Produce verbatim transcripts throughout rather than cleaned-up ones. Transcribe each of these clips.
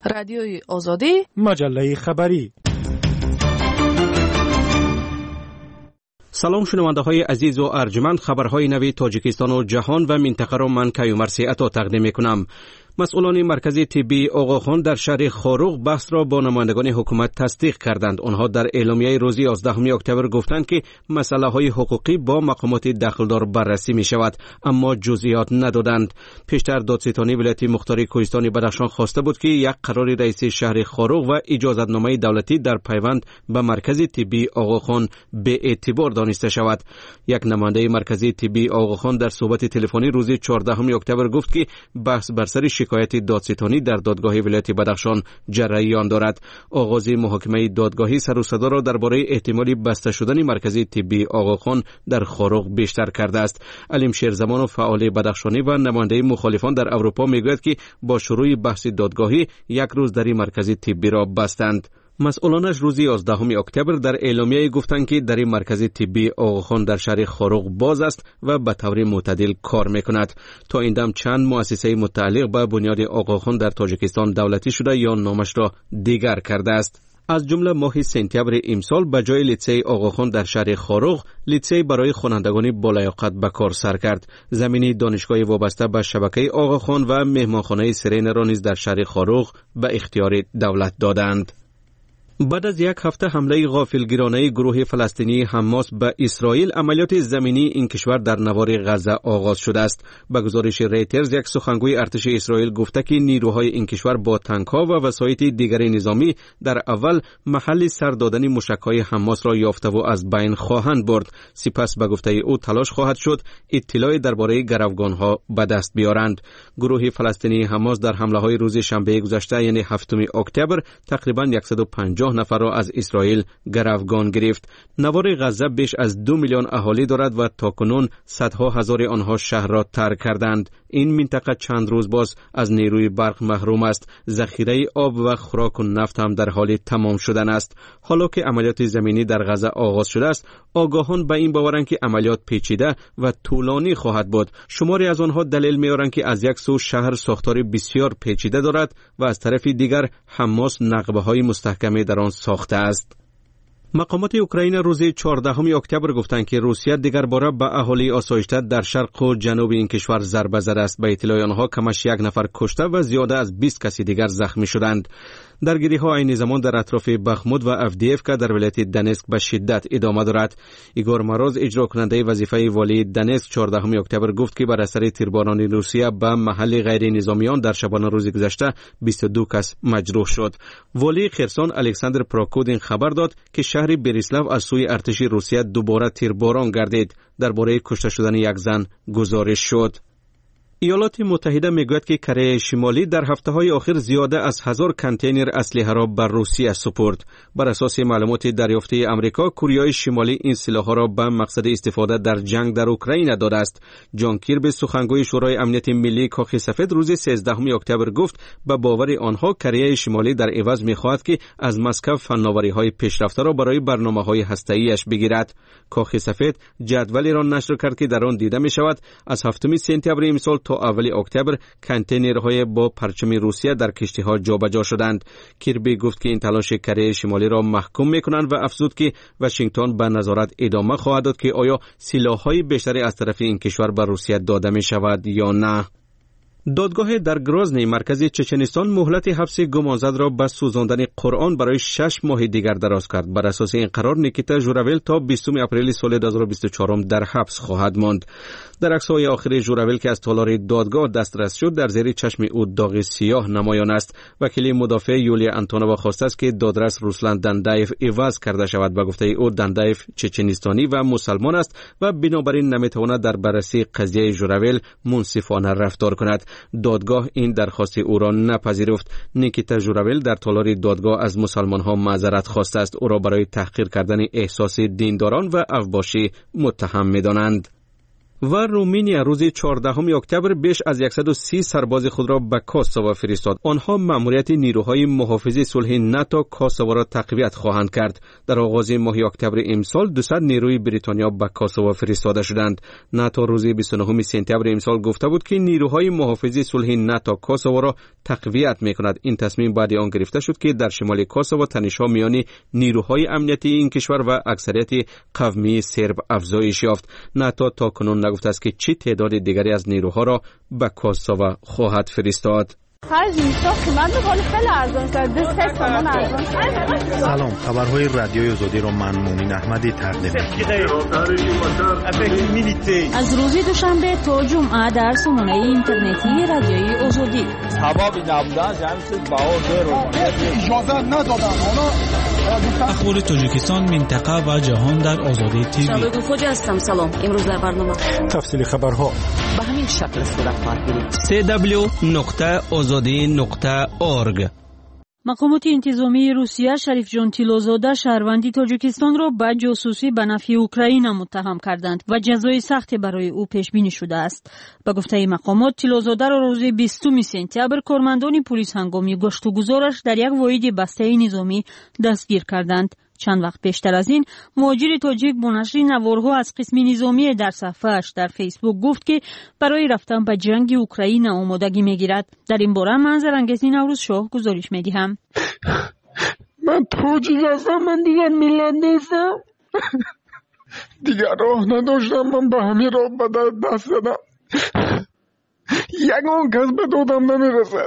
رادیوی آزادی، مجله خبری. سلام شنونده های عزیز و ارجمند، خبرهای نوی تاجیکستان و جهان و منطقه را من کیومرث عطا تقدیم می کنم. مسئولان مرکز طبی آقاخان در شهر خاروق بحث را با نمایندگان حکومت تصدیق کردند. آنها در اعلامیه روز یازدهم اکتبر گفتند که مسئله های حقوقی با مقامات دخلدار بررسی می شود، اما جزئیات ندادند. پیشتر دادستانی ولایت مختار کوهستان بدخشان خواسته بود که یک قرار رئیس شهر خاروق و اجازتنامه دولتی در پیوند به مرکز طبی آقاخان به اعتبار دانسته شود. یک نماینده مرکز طبی آقاخان در صحبت تلفنی روز چهاردهم اکتبر گفت که بحث بر سر شکایت دادستانی در دادگاه ولایت بدخشان جریان دارد. آغاز محاکمه دادگاهی سر و صدا را درباره احتمالی بسته شدن مرکز طبی آقاخان در خاروق بیشتر کرده است. علیم شیرزمان و فعال بدخشانی و نماینده مخالفان در اروپا میگوید که با شروع بحث دادگاهی یک روز در این مرکز طبی را بستند. مسئولانش روز یازدهم اکتبر در اعلامیه گفتند که در این مرکز طبی آقاخان در شهر خاروق باز است و به طور معتدل کار میکند. تا این دم چند مؤسسه متعلق به بنیاد آقاخان در تاجیکستان دولتی شده یا نامش را دیگر کرده است. از جمله ماه سپتامبر امسال به جای لیسه آقاخان در شهر خاروق، لیسه برای خوانندگان بالیاقت به کار سر کرد. زمینی دانشگاه وابسته به شبکه آقاخان و مهمانخانه سرین را نیز در شهر خاروق به اختیار دولت دادند. بعد از یک هفته حمله غافلگیرانه گروه فلسطینی حماس به اسرائیل، عملیات زمینی این کشور در نوار غزه آغاز شده است. به گزارش ریترز، یک سخنگوی ارتش اسرائیل گفته که نیروهای این کشور با تانک‌ها و وسایط دیگر نظامی در اول محل سر دادن موشک‌های حماس را یافته و از بین خواهند برد. سپس به گفته او تلاش خواهد شد اطلاع درباره گروگان‌ها به دست بیارند. گروه فلسطینی حماس در حمله‌های روز شنبه گذشته یعنی هفتم اکتبر تقریباً صد و پنجاه نفر را از اسرائیل گروگان گرفت. نوار غزه بیش از دو میلیون اهالی دارد و تاکنون صدها هزار آنها شهر را ترک کردند. این منطقه چند روز باز از نیروی برق محروم است. ذخیره آب و خوراک و نفت هم در حال تمام شدن است. حالا که عملیات زمینی در غزه آغاز شده است، آگاهان به این باورند که عملیات پیچیده و طولانی خواهد بود. شماری از آنها دلیل می‌آورند که از یک سو شهر ساختار بسیار پیچیده دارد و از طرف دیگر حماس نقبه‌های مستحکمی در آن ساخته است. مقامات اوکراین روز چهاردهم اکتبر گفتند که روسیه دیگر باره به اهالی آسایشته در شرق و جنوب این کشور ضربه زده است. به اطلاع آنها کمش یک نفر کشته و زیاده از بیست کسی دیگر زخمی شدند. درگیری‌ها عین زمان در اطراف بخمود و افدیفکا در ولایت دنسک به شدت ادامه دارد. ایگور ماروز، اجرا کننده وظیفه والی دنسک، چهاردهم اکتبر گفت که بر اثر تیرباران روسیه به محل غیر نظامیان در شبانه روز گذشته بیست و دو کس مجروح شد. والی خرسون الکساندر پراکودین خبر داد که شهر بریسلاو از سوی ارتش روسیه دوباره تیرباران گردید. درباره کشته شدن یک زن گزارش شد. ایالات متحده میگوید که کره شمالی در هفته‌های اخیر زیاده از هزار کانتینر اسلحه را بر روسیه سپرد. بر اساس معلومات دریافته آمریکا، کره شمالی این سلاح‌ها را به مقصد استفاده در جنگ در اوکراین داده است. جان کیربی، سخنگوی شورای امنیت ملی کاخ سفید، روز سیزدهم اکتبر گفت به باور آنها کره شمالی در عوض می‌خواهد که از مسکو فناوری‌های پیشرفته را برای برنامه‌های هسته‌ایش بگیرد. کاخ سفید جدولی را نشر کرد که در آن دیده می‌شود از هفتم سپتامبر امسال تا اول اکتبر کانتینرهای با پرچم روسیه در کشتی‌ها جابجا شدند. کیربی گفت که این تلاش کره شمالی را محکوم می‌کنند و افزود که واشنگتن به نظارت ادامه خواهد داد که آیا سلاح‌های بیشتری از طرف این کشور به روسیه داده می‌شود یا نه. دادگاه در گروزنی مرکز چچنستان مهلت حبس گمانزد را به سوزاندن قرآن برای شش ماه دیگر دراز کرد. بر اساس این قرار نیکیتا ژوراول تا بیستم اپریل سال دو هزار و بیست و چهار در حبس خواهد ماند. در عکس‌های آخر ژوراول که از تالار دادگاه دسترس شد، در زیر چشم او داغ سیاه نمایان است. وکیل مدافع یولیا آنتونووا خواسته است که دادرس روسلان دندایف عوض کرده شود. به گفته او دندایف چچنستانی و مسلمان است و بنابراین نمیتواند در بررسی قضیه ژوراول منصفانه رفتار کند. دادگاه این درخواست او را نپذیرفت. نیکیتا ژوراول در تالار دادگاه از مسلمان‌ها معذرت خواسته است. او را برای تحقیر کردن احساس دینداران و اوباشی متهم می‌دانند. و رومانیا روز چهاردهم اکتبر بیش از صد و سی سرباز خود را به کوسوو فرستاد. آنها مأموریت نیروهای محافظ صلح ناتو کوسوو را تقویت خواهند کرد. در آغاز ماه اکتبر امسال دویست نیروی بریتانیا به کوسوو فرستاده شدند. ناتو روز بیست و نهم سپتامبر امسال گفته بود که نیروهای محافظ صلح ناتو کوسوو را تقویت می‌کند. این تصمیم بعد آن گرفته شد که در شمال کوسوو تنش‌ها میان نیروهای امنیتی این کشور و اکثریت قومی سرب افزایش یافت. ناتو تا کنون نگفته است که چه تعداد دیگری از نیروها را به کوسوو خواهد فرستاد. سلام، خبرهای رادیوی آزادی را من مومن احمدی تقدیم می‌کنم. از روز دوشنبه تا جمعه در سامانه اینترنتی رادیوی آزادی. اخبار تاجیکستان، منطقه و جهان در آزادی تیوی. شبکه فوج هستم. سلام. امروز در برنامه تفصیل خبرها به همین شکل صورت خواهد گرفت. سی دبلیو نقطه آزادی نقطه اورگ. مقامات انتظامی روسیه شریف جان تیلوزاده شهروندی تاجیکستان را به جاسوسی به نفع اوکراین متهم کردند و جزای سختی برای او پیش بینی شده است. به گفته مقامات تیلوزاده را روز بیستم سپتامبر کارمندان پلیس هنگامی گشت و گذارش در یک واحد بسته نظامی دستگیر کردند. چند وقت پیشتر از این مهاجر تاجیک با نشر نوارها از قسم نظامی در صفحه‌اش در فیسبوک گفت که برای رفتن به جنگ اوکراین آمادگی می‌گیرد. در این باره منظر انگیز نوروز شاه گزارش می‌دهم. من تاجیک هستم، من دیگر ملت نیستم. دیگر راه نداشتم، من به همین راه به دست زدم. یگان کس به دادم نمیرسد.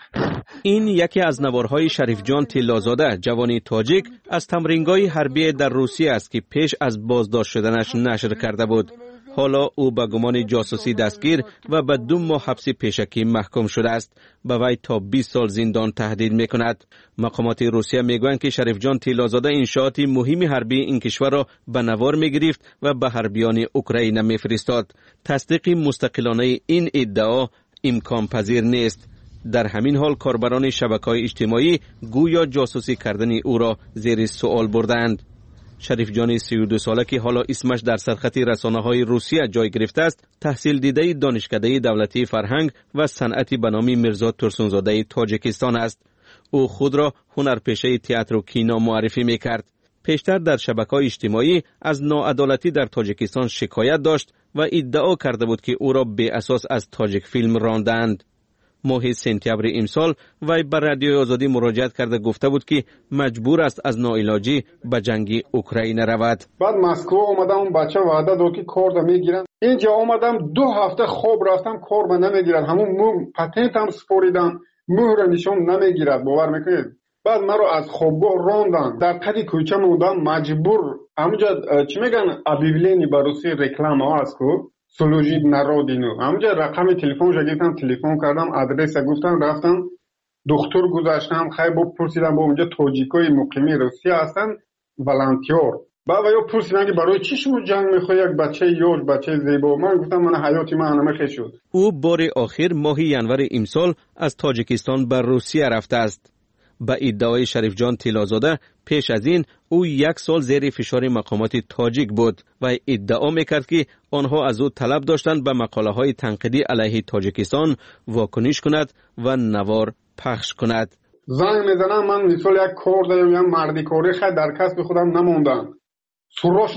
این یکی از نوارهای شریف جان تیلوزاده جوانی تاجیک از تمرینگاه حربی در روسیه است که پیش از بازداشت شدنش نشر کرده بود. حالا او به گمان جاسوسی دستگیر و به دو ماه حبس پیشکی محکوم شده است. به وی تا بیست سال زندان تهدید میکند. مقامات روسیه میگویند که شریف جان تیلوزاده انشاءات مهم حربی این کشور را به نوار میگرفت و به حربیان اوکراین میفرستاد. تصدیق مستقلانه این ادعا امکان پذیر نیست. در همین حال کاربران شبکه‌های اجتماعی گویا جاسوسی کردن او را زیر سوال بردند. شریف جان سی و دو ساله که حالا اسمش در سرخط رسانه‌های روسیه جای گرفته است، تحصیل دیده دانشکده دولتی فرهنگ و صنعتی به نام میرزا ترسونزاده تاجیکستان است. او خود را هنرپیشه تئاتر و کینا معرفی می‌کرد. پیشتر در شبکه‌های اجتماعی از ناعدالتی در تاجیکستان شکایت داشت و ادعا کرده بود که او را به اساس از تاجیک فیلم راندند. ماه سپتامبر امسال وی به رادیوی آزادی مراجعت کرده گفته بود که مجبور است از ناعلاجی به جنگ اوکراین رود. بعد مسکو اومدم، اون بچه وعده داد که کار نمیگیرن. اینجا اومدم دو هفته خوب رفتم، کار به نمیگیرد. همون مو پتنت هم سپوریدم، مهر نشون نمیگیرد. باور میکنید؟ بعد مرا از خوابگاه راندن، در قدی کوچه موندم، مجبور همونجا چی میگن ابیولینی بروسی رکلام ها هست کو سولوژید نرودینو، همونجا رقم تلفن گرفتم، تلفن کردم، آدرس گفتم، رفتم دکتر گذاشتم، خیلی بپرسیدم با اونجا تاجیکای مقیمی روسیه هستن والانتیور. بعد یا پرسیدن که برای چی شما جنگ میخوای، یک بچه یوش بچه زیبا. من گفتم من حیاتی من همه شد. او بار آخر ماه ینور امسال از تاجیکستان به روسیه رفته است. با ادعای شریف جان تیلوزاده پیش از این او یک سال زیر فشار مقامات تاجیک بود و ادعا میکرد که آنها از او طلب داشتند به مقاله های تنقیدی علیه تاجیکستان واکنش کند و نوار پخش کند. زنگ میزنم من مثل یک کار دارم، یک مردی کاری خیلی در کسب خودم نموندم، سراش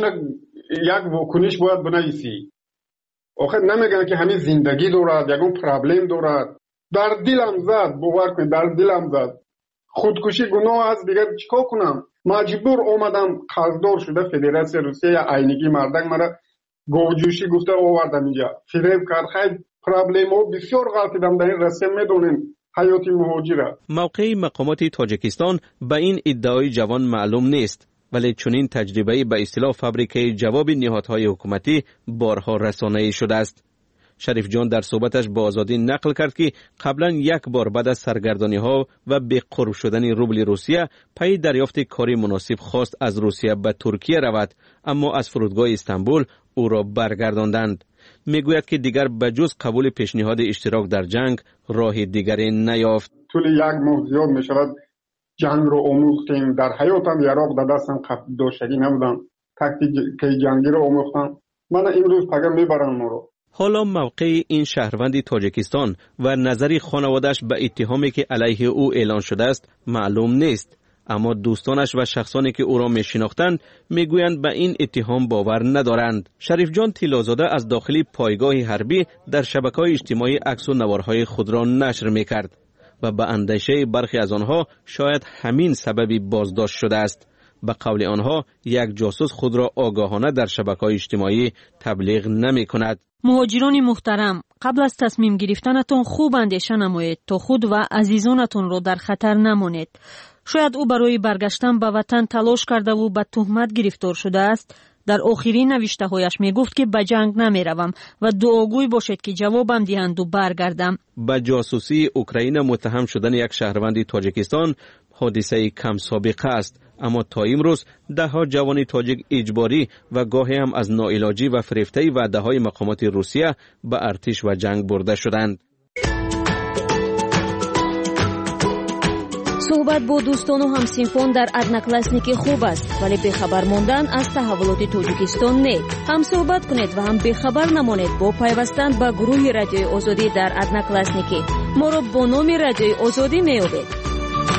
یک واکنش باید بنویسی. آخه نمیگن که همین زندگی دارد، یکون پرابلم دارد. در دلم زد، باور کنید در دلم زد. خودکشی گناه است، دیگه چیکار کنم؟ مجبور اومدم، قرضدار شده فدراسیون روسیه یا عینگی مردک مرا گوجوشی گفته آوردم اینجا، فریب کرد. خیلی پرابلم ها بسیار غلطیدم در این روسیه، میدونین حیاتی مهاجره. موقع مقامات تاجیکستان به این ادعای جوان معلوم نیست، ولی چنین تجربه به اصطلاح فابریکه جواب نهادهای حکومتی بارها رسانه‌ای شده است. شریف جان در صحبتش با آزادی نقل کرد که قبلا یک بار بعد از سرگردانی ها و به قرب شدن روبل روسیه پی دریافت کاری مناسب خواست از روسیه به ترکیه رود، اما از فرودگاه استانبول او را برگرداندند. میگوید که دیگر بجز قبول پیشنهاد اشتراک در جنگ راه دیگری نیافت. طول یک ماه زیاد می شود جنگ رو آموختیم. در حیاتم یراق در دستم داشتگی نبودم، تاکتیک جنگی رو آموختم. من امروز پگاه میبرن ما رو. حالا موقع این شهروند تاجیکستان و نظری خانواده‌اش به اتهامی که علیه او اعلان شده است معلوم نیست، اما دوستانش و شخصانی که او را میشناختند میگویند به این اتهام باور ندارند. شریف جان تیلوزاده از داخل پایگاه حربی در شبکه‌های اجتماعی عکس و نوارهای خود را نشر میکرد و به اندیشه برخی از آنها شاید همین سببی بازداشت شده است. به قول آنها یک جاسوس خود را آگاهانه در شبکه‌های اجتماعی تبلیغ نمی کند. مهاجران محترم، قبل از تصمیم گرفتنتان خوب اندیشه نمایید تا خود و عزیزانتان را در خطر نمانید. شاید او برای برگشتن به وطن تلاش کرده و به تهمت گرفتار شده است. در آخرین نوشته هایش می گفت که به جنگ نمی روم و دعاگوی باشد که جوابم دهند و برگردم. به جاسوسی اوکراین متهم شدن یک شهروند تاجیکستان حادثه کم سابقه است، اما تا امروز ده ها جوان تاجیک اجباری و گاهی هم از ناعلاجی و فریفته وعده های مقامات روسیه به ارتش و جنگ برده شدند. صحبت با دوستان و همسینفان در ادناکلاسنیکی خوب است، ولی بخبر ماندن از تحولات تاجیکستان نه. هم صحبت کنید و هم بخبر نمانید با پیوستن به گروه رادیوی آزادی در ادناکلاسنیکی. ما را با نام رادیوی آزادی میابید.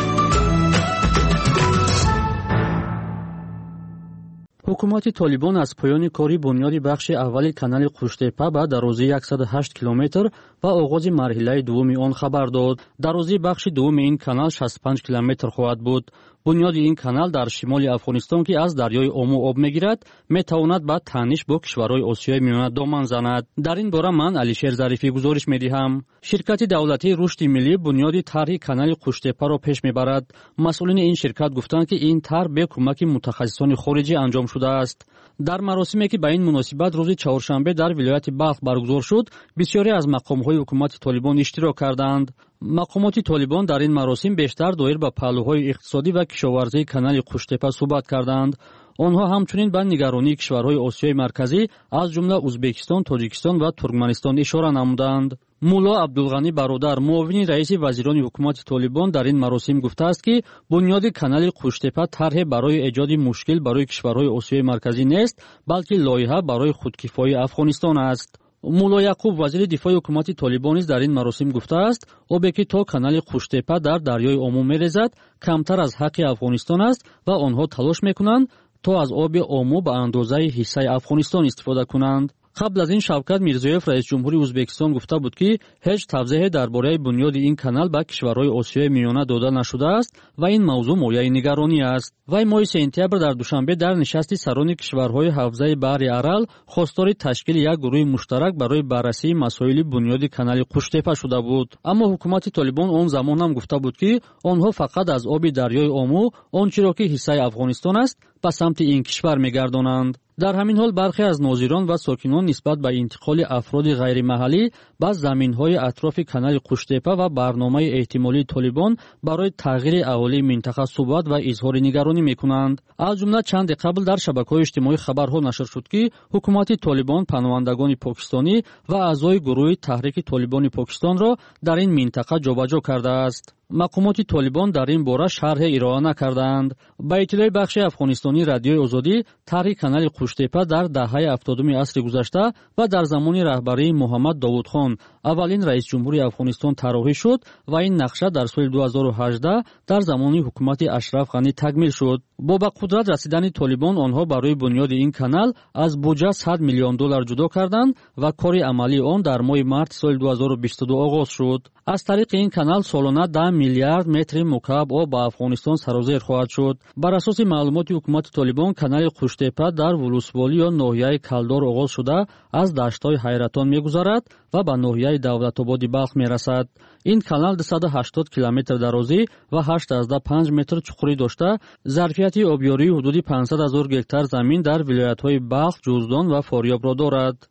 حکومت طالبان از پایان کاری بنیاد بخش اولی کانال قوشتپه به درازی صد و هشت کیلومتر و آغاز مرحله دوم آن خبر داد. درازی بخش دوم این کانال شصت و پنج کیلومتر خواهد بود. بنیاد این کانال در شمال افغانستان که از دریای اومو آب میگیرد میتواند به تنش با کشورهای آسیای میانه دامن زند. در این باره من علیشیر ظریفی گزارش میدهم. شرکت دولتی رشد ملی بنیاد طرح کانال قوشتپه را پیش میبرد. مسئولین این شرکت گفتند که این طرح به کمک متخصصان خارجی انجام شده است. در مراسمی که به این مناسبت روز چهارشنبه در ولایت بلخ برگزار شد، بسیاری از مقام‌های حکومت طالبان اشتراک کردند. مقامات طالبان در این مراسم بیشتر دایر به پهلوهای اقتصادی و کشاورزی کانال قوشتپه صحبت کردند. آنها همچنین به نگرانی کشورهای آسیای مرکزی از جمله ازبکستان، تاجیکستان و ترکمنستان اشاره نمودند. مولا عبدالغنی برادر، معاون رئیس وزیران حکومت طالبان در این مراسم گفته است که بنیاد کانال قوشتپه طرح برای ایجاد مشکل برای کشورهای آسیای مرکزی نیست، بلکه لایحه برای خودکفایی افغانستان است. مولا یعقوب وزیر دفاع حکومت طالبان نیز در این مراسم گفته است آبی که تا کانال قوشتپه در دریای اومو می‌ریزد کمتر از حق افغانستان است و آنها تلاش می‌کنند تا از آب اومو به اندازه حصه افغانستان استفاده کنند. قبل از این شوکت میرزایف رئیس جمهوری ازبکستان گفته بود که هیچ توضیحی درباره بنیاد این کانال به کشورهای آسیای میانه داده نشده است و این موضوع مایه نگرانی است. وی ماه سپتامبر در دوشنبه در نشست سران کشورهای حوزه بحر ارال خواستار تشکیل یک گروه مشترک برای بررسی مسائل بنیاد کانال قوشتپه شده بود. اما حکومت طالبان آن زمان هم گفته بود که آنها فقط از آب دریای اومو آنچه را که حصه افغانستان است به سمت این کشور میگردانند. در همین حال برخی از ناظران و ساکنان نسبت به انتقال افراد غیر محلی به زمین‌های اطراف کانال قوشتپه و برنامه احتمالی طالبان برای تغییر اهالی منطقه صحبت و اظهار نگرانی می‌کنند. از جمله چند قبل در شبکه‌های اجتماعی خبرها نشر شد که حکومت طالبان پناهندگان پاکستانی و اعضای گروه تحریک طالبان پاکستان را در این منطقه جابجا کرده است. مقامات طالبان در این باره شرح ارائه نکردند. با اطلاع بخش افغانستانی رادیوی آزادی، طرح کانال قوشتپه در دهه هفتادم عصر گذشته و در زمان رهبری محمد داوود خان اولین رئیس جمهوری افغانستان طراحی شد و این نقشه در سال دو هزار و هجده در زمان حکومت اشرف غنی تکمیل شد. با به قدرت رسیدن طالبان آنها برای بنیاد این کانال از بودجه صد میلیون دلار جدا کردند و کار عملی آن در ماه مارس سال دو هزار و بیست و دو آغاز شد. از طریق این کانال سالانه ده میلیارد متر مکعب آب به افغانستان سرازیر خواهد شد. بر اساس معلومات حکومت طالبان کانال قوشتپه در ولسوالی یا ناحیه کلدار آغاز شده از دشت‌های حیرتان می‌گذرد و به ناحیه دولت‌آباد بلخ می‌رسد. این کانال دویست و هشتاد کیلومتر درازی و هشتاد و پنج متر چقوری داشته ظرفیت آبیاری حدود پانصد هزار گکتار زمین در ولایت‌های بلخ، جوزدان و فاریاب را دارد.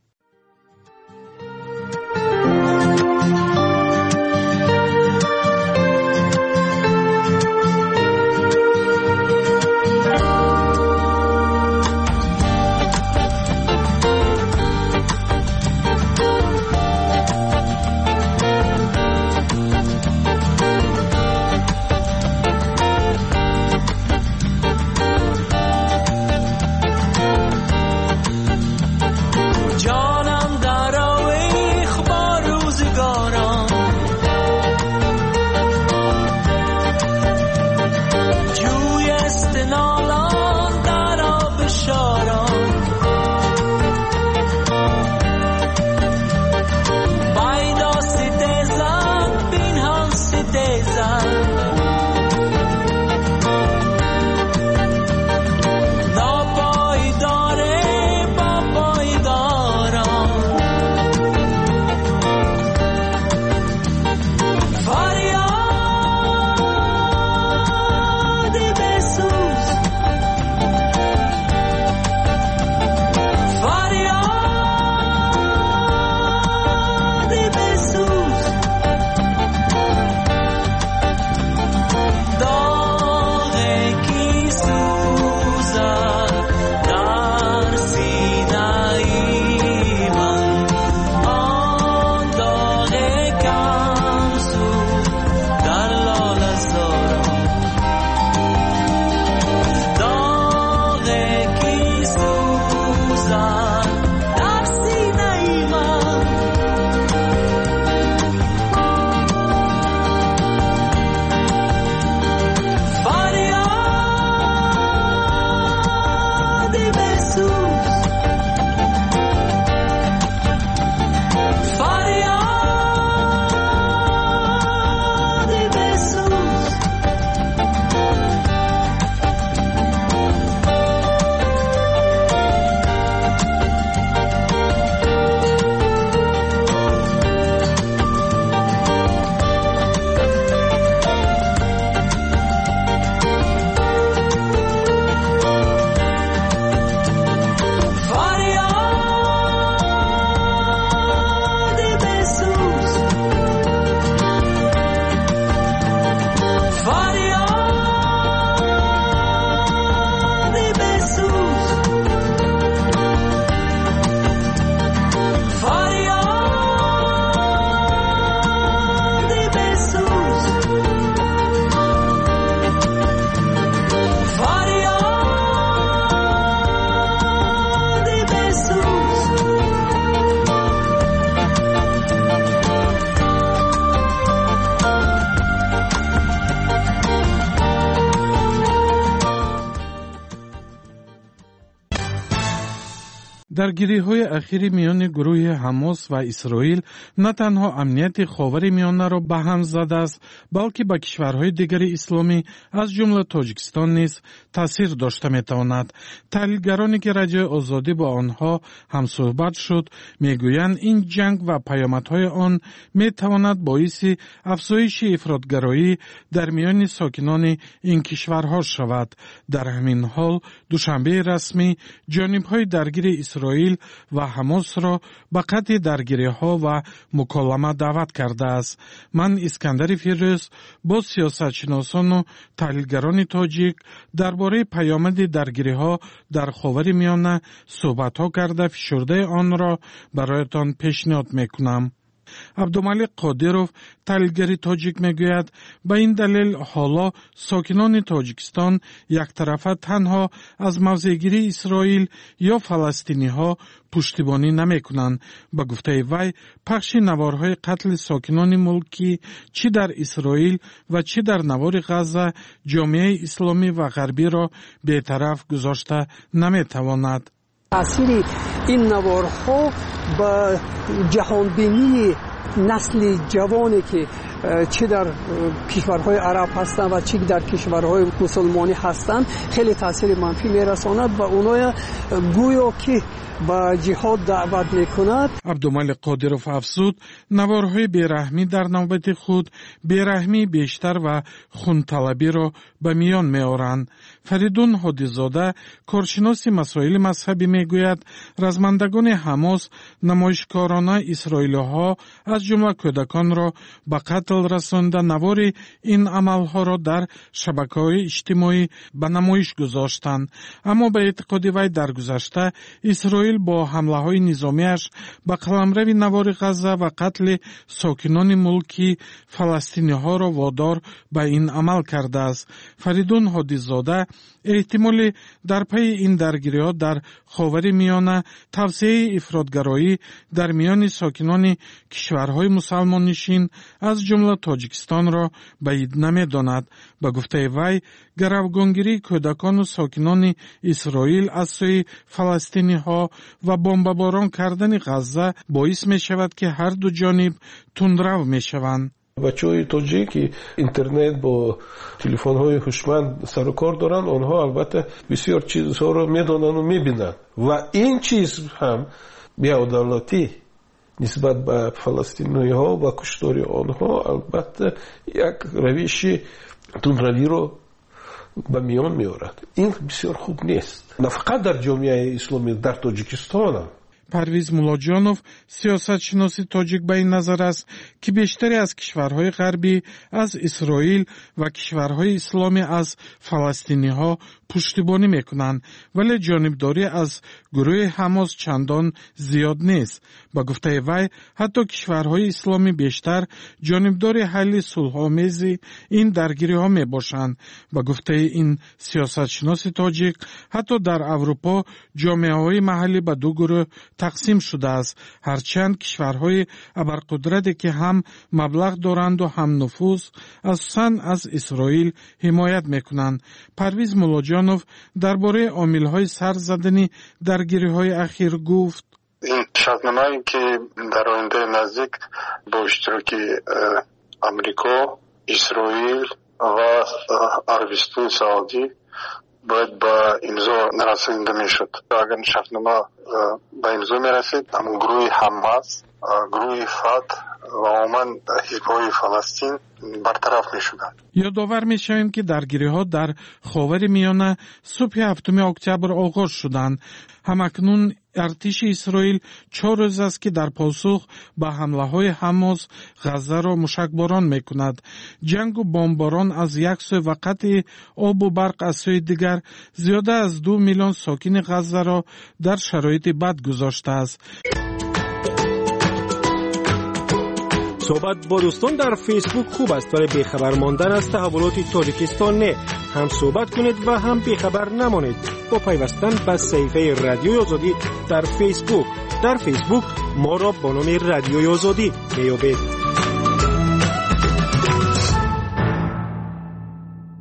درگیری‌های اخیر میان گروه حماس و اسرائیل نه تنها امنیت خاورمیانه را به هم زده است، بلکه به کشورهای دیگر اسلامی از جمله تاجیکستان نیز تاثیر داشته می‌تواند. تحلیلگرانی که رادیو آزادی با آنها هم صحبت شد میگویند این جنگ و پیامدهای آن می‌تواند باعث افزایش افراطگرایی در میان ساکنان این کشورها شود. در همین حال دوشنبه رسمی جانب‌های درگیر اسرائیل و حماس را به قطع درگیری‌ها و مکالمه دعوت کرده است. من اسکندر فیروز با سیاستشناسان و تحلیلگران تاجیک درباره پیامد درگیری‌ها در خاورمیانه صحبت‌ها کرده فشرده آن را برایتان پیشنهاد می‌کنم. عبدالملک قادروف تحلیلگر تاجیک میگوید به این دلیل حالا ساکنان تاجیکستان یک طرفه تنها از موضعگیری اسرائیل یا فلسطینی ها پشتیبانی نمی کنند. به گفته وی پخش نوارهای قتل ساکنان ملکی چی در اسرائیل و چی در نوار غزه جامعه اسلامی و غربی را بی‌طرف گذاشته نمی تواند. تأثیر این نوارها به جهانبینی نسل جوانی که چه در کشورهای عرب هستند و چه در کشورهای مسلمانی هستند خیلی تاثیر منفی میرساند و اونها گویا که با جهاد دعوت میکند. عبدالملک قادروف افزود نوارهای بیرحمی در نوبت خود بیرحمی بیشتر و خونطلبی را به میان میآورند. فریدون هادیزاده کارشناس مسائل مذهبی میگوید رزمندگان حماس نمایشکارانه اسرائیلی‌ها از جمله کودکان را به قتل رسانده نوار این عملها را در شبکه‌های اجتماعی به نمایش گذاشتند. اما به اعتقاد وی در گذشته اسرائیل با حمله‌های نظامیش به قلمرو نوار غزه و قتل ساکنان ملکی فلسطینی‌ها را وادار به این عمل کرده است. فریدون هادیزاده احتمال در پی این درگیری‌ها در خاورمیانه توسعه افراطگرایی در میان ساکنان کشورهای مسلمان نشین از جمله تاجیکستان را بعید نمی‌داند. به گفته وی گروگانگیری کودکان و ساکنان اسرائیل از سوی فلسطینی‌ها و بمباران کردن غزه باعث می شود که هر دو جانب تندرو می شوند. بچه‌های تاجیکی اینترنت با تلفن‌های هوشمند سر و کار دارن، آنها البته بسیار چیزها رو می‌دونن و می‌بینن و این چیز هم بی‌عدالتی نسبت به فلسطینی‌ها و کشتار آنها البته یک روش تندروی رو به میان می‌آورد. این بسیار خوب نیست، نه فقط در جامعه اسلامی، در تاجیکستان هم. پرویز مولاجانوف سیاستشناس تاجیک به این نظر است که بیشتری از کشورهای غربی از اسرائیل و کشورهای اسلامی از فلسطینی ها پشتیبانی میکنند، ولی جانبداری از گروه حماس چندان زیاد نیست. با گفته وی حتی کشورهای اسلامی بیشتر جانبدار حل صلح‌آمیز این درگیری ها می باشند. با گفته این سیاستشناس تاجیک حتی در اروپا جامعه های محلی به دو گروه تقسیم شده است، هرچند کشورهای ابرقدرتی که هم مبلغ دارند و هم نفوذ اساساً از اسرائیل حمایت میکنند. پرویز مولاجانوف درباره عامل‌های سر زدنی درگیری‌های اخیر گفت: این شرطنامه‌ای که در آینده نزدیک با اشتراک امریکا، اسرائیل و عربستان سعودی باید با امضا نرسانده میشد. اگر شرطنامه با امضا میرسید، اما گروه حماس، گروه فتح و عموما حزب‌های فلسطین برطرف میشدند. یادآور میشویم که درگیری‌ها در خاورمیانه صبح هفتم اکتبر آغاز شدند. همکنون ارتش اسرائیل چهار روز است که در پاسخ به حمله‌های حماس غزه را موشکباران می‌کند. جنگ و بمباران از یک سو و قطع آب و برق از سوی دیگر زیاده از دو میلیون ساکن غزه را در شرایط بد گذاشته است. صحبت با دوستان در فیسبوک خوب است، ولی بیخبر ماندن از تحولات تاجیکستان نه. هم صحبت کنید و هم بیخبر نمانید با پیوستن به صفحه رادیوی آزادی در فیسبوک. در فیسبوک ما را با نام رادیوی آزادی میابید.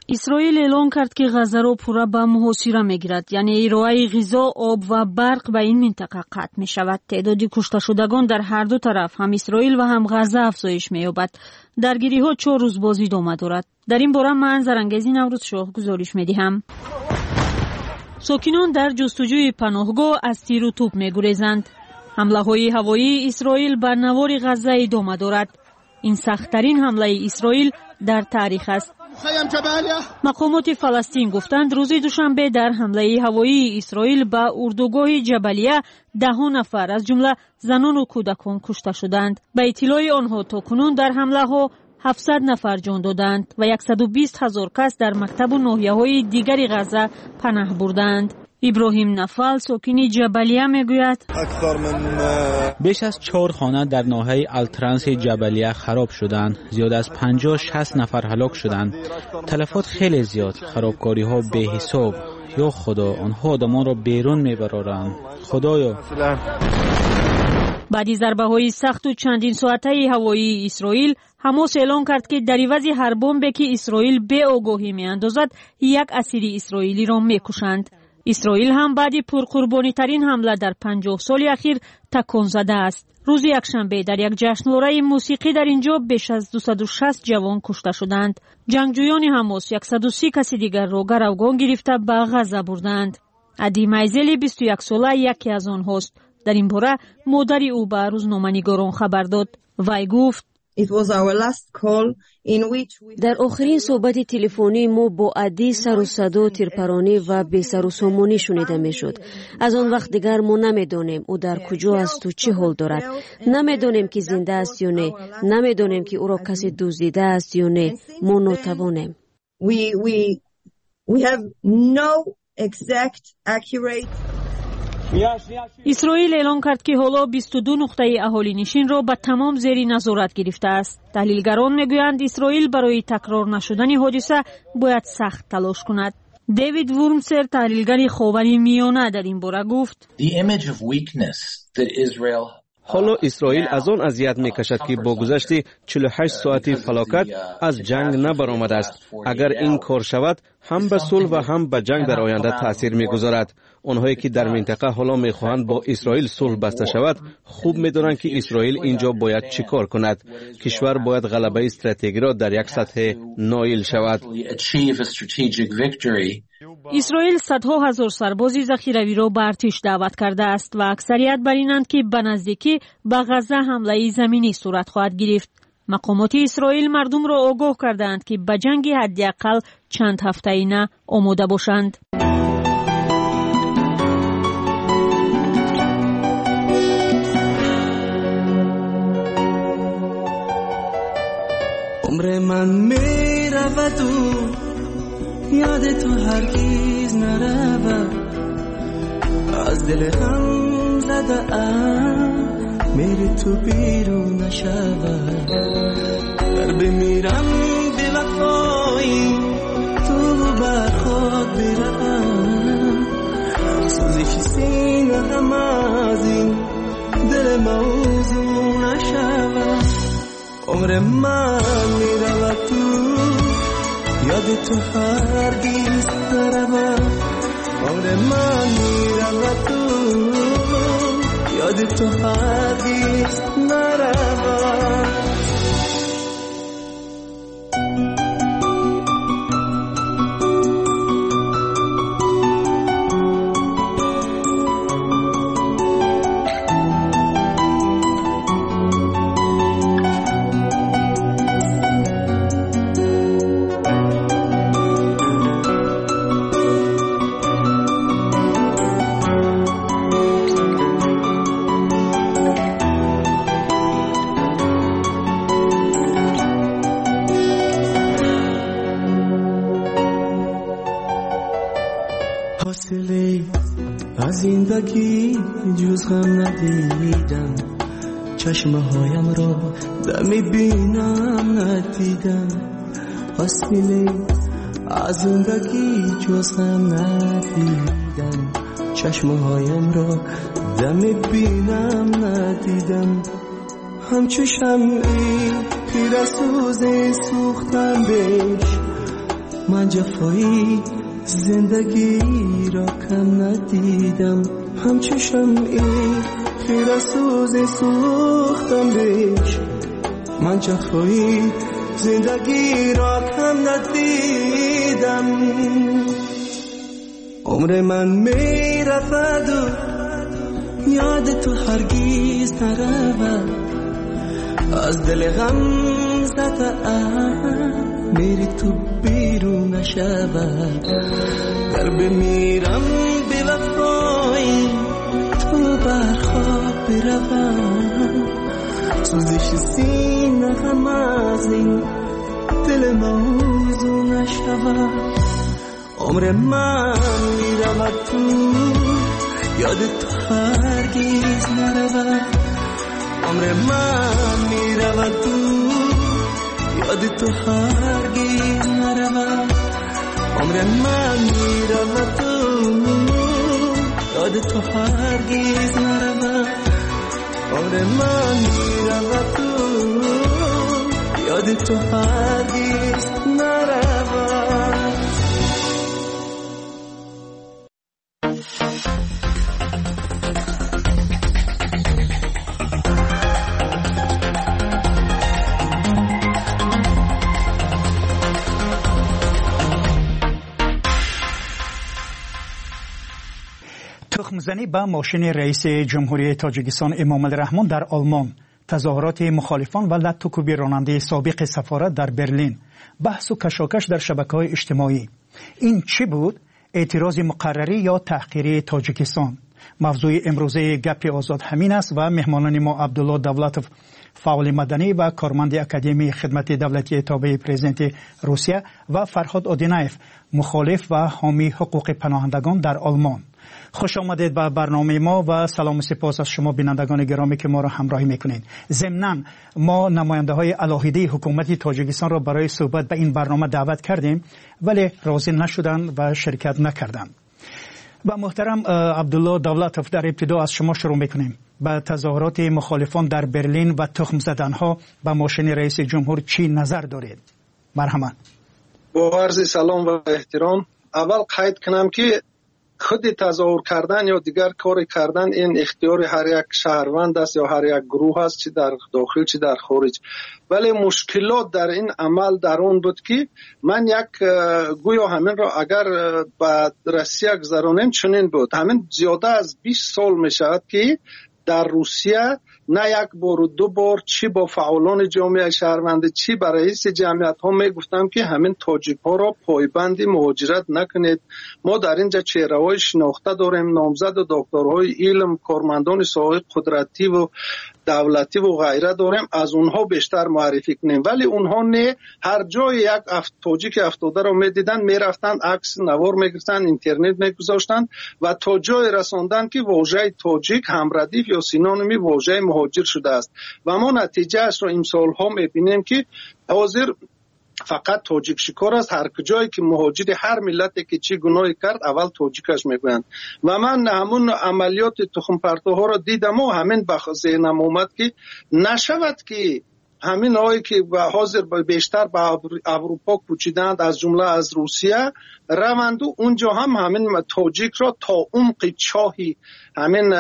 اسرائیل اعلام کرد که غزه را پورا به محاصره میگیرد، یعنی ارائه غذا، آب و برق به این منطقه قطع می شود. تعداد کشته شدگان در هر دو طرف، هم اسرائیل و هم غزه، افزایش می‌یابد. درگیری ها چهار روز بازی ادامه دارد. در این باره من زرنگیزی نوروز شاه گزارش می‌دهم. ساکنان در جستجوی پناهگاه از تیر و توپ می‌گریزند. حمله‌های هوایی اسرائیل بر نوار غزه ادامه دارد. این سخت‌ترین حمله اسرائیل در تاریخ است. مقامات فلسطین گفتند روز دوشنبه در حمله هوایی اسرائیل به اردوگاه جبلیه ده نفر از جمله زنان و کودکان کشته شدند. به اطلاع آنها تاکنون در حمله ها هفتصد نفر جان دادند و صد و بیست هزار کس در مکتب و ناحیه‌های دیگر غزه پناه بردند. ابراهیم نفل ساکن جبلیه میگوید بیش از چهار خانه در ناحیه الترانس جبلیه خراب شدند. زیاد از پنجاه شصت نفر هلاک شدند. تلفات خیلی زیاد. خرابکاری ها به حساب. یا خدا، آنها آدمان را بیرون میبرند. خدایا. بعد از ضربه های سخت و چندین ساعته هوایی اسرائیل، حماس اعلام کرد که در عوض هر بمبی که اسرائیل به آگاهی میاندازد، یک اسیر اسرائیلی را میکشند. اسرائیل هم بعد پرقربانی ترین حمله در پنجاه سال اخیر تکان زده است. روز یکشنبه در یک جشنواره موسیقی در اینجا بیش از دویست و شصت جوان کشته شدند. جنگجویان حماس صد و سی کس دیگر را گروگان گرفته به غزه بردند. عدی میزلی بیست و یک ساله یکی از آنهاست. در این باره مادر او به روزنامه‌نگاران خبر داد. وی گفت در آخرین صحبت تلفنی ما با عدی سر و صدا، تیرپرانی و بی سر و سامانی شنیده می شد. از آن وقت دیگر ما نمیدانیم او در کجا است و چه حال دارد. نمیدانیم که زنده است یا نه. نمیدانیم که او را کسی دزدیده است یا نه. ما ناتوانیم. We we we have no exact accurate اسرائیل اعلام کرد که حالا بیست و دو نقطه اهالی نشین را به تمام زیر نظارت گرفته است. تحلیلگران میگویند اسرائیل برای تکرار نشدن حادثه باید سخت تلاش کند. دیوید ورمسر، تحلیلگر خاور میانه، در این باره گفت حالا اسرائیل از آن اذیت میکشد که با گذشت چهل و هشت ساعت فلاکت از جنگ نبرآمده است. اگر این کار شود، هم به صلح و هم به جنگ در آینده تأثیر میگذارد. آنهایی که در منطقه حالا میخواهند با اسرائیل صلح بسته شود، خوب میدانند که اسرائیل اینجا باید چیکار کند. کشور باید غلبه استراتژیکی را در یک سطح نایل شود. اسرائیل صدها هزار سرباز ذخیروی را به ارتش دعوت کرده است و اکثریت بر اینند که به نزدیکی به غزه حمله زمینی صورت خواهد گرفت. مقامات اسرائیل مردم را آگاه کردند که به جنگ حداقل چند هفته اینا آماده باشند. عمر من می رود و یاد تو هرگیز نرود. از دل هم زده ام میری تو بیرون نشود. در بمیرم به وفایی تو بر خود برم. سوزش سینه هم از این دل موضوع نشود. عمر من میرود تو یاد تو هرگیز نرود. عمر من میرود تو یاد تو هرگیز نرود. زندگی جز غم ندیدم. چشمه هایم را دمی بینم ندیدم. حاصله از زندگی جز غم ندیدم. چشمه هایم را دمی بینم ندیدم. همچو شمعی پیر سوز سوختم بش. من جفایی زندگی را کم ندیدم، همچو شمعی خیره سوزی سوختم بیش. من جفایی زندگی را کم ندیدم. عمر من می رفت و یاد تو هرگیز نرود. از دل غم زده‌ام میری تو بیرون نشود. گر بمیرم بی وفایی تو برخواب بروم. سوزش سینه غم از این دل موضوع نشود. عمر من میرود تو یاد تو هرگیز نرود. عمر من میرود تو یاد تو هرگیز نرود. عمر من میرود تو یاد تو هرگیز نرود. عمر من میرود تو یاد تو هرگیز نرود. تخمزنی به ماشین رئیس جمهوری تاجیکستان امام الرحمن در آلمان، تظاهرات مخالفان و لطوکوبی راننده سابق سفارت در برلین، بحث و کشاکش در شبکه‌های اجتماعی. این چی بود؟ اعتراض مقرری یا تحقیری تاجیکستان؟ موضوع امروزه گپ آزاد همین است و مهمانان ما عبدالله دولتوف، فعال مدنی و کارمند اکادمی خدمت دولتی تابع پرزیدنت روسیه، و فرهاد اودینایف، مخالف و حامی حقوق پناهندگان در آلمان. خوش آمدید به برنامه ما و سلام و سپاس از شما بینندگان گرامی که ما را همراهی میکنید. ضمناً ما نماینده های علاهیده حکومت تاجیکستان را برای صحبت به این برنامه دعوت کردیم ولی راضی نشدند و شرکت نکردند. و محترم عبدالله دولتوف، در ابتدا از شما شروع میکنیم. به تظاهرات مخالفان در برلین و تخم زدنها به ماشین رئیس جمهور چی نظر دارید؟ مرحمت. با عرض سلام و احترام، اول قید کنم که خود تظاهر کردن یا دیگر کار کردن این اختیار هر یک شهروند است یا هر یک گروه است، چی در داخل چی در خارج. ولی مشکلات در این عمل در اون بود که من یک گویا همین را اگر به روسیه گذرانیم چنین بود. همین زیاده از بیست سال می شود که در روسیه نه یک بار و دو بار چی با فعالان جامعه شهروندی چی با رئیس جمعیت ها می گفتم که همین تاجیک ها را پایبند مهاجرت نکنید. ما در اینجا چهره های شناخته داریم، نامزد و دکترهای علم، کارمندان ساحه قدرتی و دولتی و غیره داریم، از اونها بیشتر معرفی کنیم. ولی اونها نه، هر جای یک افت تاجیک افتاده رو میدیدن میرفتن عکس نوار میگرفتن، اینترنت میگذاشتن و تا جای رساندن که واژه تاجیک هم ردیف یا سینونیمی واژه مهاجر شده است. و ما نتیجه اش رو این سالها میبینیم که حاضر فقط تاجیک شکار است. هر کجایی که مهاجر هر ملتی که چی گناهی کرد اول تاجیکش میگویند. و من همون عملیات تخم پرتوها را دیدم و همین به ذهنم اومد که نشود که همین هایی که حاضر بیشتر به اروپا کوچیدند از جمله از روسیه روند و اونجا هم همین تاجیک را تا عمق چاهی همین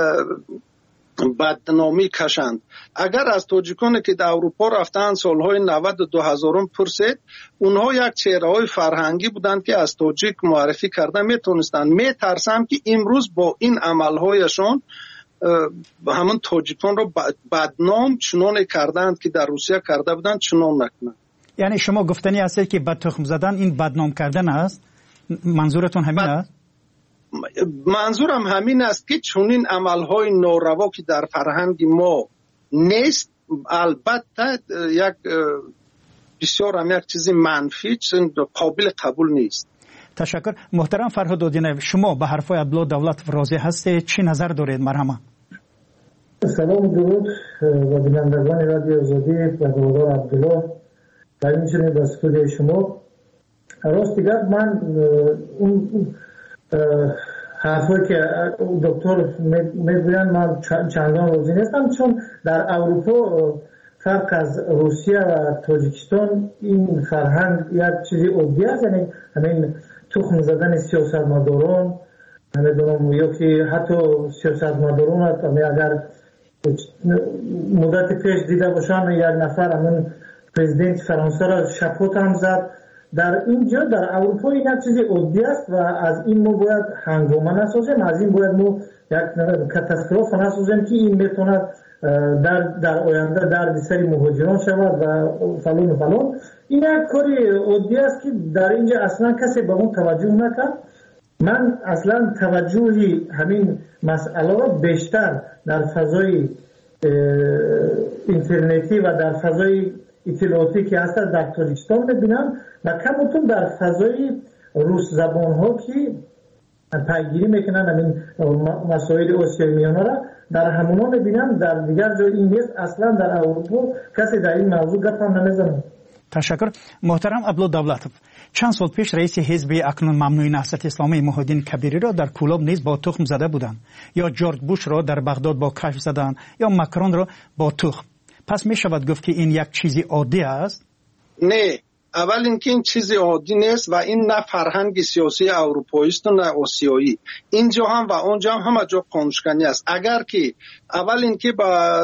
بدنامی کشند. اگر از تاجیکانی که در اروپا رفتن سالهای نود و دو هزارم پرسید، اونها یک چهره های فرهنگی بودند که از تاجیک معرفی کردن میتونستند. میترسم که امروز با این عملهایشان همون تاجیکان رو بدنام چنان کردند که در روسیه کرده بودند چنان نکنند. یعنی شما گفتنی هستید که بد تخم زدن این بدنام کردن است؟ منظورتون همین است؟ منظورم همین است که چنین عملهای ناروا که در فرهنگ ما نیست، البته یک بسیار هم یک چیزی منفی، قابل قبول نیست. تشکر. محترم فرهاد اودینایف، شما به حرفای عبدالله دولتوف راضی هستید؟ چی نظر دارید؟ مرحبا. سلام و درود و بینندگان رادیو آزادی و دوادار عبدالله و همچنین به استودیوی شما. راست دیگر من اون حرفایی که دکتر میگویند من چندان راضی نیستم، چون در اروپا فرق از روسیه و تاجیکستان این فرهنگ یک چیزی عادی است، یعنی همین تخم زدن سیاستمداران، نمیدونم یا که حتی سیاستمداران اگر مدت پیش دیده باشن یک نفر همون پرزیدنت فرانسه را شپوت هم زد. در اینجا در اروپا این یک چیزی عادی است و از این ما باید هنگامه نسازیم، از این باید ما یک کاتاستروف نسازیم که این میتونه در در آینده در سر مهاجران شود و فلان و فلان. این یک کاری عادی است که در اینجا اصلا کسی به اون توجه نکرد. من اصلا توجهی همین مسئله را بیشتر در فضای اینترنتی و در فضای اطلاعاتی که هست در تاجیکستان میبینم و کمتون در فضای روس زبان ها که پیگیری میکنن همین مسائل آسیای میانه را در همونا میبینم. در دیگر جای این نیست. اصلا در اروپا کسی در این موضوع گپ هم نمیزنه. تشکر. محترم عبدالله دولتов، چند سال پیش رئیس حزب اکنون ممنوع نهضت اسلامی محی‌الدین کبیری را در کولاب نیز با تخم زده بودند، یا جورج بوش را در بغداد با کشف زدند، یا مکرون را با تخم. پس می شود گفت که این یک چیزی عادی است؟ نه، اول اینکه این چیزی عادی نیست و این نه فرهنگ سیاسی اروپایی است و نه آسیایی. اینجا هم و اونجا هم همه جا قانونشکنی است. اگر که اول اینکه با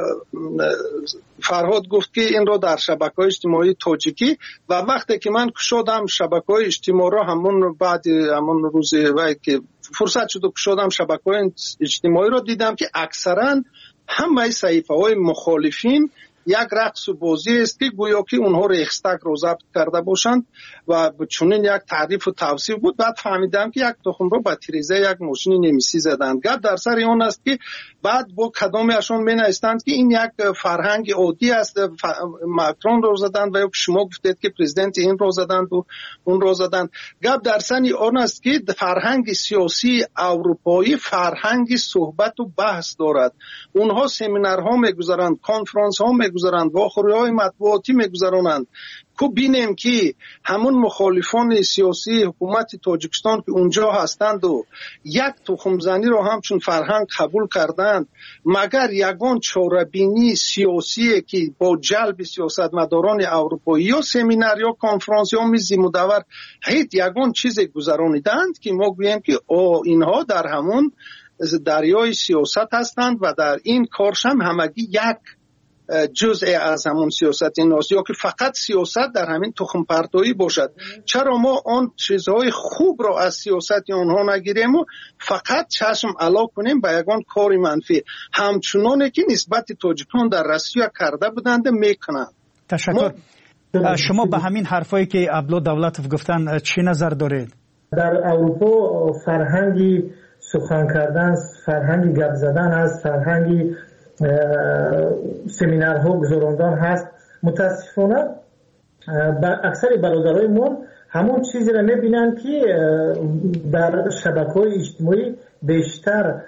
فرهاد گفت که این رو در شبکه‌های اجتماعی تاجیکی و وقتی که من کشادم شبکه‌های اجتماعی رو همون بعد همون روز وقتی که فرصت شد کشادم شبکه‌های اجتماعی رو دیدم که اکثرا همه صحیفه‌های مخالفین یک رقص و بازی است که گویا که اونها ریخستگ رو ضبط کرده باشند و چنین یک تعریف و توصیف بود. بعد فهمیدم که یک تخم رو با تریزه یک ماشین نمیسی زدند. گپ در سر اون است که بعد با کدامشون مینایستند که این یک فرهنگ عادی است، مکرون رو زدند و یا شما گفتید که پرزیدنت این رو زدند و اون رو زدند. گپ در سر اون است که فرهنگ سیاسی اروپایی فرهنگ صحبت و بحث دارد. اونها سمینارها میگذارند، کنفرانس ها میگذارند، واخوری‌های مطبوعاتی میگذارند. کو بینیم که همون مخالفان سیاسی حکومت تاجیکستان که اونجا هستند و یک تخم زنی رو همچون فرهنگ قبول کردند، مگر یگان چاره‌بینی سیاسی که با جلب سیاستمداران اروپایی یا سمینار یا کنفرانس یا میز مدور هیچ یگان چیز گذراندند که ما گوییم که او اینها در همون دریای سیاست هستند و در این کارش هم همگی یک جزء از همون سیاست این است، یا که فقط سیاست در همین تخم پرتایی باشد. چرا ما آن چیزهای خوب را از سیاست آنها نگیریم و فقط چشم علا کنیم به یگان کار منفی، همچنانه که نسبت تاجیکان در روسیه کرده بودند میکنند. تشکر. ما... شما به همین حرفایی که عبدالله دولتov گفتن چی نظر دارید؟ در اروپا فرهنگی سخن کردن، فرهنگی گپ زدن است، فرهنگی سمینارها گذراندن هست. متاسفانه اکثر برادرای ما همون چیزی را میبینن که در شبکه‌های اجتماعی بیشتر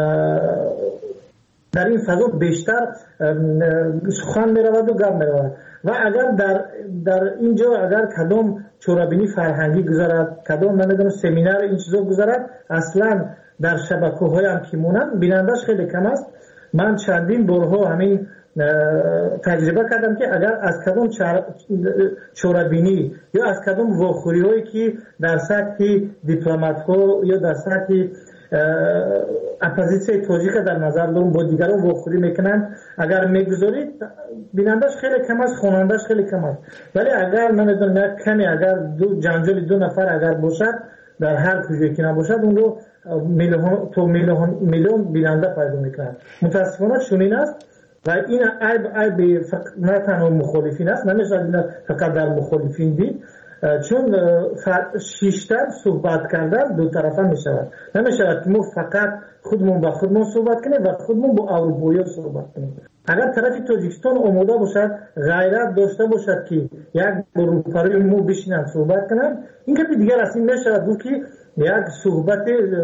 در این فضا بیشتر سخن میرود و گپ میرود و اگر در در اینجا اگر کدام چورابینی فرهنگی گذارد، کدام نمیدونم سمینار این چیزا گذارد، اصلا در شبکه‌های هم که مونن بینندش خیلی کم است. من چندین بارها همین تجربه کردم که اگر از کدام چورابینی یا از کدام واخوری هایی که در سطح دیپلمات ها یا در سطح اپوزیسیون تاجیک در نظر دارم با دیگران واخوری میکنن، اگر میگذارید بینندش خیلی کم است، خوانندش خیلی کم است. ولی اگر من میدونم کمی اگر دو جنجال دو نفر اگر باشد در هر کجایی که نباشد اون رو میلیون تو میلیون میلیون بیننده پیدا میکنند. متاسفانه چنین است و این عیب عیب نه تنها مخالفین است، نمیشه فقط در مخالفین دید، چون شیشتر صحبت کردن دو طرفه میشود. نمیشه که ما فقط خودمون با خودمون صحبت کنیم و خودمون با اروپایی صحبت کنیم. اگر طرف تاجیکستان آماده باشد، غیرت داشته باشد که یک اروپایی مو بشینن صحبت کنن، این که دیگر اصلا نمیشه بود که یک صحبت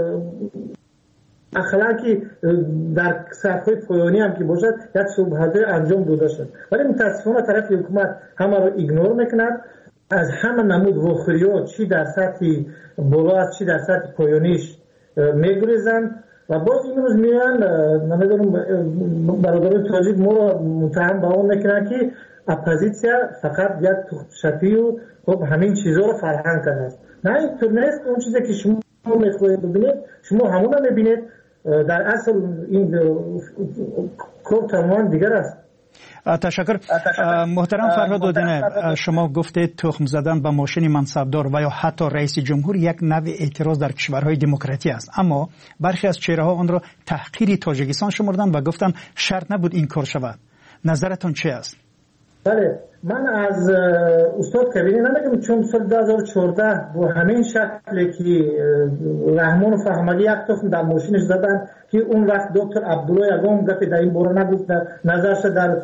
اخلاقی در صفحه پایانی هم که باشد یک صحبت انجام داده شد. ولی متاسفانه طرف حکومت همه رو ایگنور میکند، از همه نمود واخوری‌ها چی در سطح بالا است چی در سطح پایانیش میگریزند و باز این روز میان نمیدونم برادران تاجیک ما رو متهم به اون میکنن که اپوزیسیا فقط یک تخم‌شپی و خب همین چیزا رو فرهنگ کرده است. نه اینطور نیست. اون چیزی که شما میخواهید ببینید شما همون رو میبینید. در اصل این کار تمام دیگر است. تشکر. محترم فرهاد اودینه، شما گفتید تخم زدن به ماشین منصبدار و یا حتی رئیس جمهور یک نوع اعتراض در کشورهای دموکراتی است، اما برخی از چهره ها آن را تحقیر تاجیکستان شمردن و گفتن شرط نبود این کار شود. نظرتون چه است؟ بله، من از استاد کبیری نمیگم، چون سال دو هزار و چهارده با همین شکلی که رحمان و فهمالی یک تخم در ماشینش زدن که اون وقت دکتر عبدالله یگام گفت در این باره نگفت، نظرش در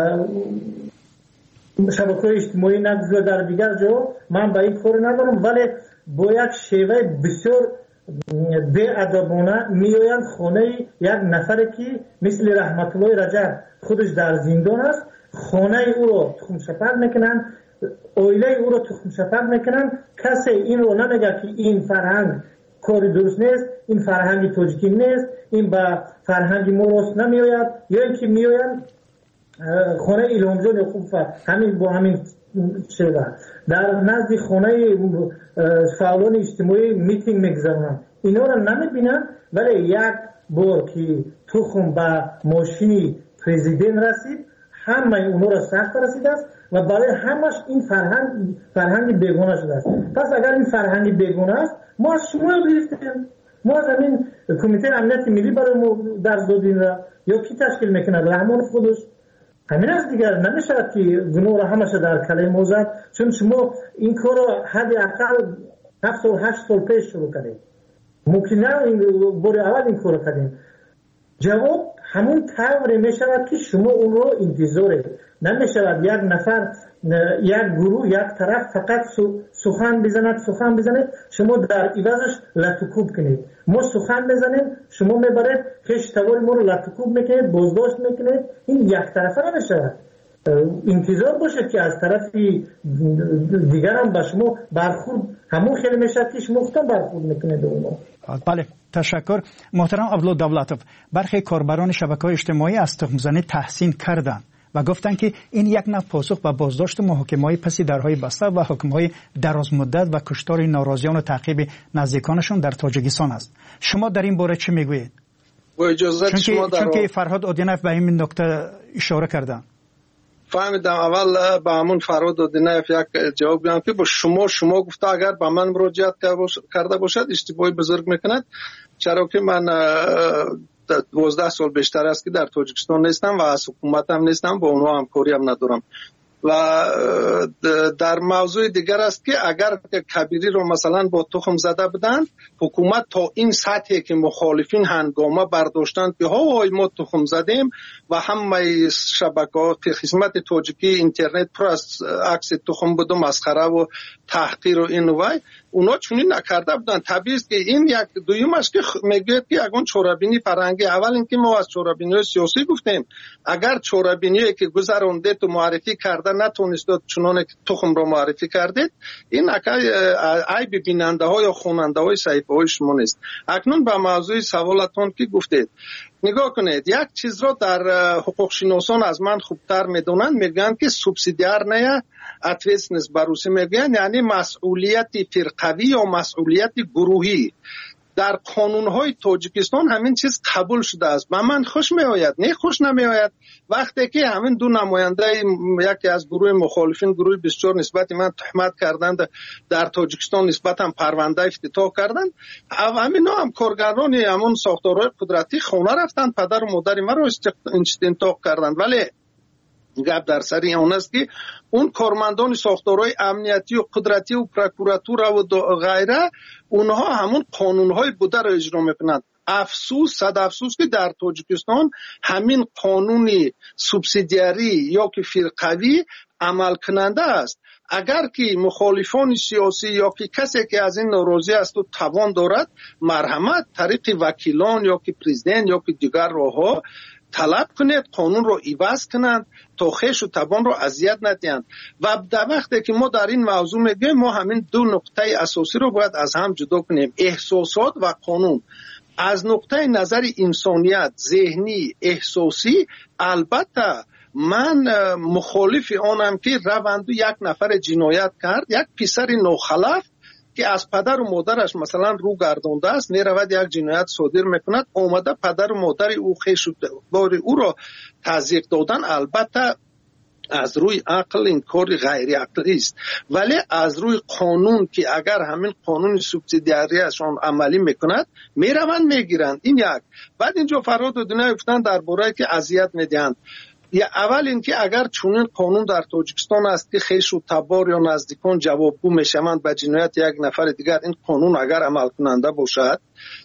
شبکه‌های اجتماعی نگفت و در دیگر جا، من به این کار ندارم، ولی با یک شیوه بسیار بی‌ادبانه میآیند خانه یک نفر که مثل رحمت الله رجب خودش در زندان است، خانه او رو تخم شپر میکنن، اویله او رو تخم شپر میکنن. کسی این رو نمیگه که این فرهنگ کاری درست نیست، این فرهنگ تاجیکی نیست، این به فرهنگ موروث نمیآید، یا اینکه میآیند خانه ایلامجان خوب همین با همین شیوه در نزد خانه فعالان اجتماعی میتینگ میگذارن. اینا رو نمیبینن، ولی یک بار که تخم به ماشین پرزیدنت رسید همه اونها را سخت رسیده است و برای همش این فرهنگ فرهنگ بیگانه شده است. پس اگر این فرهنگ بیگانه است، ما از شما گرفتیم، ما از همین کمیته امنیت ملی برای ما درس دادیم را یا کی تشکیل میکنه؟ رحمان خودش. همین از دیگر نمیشه که گناه را همش در کله ما زد، چون شما این کار را حداقل هفت و هشت سال پیش شروع کردید. ممکن نه این بار اول این کار کردیم. جواب همون طوری می شود که شما اون رو انتظاره نمی شود یک نفر یک گروه یک طرف فقط سخن بزند سخن بزند شما در عوضش لطوکوب کنید. ما سخن بزنیم شما میبرید خشتوار ما رو لطوکوب میکنید، بازداشت میکنید. این یک طرفه نمی شود. انتظار باشد که از طرف دیگر هم به شما برخورد همون خیلی می شود که شما خودتان برخورد میکنید اونو. بله، تشکر. محترم عبدالله دولتوف، برخی کاربران شبکه‌های اجتماعی از تخم‌زنی تحسین کردند و گفتند که این یک نوع پاسخ به بازداشت محاکمه‌های پس درهای بسته و حکم‌های دراز مدت و کشتار ناراضیان و تعقیب نزدیکانشان در تاجیکستان است. شما در این باره چه میگویید؟ با اجازه شما در چون که فرهاد اودینف به این نکته اشاره کردند. فهمیدم. اول به همون فرهاد اودینف یک جواب بدم که با شما شما گفته اگر به من مراجعت کرده باشد اشتباهی بزرگ میکند، چرا که من دوازده سال بیشتر است که در تاجیکستان نیستم و از حکومت هم نیستم، با اونها همکاری هم ندارم. و در موضوع دیگر است که اگر کبیری رو مثلا با تخم زده بدند، حکومت تا این سطحی که مخالفین هنگامه برداشتند که ها ما تخم زدیم و همه شبکه‌ها که خدمت تاجیکی اینترنت پر از عکس تخم بود و مسخره و تحقیر و این وای، اونا چونین نکرده بودن. طبیعی است که این یک دویمش که میگوید که اگه چورابینی فرهنگی، اول اینکه ما از چورابینی سیاسی گفتیم، اگر چورابینی که گذرانده تو معرفی کرده نتونست چنانه که تخم رو معرفی کردید، این عیب بیننده ها یا خواننده های صحیفه های شما نیست. اکنون به موضوع سوالتون که گفتید نگاه کنید، یک چیز رو در حقوق شناسان از من خوبتر میدونن، میگن که سوبسیدیار نه اتویسنس بروسی میگن، یعنی مسئولیت فرقوی یا مسئولیت گروهی. در قانون‌های تاجیکستان همین چیز قبول شده است. به من خوش میآید، نه خوش نمیآید وقتی که همین دو نماینده یکی از گروه مخالفین، گروه بسیار نسبت من تهمت کردند در تاجیکستان، نسبت هم پرونده افتتاح کردند. همین هم کارگران همون ساختارهای قدرتی خونه رفتند، پدر و مادر من رو استنطاق کردند. ولی گپ در سر اون است که اون کارمندان ساختارهای امنیتی و قدرتی و پروکوراتور و غیره، اونها همون قانونهای بوده را اجرا میکنند. افسوس، صد افسوس که در تاجیکستان همین قانونی سوبسیدیاری یا که فرقوی عمل کننده است. اگر که مخالفان سیاسی یا که کسی که از این ناراضی است و توان دارد، مرحمت طریق وکیلان یا که پرزیدنت یا که دیگر راهها طلب کنید قانون رو عوض کنند تا خویش و توان رو اذیت ندهند. و در وقتی که ما در این موضوع میگیم، ما همین دو نقطه اساسی رو باید از هم جدا کنیم، احساسات و قانون. از نقطه نظر انسانیت، ذهنی، احساسی، البته من مخالف آنم که روندو یک نفر جنایت کرد، یک پسر نوخلف که از پدر و مادرش مثلا رو گردانده است، میرود یک جنایت صادر میکند، اومده پدر و مادر او خیش باری او را تضییق دادن، البته از روی عقل این کار غیر عقلی است. ولی از روی قانون که اگر همین قانون سوبسیدیاریشان عملی میکند میروند میگیرند. این یک. بعد اینجا فراد و دنیا افتن درباره که اذیت میدهند. یا اول اینکه اگر چنین قانون در تاجیکستان است که خیش و تبار یا نزدیکان جوابگو میشوند به جنایت یک نفر دیگر، این قانون اگر عمل کننده باشد،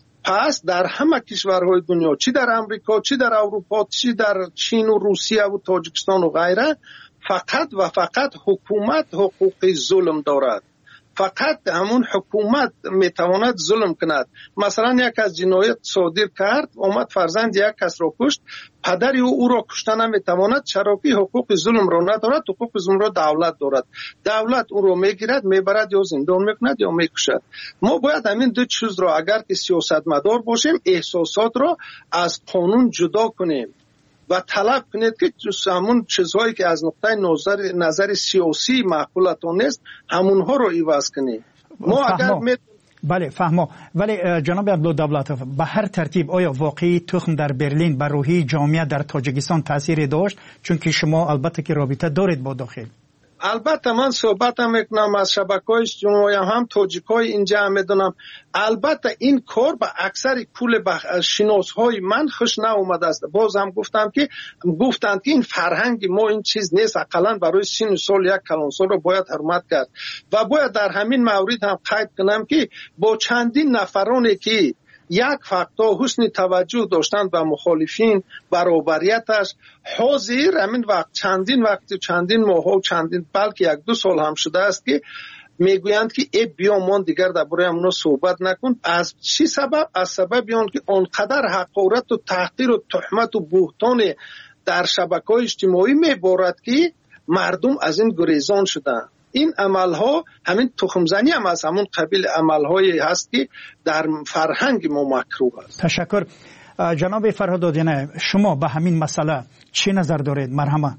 پس در همه کشورهای دنیا، چی در امریکا، چی در اروپا، چی در چین و روسیه و تاجیکستان و غیره، فقط و فقط حکومت حقوق ظلم دارد. فقط همون حکومت میتواند ظلم کند. مثلا یک از جنایت صادر کرد، اومد فرزند یک کس را کشت، پدری او او را کشتن نمیتواند، چرا که حقوق ظلم را ندارد، حقوق ظلم را دولت دارد. دولت او را میگیرد، میبرد یا زندان میکند یا میکشد. ما باید همین دو چیز را اگر که سیاستمدار باشیم، احساسات را از قانون جدا کنیم و طلب کنید که همون چیزهایی که از نقطه نظر نظر سیاسی معقولتون نیست همونها رو عوض کنید. ما اگر می... بله فهمو. ولی جناب عبدالدولتوف، به هر ترتیب آیا واقعی تخم در برلین بر روحی جامعه در تاجیکستان تاثیر داشت؟ چون که شما البته که رابطه دارید با داخل. البته من صحبتم میکنم از شبکه‌های اجتماعی، هم تاجیکای اینجا میدونم. البته این کار به اکثر کل شناسهای من خوش ناآمده است. باز هم گفتم که گفتند که این فرهنگ ما این چیز نیست، حداقل برای سن سال یک کلانسال رو باید حرمت کرد. و باید در همین مورد هم قید کنم که با چندین نفرانی که یک فقط حسن توجه داشتند به مخالفین برابریتش، حاضر همین وقت چندین وقت چندین ماه و چندین بلکه یک دو سال هم شده است که میگویند که ای بیا من دیگر درباره اونا صحبت نکن. از چی سبب؟ از سبب آن که آنقدر حقارت و تحقیر و تهمت و بهتان در شبکه‌های اجتماعی میبارد که مردم از این گریزان شدند. این عملها همین تخمزنی هم از همون قبیل عملهایی هست که در فرهنگ ما مکروه است. تشکر. جناب فرهادادینه، شما به همین مسئله چی نظر دارید؟ مرحمت.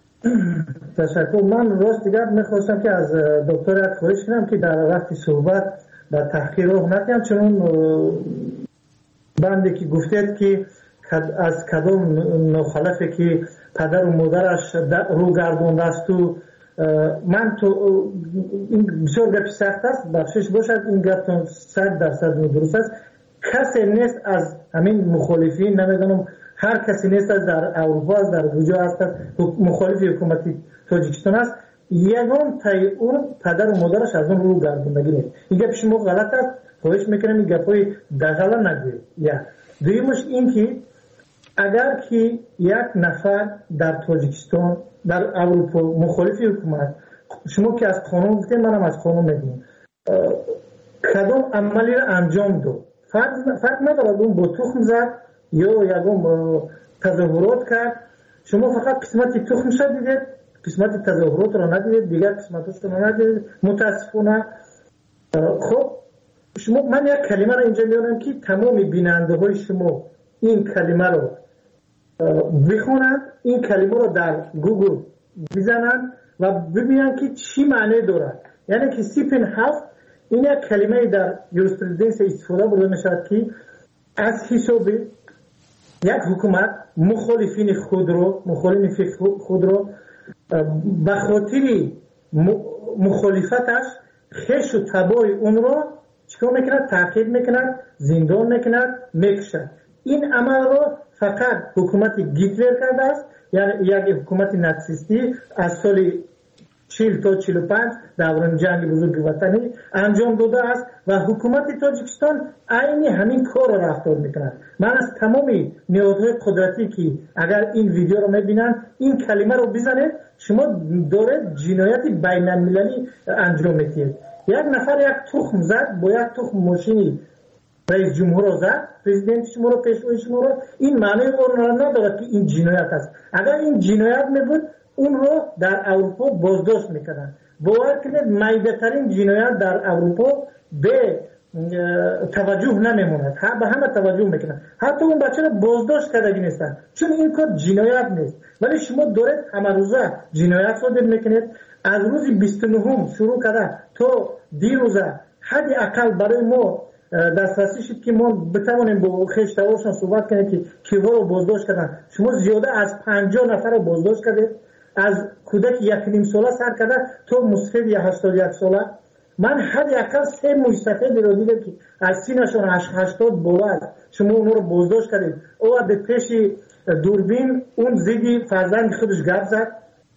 تشکر. من راست دیگر میخواستم که از دکتر خواهش کنم که در وقت صحبت در تحقیر رو نکنم، چون بنده که گفتید که از کدام ناخلفه که پدر و مادرش رو گردونده است و من تو این بسیار گپی سخت است، بخشش باشد این گپ صد درصد درست است. کسی نیست از همین مخالفین، نمیدونم هر کسی نیست از در اروپا است، در کجا است مخالف حکومت تاجیکستان است، یگان تای اون پدر و مادرش از اون رو گردوندگی نیست. این گپ شما غلط است، خواهش میکنم این گپای دغلا نگویید. یا دویمش این که اگر که یک نفر در تاجیکستان در اروپا مخالف حکومت، شما که از قانون گفتید، منم از قانون میگم، کدام عملی را انجام داد، فرق فرق ندارد اون با تخم زد یا یگان تظاهرات کرد، شما فقط قسمت تخم شد دیدید، قسمت تظاهرات را ندیدید، دیگر قسمتش را ندیدید، متاسفانه. خب شما من یک کلمه را اینجا میارم که تمام بیننده های شما این کلمه رو بخونند، این کلمه رو در گوگل بزنند و ببینند که چی معنی دارد. یعنی که سیپن هفت این یک کلمه در یوریسپرودنس استفاده برده میشود که از حساب یک حکومت مخالفین خود رو مخالفین خود رو به خاطر مخالفتش خش و تبار اون رو چیکار میکند؟ تعقیب میکند، زندان میکند، میکشد. این عمل رو فقط حکومت گیتلر کرده است، یعنی یک حکومت ناتسیستی از سال چهل تا چهل و پنج دوران جنگ بزرگ وطنی انجام داده است و حکومت تاجیکستان عین همین کار را رفتار میکند. من از تمامی نهادهای قدرتی که اگر این ویدیو رو میبینن این کلمه رو بزنید، شما داره جنایت بین المللی انجام میدید. یک نفر یک تخم زد با یک تخم ماشینی رئیس جمهور رو زد، پرزیدنت شما رو، پیشوای شما رو، این معنی اون ندارد که این جنایت است. اگر این جنایت میبود اون رو در اروپا بازداشت میکردن. باور کنید میده ترین جنایت در اروپا به توجه نمیموند، به همه توجه میکنن، حتی اون بچه رو بازداشت کردگی نیستن چون این کار جنایت نیست. ولی شما دارید همه روزه جنایت صادر میکنید. از روز بیست و نه شروع کرده تا دیروزه حد اقل برای ما دسترسی شد که ما بتوانیم با خشتوارشان صحبت کنیم که کیوا رو بازداشت کردن. شما زیاده از پنجاه نفر رو بازداشت کردید، از کودک یک نیم ساله سر کرده تا مسفید یا هشتاد و یک ساله. من حد اقل سه مستفید رو دیدم که از سینشون هشتاد بالا است. شما اون رو بازداشت کردید. او به پیش دوربین اون زیدی فرزند خودش گپ زد.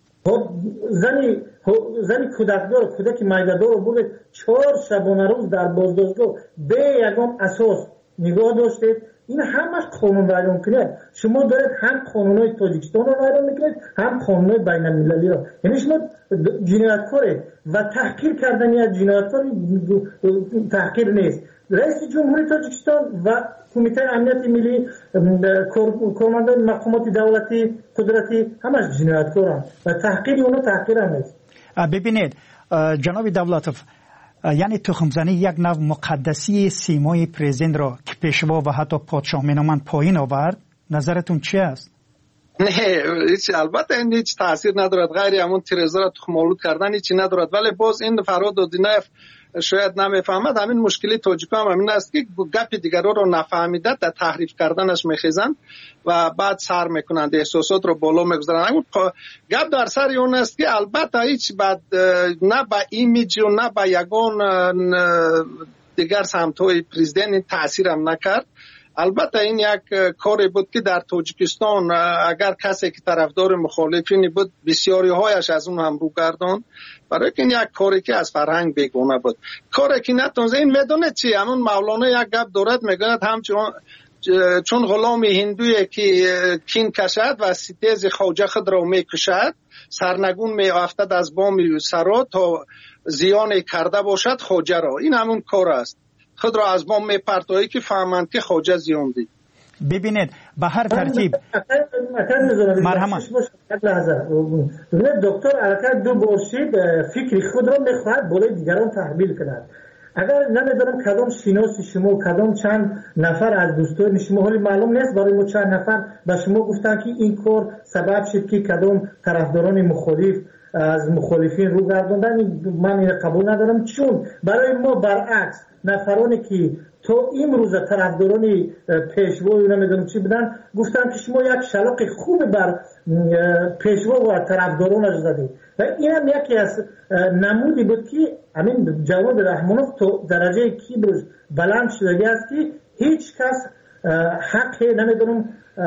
زنی زنی کودکدار کودک میده‌دار رو برد چهار شبانه روز در بازداشتگاه به یگام اساس نگاه داشتید. این همش قانون ویران میکنه. شما دارید هم قانونهای تاجیکستان رو ویران میکنید هم قانونهای بین المللی رو. یعنی شما جنایتکاره و تحقیر کردن از جنایتکار تحقیر نیست. رئیس جمهوری تاجیکستان و کمیته امنیت ملی کارمندان مقامات دولتی قدرتی همش جنایتکارن و تحقیر اونو تحقیر هم نیست. ببینید جناب دولتوف، یعنی تخمزنی یک نوع مقدسی سیمای پرزیدنت را که پیشوا و حتی پادشاه مینامند پایین آورد. نظرتون چی است؟ نه هیچ، البته این هیچ تاثیر ندارد، غیر همون تیرزا را تخم‌آلود کردن هیچی ندارد. ولی باز این فرهاد دودینایف شاید نمیفهمد. همین مشکلی تاجیکا هم همین است که گپ دیگران رو نفهمیده در تحریف کردنش میخیزند و بعد سر میکنند، احساسات رو بالا میگذارند. گپ در سر اون است که البته هیچ بعد نه با ایمیج و نه با یگان دیگر سمت‌های پرزیدنت تاثیر هم نکرد. البته این یک کاری بود که در تاجیکستان اگر کسی که طرفدار مخالفینی بود بسیاری هایش از اون هم رو گردان، برای که این یک کاری که از فرهنگ بیگانه بود. کاری که نتونسته. این میدونه چی؟ همون مولانا یک گپ دارد میگوید همچون چون غلام هندویی که کین کشد و ستیز خواجه خود را میکشد، سرنگون میافتد از بام سرا تا زیان کرده باشد خواجه را. این همون کار است، خود را از بام میپرتایی که فهمند که خواجه زیان دید. ببینید به هر ترتیب مرحمت دکتر حرکت دو باشید فکر خود را میخواهد برای دیگران تحمیل کند. اگر نمیدونم کدام شناسی شما کدام چند نفر از دوستان شما، حالی معلوم نیست برای ما چند نفر به شما گفتن که این کار سبب شد که کدام طرفداران مخالف از مخالفین رو گرداندن، من این قبول ندارم. چون برای ما برعکس نفرانی که تو امروز طرفداران پیشوا و نمیدونم چی بدن گفتن که شما یک شلاق خوب بر پیشوا و طرفدارانش زدید و این هم یکی از نمودی بود که همین جواد رحمانوف تو درجه کیبرش بلند شده است که هیچ کس حق نمیدونم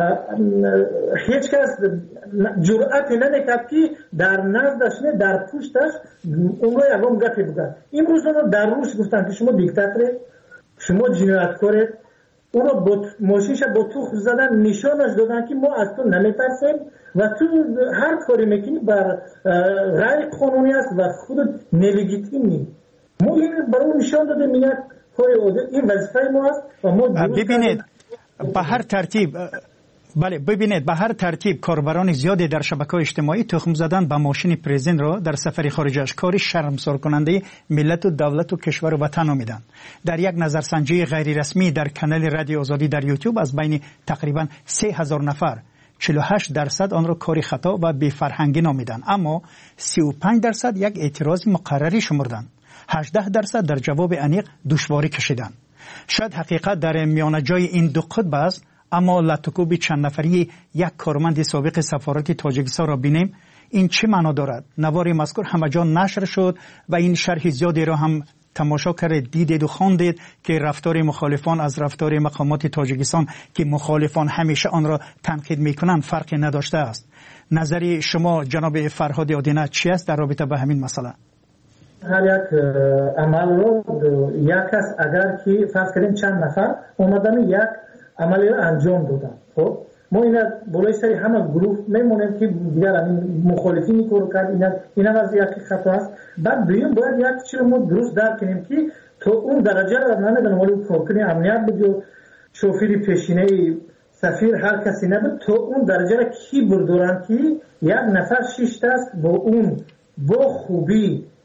هیچ کس جرأت نمیکرد که در نزدش نه در پشتش اون رو یکم گپی بگن. امروز اون در روش گفتن که شما دیکتاتوری، شما جنایتکارید. اون رو با ماشینش با توخ زدن، نشانش دادن که ما از تو نمیترسیم و تو هر کاری میکنی بر غیر قانونی است و خودت نلگیتیمی. ما این برای نشان داده میاد کاری این وظیفه ما است و ما ببینید به هر ترتیب بله ببینید به هر ترتیب کاربران زیادی در شبکه‌های اجتماعی تخم زدن به ماشین پرزیدنت را در سفر خارجش کاری شرمسار کننده ملت و دولت و کشور و وطن نامیدند. در یک نظرسنجی غیر رسمی در کانال رادیو آزادی در یوتیوب از بین تقریبا سه هزار نفر چهل و هشت درصد آن را کاری خطا و بی فرهنگی نامیدند، اما سی و پنج درصد یک اعتراض مقرری شمردند. هجده درصد در جواب انیق دشواری کشیدند. شاید حقیقت در میان جای این دو قطب است، اما لطکوب چند نفری یک کارمند سابق سفارت تاجیکستان را بینیم. این چه معنا دارد؟ نوار مذکور همه جا نشر شد و این شرح زیادی را هم تماشا کرد، دیدید و خواندید که رفتار مخالفان از رفتار مقامات تاجیکستان که مخالفان همیشه آن را تنقید میکنند فرقی نداشته است. نظری شما جناب فرهاد آدینه چی است در رابطه با همین مسئله؟ هر یک عمل رو یک کس اگر که فرض کنیم چند نفر اومدن یک عملی رو انجام دادن، خب ما اینا بالای سری همه گروه میمونیم که دیگر همین مخالفینی کارو کرد، اینا اینا از یک خطا است. بعد دویم باید یک چیز رو ما درست درک کنیم که تو اون درجه رو نمیدونم ولی کارکنی امنیت بود، شوفیر پیشینه سفیر هر کسی نبود، تو اون درجه رو کی بردارن که یک نفر شش است با اون با خوبی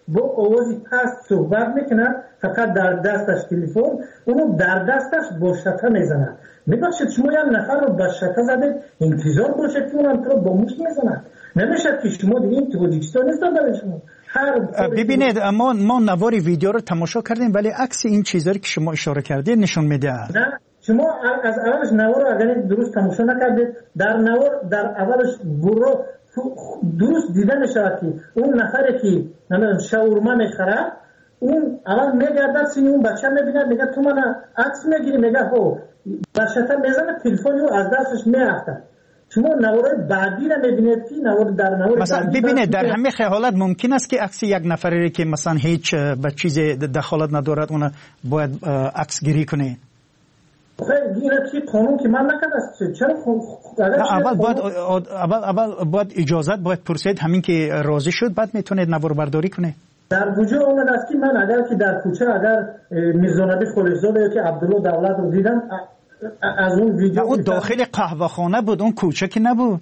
با آوازی پست صحبت میکنن، فقط در دستش تلفن، اونو در دستش با شته میزنن. میبخشید شما یک نفر رو با شته زده انتظار باشد که اونم تو رو با موش میزنن. نمیشد که شما دیگه این تاجیکستان نیستن برای شما. ببینید ما ما نوار ویدیو رو تماشا کردیم ولی عکس این چیزایی که شما اشاره کردید نشون میده. نه شما از اولش نوار رو اگر درست تماشا نکردید، در نوار در اولش برو درست دیده میشود که اون نفری که نمیدونم شاورما میخره اون اول میگرده سینی اون بچه میبینه میگه تو من عکس میگیری، میگه هو بچه‌تا میزنه تلفن رو از دستش میافته. شما نوار بعدی را میبینید که نوار در نوار مثلا ببینید در همه حالت ممکن است که عکس یک نفری که مثلا هیچ به چیز دخالت ندارد اون باید عکس گیری کنه. خیلی این چی قانون که من نکرده چرا اول باید اول اول باید اجازت باید پرسید، همین که راضی شد بعد میتونید نوار برداری کنه. در وجود اومد است که من اگر که در کوچه اگر میرزانبی خلیزاده یا که عبدالله دولت رو دیدم از اون ویدیو اون داخل قهوه خانه بود، اون کوچه که نبود.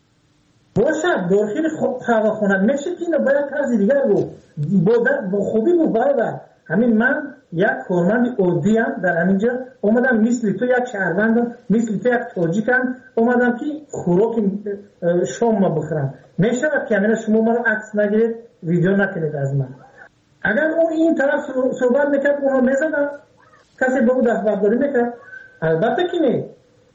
باشه داخل قهوه خانه میشه که اینو باید طرز دیگر بود با خوبی بود برادر. همین من یک کارمند عادی ام در همینجا اومدم مثل تو یک شهروندم مثل تو یک تاجیکم اومدم که خوراک شام ما بخورم. میشود که همین شما ما رو عکس نگیرید ویدیو نکنید از من. اگر اون این طرف صحبت میکرد اونو میزدم کسی به اون دست برداری میکرد؟ البته که نه.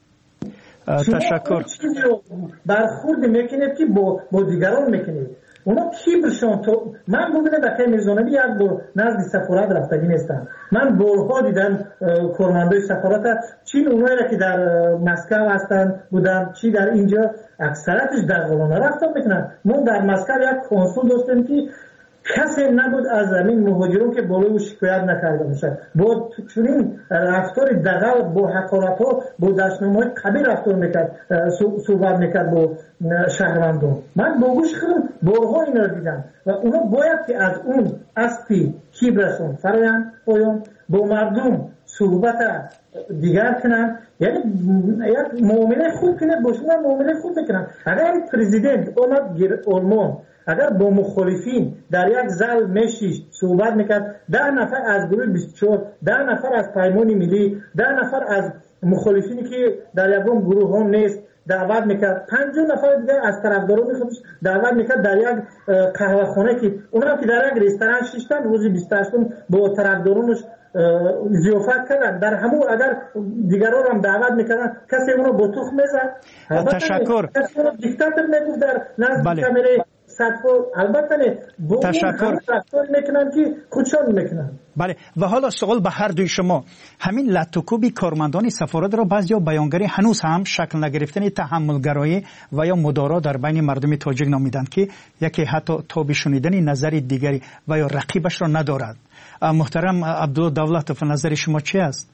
تشکر. برخورد میکنید که با, با دیگران میکنید. اونا کیبرشون تو من ببینم در که میرزانبی یک بار نزد سفارت رفتگی نیستم. من بارها دیدم کارمندای سفارت چین اونایی را که در مسکو هستن بودن چی در اینجا اکثرتش در قلانه رفتن میکنن. ما در مسکو یک کنسول داشتیم که کسی نبود از زمین مهاجرون که بالای او شکایت نکرده باشه. با چنین رفتار دغل با حقارت ها با دشنامه‌های قبیل رفتار میکرد، صحبت میکرد با شهروندان. من با گوش خودم بارها اینا رو دیدم و اونا باید که از اون اسپی کیبرشون فراین پایان با مردم صحبت دیگر کنن، یعنی یک معامله خوب کنه با شما معامله خوب بکنن. اگر پرزیدنت اومد گیر آلمان اگر با مخالفین در یک زل میشیش صحبت میکرد، ده نفر از گروه بیست و چهار، ده نفر از پیمان ملی، ده نفر از مخالفینی که در یکم گروه هم نیست دعوت میکرد، پنجاه نفر دیگه از طرفداران خودش دعوت میکرد در یک قهوه خانه که اونا که در یک رستوران شیشتن روزی بیست و هشت با طرفدارانش ضیافت کردن. در همون اگر دیگران هم دعوت میکردن کسی اونو با تخم میزد. تشکر. کسی اونو دیکتاتور میگفت در نزد کامره البته با تشکر میکنن که خودشان میکنن. بله و حالا سوال به هر دوی شما، همین لطوکوبی کارمندان سفارت را بعضیا بیانگری هنوز هم شکل نگرفتن تحملگرایی و یا مدارا در بین مردم تاجیک نامیدند که یکی حتی تاب شنیدن نظر دیگری و یا رقیبش را ندارد. محترم عبدالله دولت نظر شما چی است؟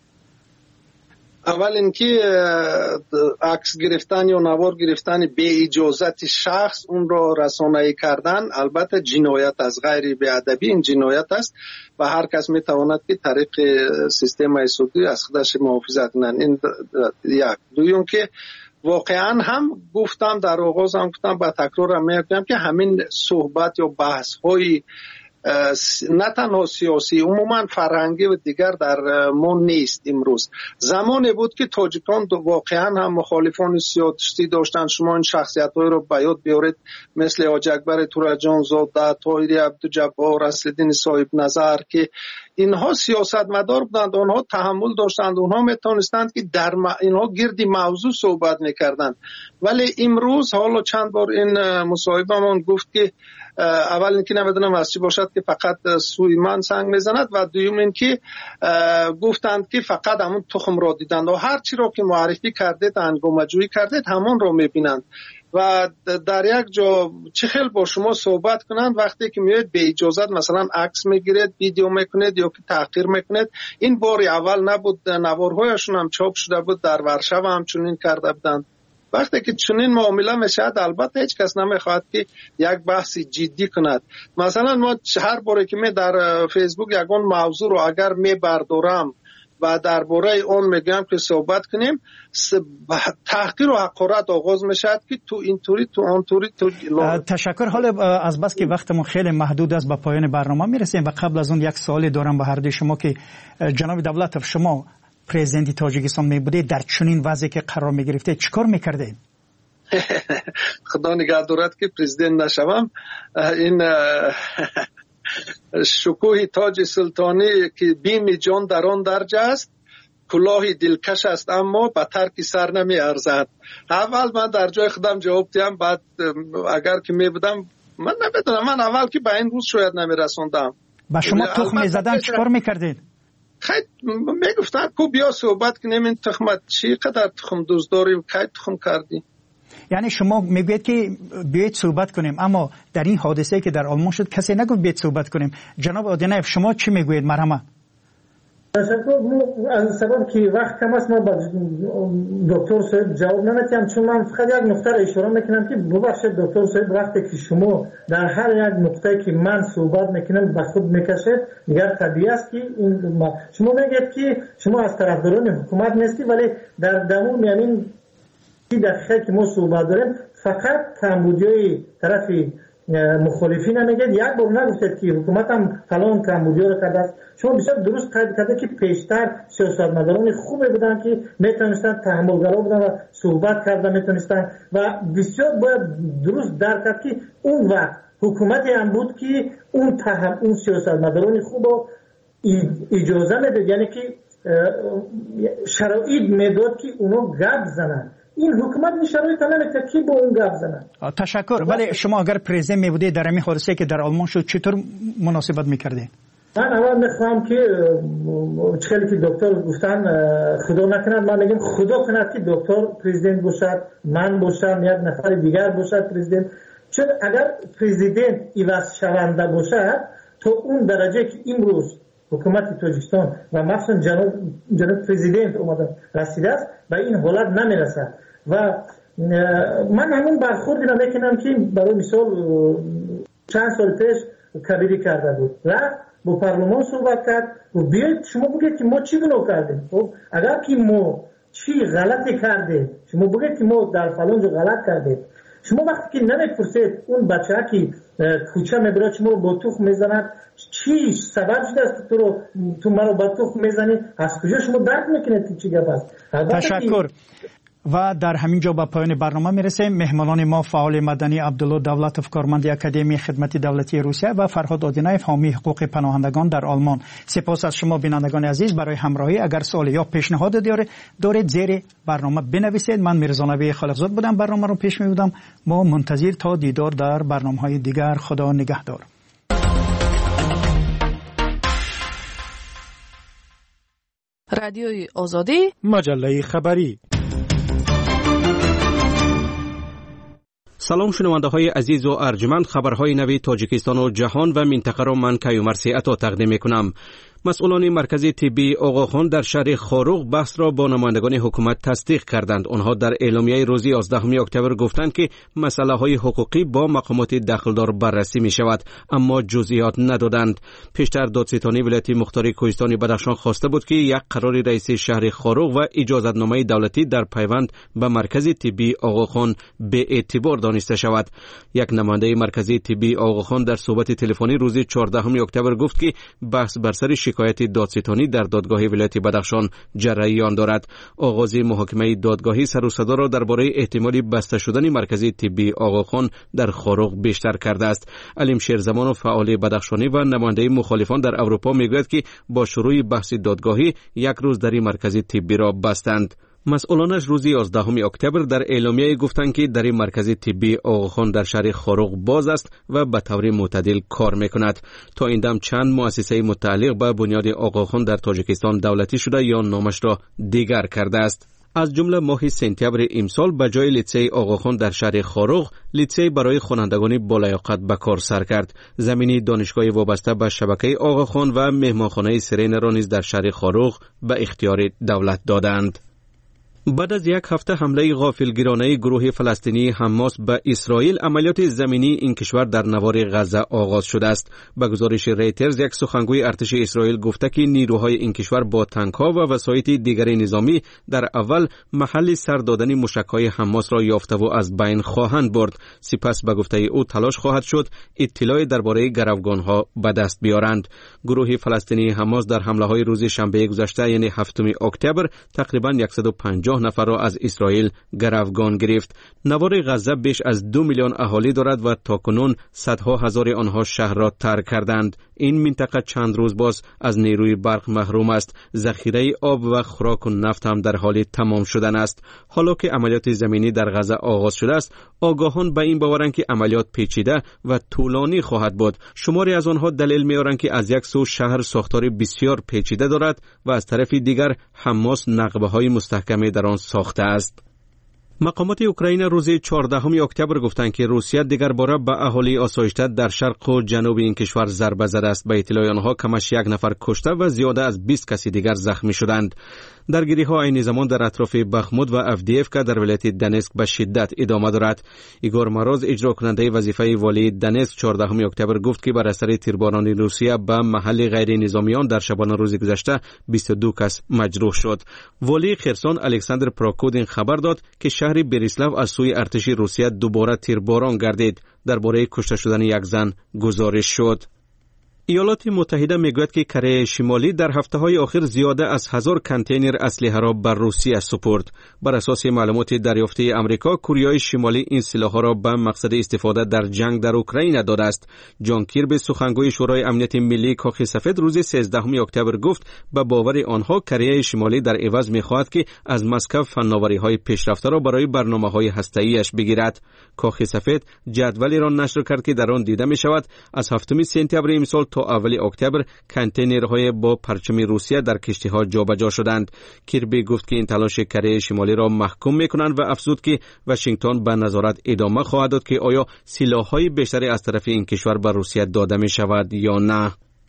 اول اینکه عکس گرفتن یا نوار گرفتن به اجازت شخص اون را رسانه‌ای کردن البته جنایت از غیر بی‌ادبی این جنایت است و هر کس میتواند که طریق سیستم ایسودی از خودش محافظت کنند. این یک. دوم که واقعا هم گفتم در آغاز هم گفتم با تکرار هم میگم که همین صحبت یا بحث های نه تنها سیاسی عموما فرهنگی و دیگر در ما نیست. امروز زمانی بود که تاجیکان واقعا هم مخالفان سیاسی داشتن. شما این شخصیت‌های رو به یاد بیارید مثل حاج اکبر تورجان زاده، طاهری عبدالجبار، اصل‌الدین صاحب نظر که اینها سیاستمدار بودند، آنها تحمل داشتند، آنها میتونستند که در م... اینها گردی موضوع صحبت میکردند. ولی امروز حالا چند بار این مصاحبه‌مان گفت که اول اینکه نمیدونم از چی باشد که فقط سوی من سنگ میزند و دوم اینکه گفتند که فقط همون تخم را دیدند و هر چی را که معرفی کردید هنگامه جویی کردید همون را میبینند و در یک جا چه خیلی با شما صحبت کنند وقتی که میاد به اجازت مثلا عکس میگیرید، ویدیو میکنید یا که تحقیر میکنید. این باری اول نبود، نوارهایشون هم چاپ شده بود، در ورشو هم چنین کرده بودند. وقتی که چنین معامله میشد البته هیچ کس نمیخواد که یک بحثی جدی کند. مثلا ما هر باره که می در فیسبوک یگان موضوع رو اگر میبردارم و درباره اون میگم که صحبت کنیم. تحقیر و حقارت آغاز میشد که تو اینطوری تو آنطوری تو تشکر. حالا از بس که وقتمون خیلی محدود است به پایان برنامه میرسیم و قبل از اون یک سوالی دارم به هر دوی شما که جناب دولتوف شما پرزیدنت تاجیکستان می بودید، در چنین وضعی که قرار می گرفتید چیکار میکردید؟ خدا نگه دارد که پرزیدنت نشوم. این شکوه تاج سلطانی که بیم جان در آن درجه است، کلاهی دلکش است اما به ترک سر نمی ارزد. اول من در جای خودم جواب دیم، بعد اگر که می بودم من نمیدونم، من اول که به این روز شاید نمی رسوندم. با شما تخم زدن چیکار میکردید؟ خیلی میگفتن کو بیا صحبت کنیم این تخمت چی قدر تخم دوست داری و کی تخم کردی. یعنی شما میگوید که بیایید صحبت کنیم، اما در این حادثه که در آلمان شد کسی نگفت بیایید صحبت کنیم. جناب آدینایف شما چی میگوید؟ مرحمت. تشکر. از سبب که وقت کم است ما با دکتر صاحب جواب نمیدم، چون من فقط یک نکته را اشاره میکنم که ببخشید دکتر صاحب وقتی که شما در هر یک نکته که من صحبت میکنم به خود میکشید دیگر طبیعی است که این شما میگید که شما از طرفداران حکومت نیستی، ولی در دمون یعنی دقیقه که ما صحبت داریم فقط کمبودیای طرف مخالفین نمیگید. یک بار نگفتید که حکومت هم فلان کمبودیا رو کرده است. شما بسیار درست قید کرده که پیشتر سیاستمداران خوبی بودن که میتونستن تحملگرا بودن و صحبت کردن میتونستن و بسیار باید درست درک کرد که اون وقت حکومتی هم بود که اون تهم اون سیاستمداران خوب رو اجازه میداد، یعنی که شرایط میداد که اونو گپ زنن. این حکومت این شرایط نمیده که با اون گپ زنن. تشکر. ولی شما اگر پرزیدنت می بودید در این حادثه که در آلمان شد چطور مناسبت میکردید؟ من اول میخوام که چخیلی که دکتر گفتن خدا نکند، من میگم خدا کند که دکتر پرزیدنت باشد، من باشم، یک نفر دیگر باشد پرزیدنت. چون اگر پرزیدنت عوض شونده باشد تو اون درجه که امروز حکومت تاجیکستان و مخصوصا جناب جناب پرزیدنت اومدن رسیده است به این حالت نمیرسد. و من همون برخوردی را میکنم که برای مثال چند سال پیش کبیری کرده بود، رفت با پارلمان صحبت کرد و بیاید شما بگید که ما چی گناه کردیم. خب اگر که ما چی غلطی کردیم شما بگید که ما در فلان جا غلط کردیم. شما وقتی که نمیپرسید اون بچه ها که کوچه میبرد شما رو با تخم میزند چی سبب شده است تو رو تو مرا با تخم میزنی، از کجا شما درک میکنید که چی گپ است. تشکر. و در همین جا به پایان برنامه میرسیم. مهمانان ما فعال مدنی عبدالله دولتوف کارمند اکادمی خدمت دولتی روسیه و فرهاد آدینایف حامی حقوق پناهندگان در آلمان. سپاس از شما بینندگان عزیز برای همراهی. اگر سوال یا پیشنهاد دارید زیر برنامه بنویسید. من میرزا نبی خالقزاد بودم، برنامه رو پیش میبردم. ما منتظر تا دیدار در برنامه‌های دیگر. خدا نگهدار. رادیوی آزادی، مجله خبری. سلام شنونده های عزیز و ارجمند، خبرهای نوی تاجیکستان و جهان و منطقه را من کیومرث عطا تقدیم میکنم. مسئولان مرکز طبی آقاخان در شهر خاروق بحث را با نمایندگان حکومت تصدیق کردند. آنها در اعلامیه روز یازدهم اکتبر گفتند که مسئله های حقوقی با مقامات دخلدار بررسی می شود، اما جزئیات ندادند. پیشتر دادستانی ولایت مختار کوهستان بدخشان خواسته بود که یک قرار رئیس شهر خاروق و اجازتنامه دولتی در پیوند به مرکز طبی آقاخان به اعتبار دانسته شود. یک نماینده مرکز طبی آقاخان در صحبت تلفنی روز چهاردهم اکتبر گفت که بحث بر سر شکایت دادستانی در دادگاه ولایت بدخشان جریان دارد. آغاز محاکمه دادگاهی سر و صدا را درباره احتمالی بسته شدن مرکز طبی آقاخان در خاروق بیشتر کرده است. علیم شیرزمان فعال بدخشانی و نماینده مخالفان در اروپا میگوید که با شروع بحث دادگاهی یک روز در این مرکز طبی را بستند. مسئولانش روز یازدهم اکتبر در اعلامیه گفتند که در این مرکز طبی آقاخان در شهر خاروق باز است و به طور معتدل کار میکند. تا این دم چند مؤسسه متعلق به بنیاد آقاخان در تاجیکستان دولتی شده یا نامش را دیگر کرده است. از جمله ماه سپتامبر امسال به جای لیسه آقاخان در شهر خاروق، لیسه برای خوانندگان بالیاقت به کار سر کرد. زمین دانشگاه وابسته به شبکه آقاخان و مهمانخانه سرین را نیز در شهر خاروق به اختیار دولت دادند. بعد از یک هفته حمله غافلگیرانه گروه فلسطینی حماس به اسرائیل، عملیات زمینی این کشور در نوار غزه آغاز شده است. به گزارش ریترز، یک سخنگوی ارتش اسرائیل گفته که نیروهای این کشور با تانک‌ها و وسایط دیگر نظامی در اول محل سر دادن موشک‌های حماس را یافته و از بین خواهند برد. سپس به گفته او تلاش خواهد شد اطلاع درباره گروگان‌ها به دست بیارند. گروه فلسطینی حماس در حمله‌های روز شنبه گذشته یعنی هفتم اکتبر تقریباً صد و پنجاه نفر را از اسرائیل گروگان گرفت. نوار غزه بیش از دو میلیون اهالی دارد و تاکنون صدها هزار آنها شهر را ترک کردند. این منطقه چند روز باز از نیروی برق محروم است. ذخیره آب و خوراک و نفت هم در حال تمام شدن است. حالا که عملیات زمینی در غزه آغاز شده است، آگاهان به این باورند که عملیات پیچیده و طولانی خواهد بود. شماری از آنها دلیل می‌آورند که از یک سو شهر ساختار بسیار پیچیده دارد و از طرف دیگر حماس نقبه‌های مستحکمی در آن ساخته است. مقامات اوکراین روز چهاردهم اکتبر گفتند که روسیه دیگر باره به اهالی آسایشته در شرق و جنوب این کشور ضربه زده است. به اطلاع آنها کمش یک نفر کشته و زیاده از بیست کسی دیگر زخمی شدند. درگیری‌ها عین زمان در اطراف بخمود و افدیف که در ولایت دنسک به شدت ادامه دارد. ایگور ماروز، اجرا کننده وظیفه والی دنسک، چهاردهم اکتبر گفت که بر اثر تیرباران روسیه به محل غیر نظامیان در شبانه روز گذشته بیست و دو کس مجروح شد. والی خرسون الکساندر پراکودین خبر داد که شهر بریسلاو از سوی ارتش روسیه دوباره تیرباران گردید. درباره کشته شدن یک زن گزارش شد. ایالات متحده میگوید که کره شمالی در هفته‌های اخیر زیاده از هزار کانتینر اسلحه را بر روسیه سپرد. بر اساس معلومات دریافته آمریکا، کره شمالی این سلاح‌ها را به مقصد استفاده در جنگ در اوکراین داده است. جان کیربی، سخنگوی شورای امنیت ملی کاخ سفید، روز سیزدهم اکتبر گفت به باور آنها کره شمالی در عوض می‌خواهد که از مسکو فناوری‌های پیشرفته را برای برنامه‌های هسته‌ایش بگیرد. کاخ سفید جدولی را نشر کرد که در آن دیده می‌شود از هفتم سپتامبر امسال تا اول اکتبر کانتینرهای با پرچم روسیه در کشتی‌ها جابجا شدند. کیربی گفت که این تلاش کره شمالی را محکوم می‌کنند و افزود که واشنگتن به نظارت ادامه خواهد داد که آیا سلاح‌های بیشتری از طرف این کشور به روسیه داده می‌شود یا نه.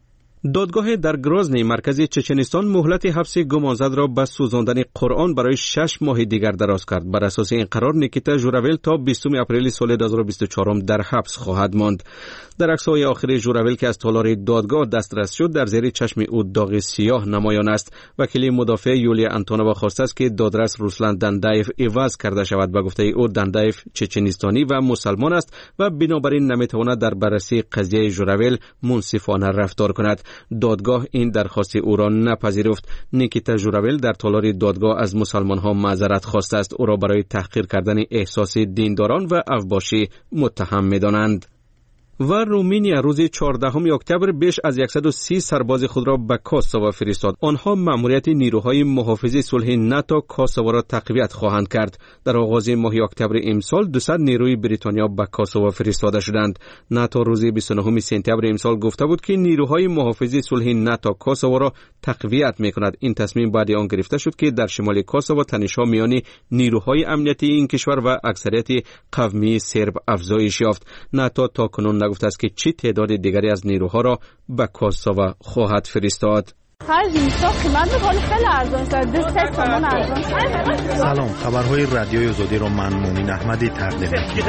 دادگاه در گرازنی مرکز چچنستان مهلت حبس گمانزد را به سوزاندن قرآن برای شش ماه دیگر دراز کرد. بر اساس این قرار نیکیتا ژوراول تا بیستم اپریل سال دو هزار و بیست و چهار در حبس خواهد ماند. در عکس‌های آخر ژوراول که از تالار دادگاه دسترس شد، در زیر چشم او داغ سیاه نمایان است. وکیل مدافع یولیا آنتونووا خواسته است که دادرس روسلان دندایف عوض کرده شود. به گفته او دندایف چچنستانی و مسلمان است و بنابراین نمیتواند در بررسی قضیه ژوراول منصفانه رفتار کند. دادگاه این درخواست او را نپذیرفت. نیکیتا ژوراول در تالار دادگاه از مسلمان ها معذرت خواسته است. او را برای تحقیر کردن احساس دینداران و اوباشی متهم می‌دانند. و رومانیا روز چهاردهم اکتبر بیش از صد و سی سرباز خود را به کاسوو فرستاد. آنها مأموریت نیروهای محافظ صلح ناتو کاسوو را تقویت خواهند کرد. در آغاز ماه اکتبر امسال دویست نیروی بریتانیا به کاسوو فرستاده شدند. ناتو روز بیست و نهم سپتامبر امسال گفته بود که نیروهای محافظ صلح ناتو کاسوو را تقویت می‌کند. این تصمیم بعد آن گرفته شد که در شمال کاسوو تنش‌ها میان نیروهای امنیتی این کشور و اکثریت قومی سرب افزایش یافت. ناتو تاکنون نگفته است که چه تعداد دیگری از نیروها را به کاسوو خواهد فرستاد. سلام، خبرهای رادیوی آزادی را من مومن احمدی تقدیم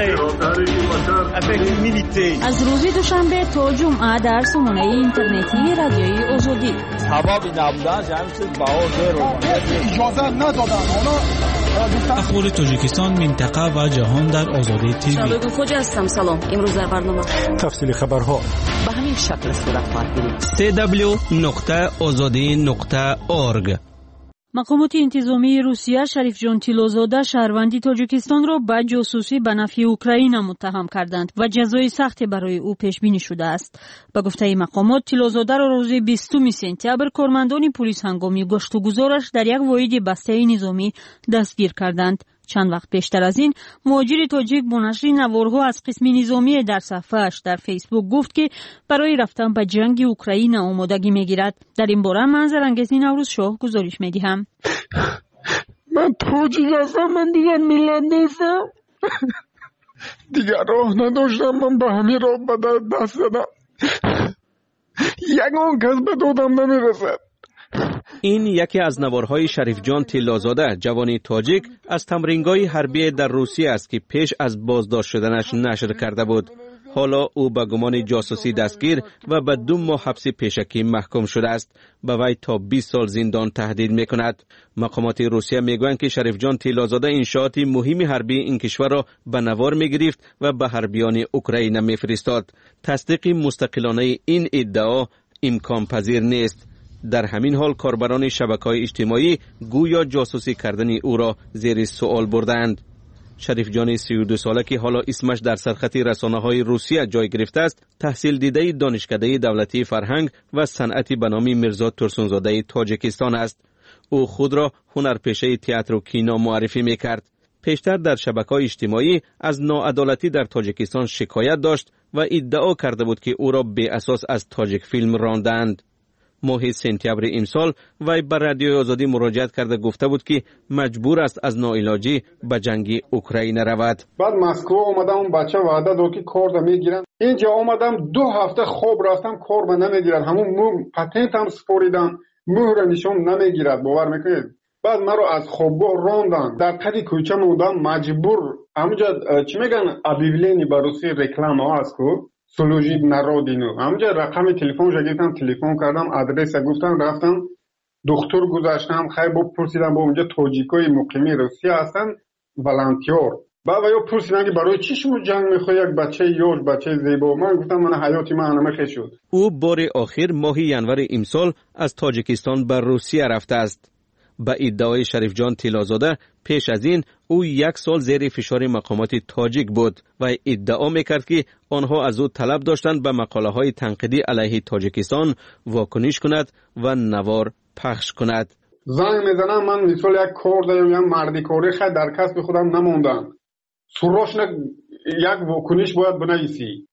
می‌کنم. از روز دوشنبه تا جمعه در سامانه اینترنتی رادیوی آزادی. هوا نبودن جمعیت بهار اجازه ندادن. اخبار تاجیکستان، منطقه و جهان در آزادی تیوی. شبکه خوجا هستم. سلام. امروز در برنامه تفصیل خبرها به همین شکل صورت خواهد گرفت. سی دبلیو نقطه آزادی نقطه اورگ. مقامات انتظامی روسیه شریف جان تیلوزاده شهروندی تاجیکستان را به جاسوسی به نفع اوکراین متهم کردند و جزای سختی برای او پیش بینی شده است. به گفته مقامات، تیلوزاده را روز بیستم سپتامبر کارمندان پلیس هنگامی گشت و گذارش در یک واحد بسته نظامی دستگیر کردند. چند وقت پیشتر از این، مهاجر تاجیک با نشر نوارها از قسم نظامی در صفحه‌اش در فیسبوک گفت که برای رفتن به جنگ اوکراین آمادگی می‌گیرد. در این باره منظر انگیز نوروز شاه گزارش می‌دهم. من تاجیک هستم، من دیگر ملت نیستم. دیگر راه نداشتم، من به همین راه به دست زدم. یگان کس به دادم نمیرسد. این یکی از نوارهای شریف جان تیلازاده، جوانی تاجیک از تمرینگاه حربی در روسیه است که پیش از بازداشت شدنش نشر کرده بود. حالا او به گمان جاسوسی دستگیر و به دو ماه حبس پیشکی محکوم شده است. به وی تا بیست سال زندان تهدید میکند. مقامات روسیه میگویند که شریف جان تیلازاده انشاءات مهم حربی این کشور را به نوار میگرفت و به حربیان اوکراین میفرستاد. تصدیق مستقلانه این ادعا امکان پذیر نیست. در همین حال کاربران شبکه‌های اجتماعی گویا جاسوسی کردن او را زیر سوال بردند. شریف جان سی و دو ساله که حالا اسمش در سرخط رسانه‌های روسیه جای گرفته است، تحصیل دیده دانشکده دولتی فرهنگ و صنعت به نام میرزا ترسونزاده تاجیکستان است. او خود را هنرپیشه تئاتر و کینو معرفی می‌کرد. پیشتر در شبکه‌های اجتماعی از ناعدالتی در تاجیکستان شکایت داشت و ادعا کرده بود که او را به اساس از تاجیک فیلم راندند. ماه سپتامبر امسال وی بر رادیوی آزادی مراجعت کرده گفته بود که مجبور است از ناعلاجی به جنگ اوکراین رود. بعد مسکو اومدم، اون بچه وعده داد که کار میگیرن. اینجا اومدم دو هفته خوب رفتم، کار به نمیگیرن. همون مو پتنتم سپوریدم، مهر نشون نمیگیرد. باور میکنید؟ بعد مرا از خوابگاه راندن، در تدی کوچه موندم، مجبور همونجا چی میگن ابیولینی به روسی رکلام ها هست کو سولوژی نرودینو، همونجا رقم تلفن گرفتم، تلفن کردم، آدرس گفتم، رفتم دکتر گذاشتم، خیلی بپرسیدم با اونجا تاجیکای مقیمی روسیه هستن والانتیور. بعد یا پرسیدن که برای چی شما جنگ میخوای، یک بچه یوش بچه زیبا. من گفتم من حیاتی من همه شد. او بار آخر ماه ینور امسال از تاجیکستان بر روسیه رفته است. با ادعای شریف جان تیلازاده پیش از این او یک سال زیر فشار مقامات تاجیک بود و ادعا میکرد که آنها از او طلب داشتند به مقاله های تنقیدی علیه تاجیکستان واکنش کند و نوار پخش کند. زنگ میزنم من مثل یک کار دارم، یک مردی کاری خیلی در کسب خودم نموندم. سروش یک واکنش باید بنویسی.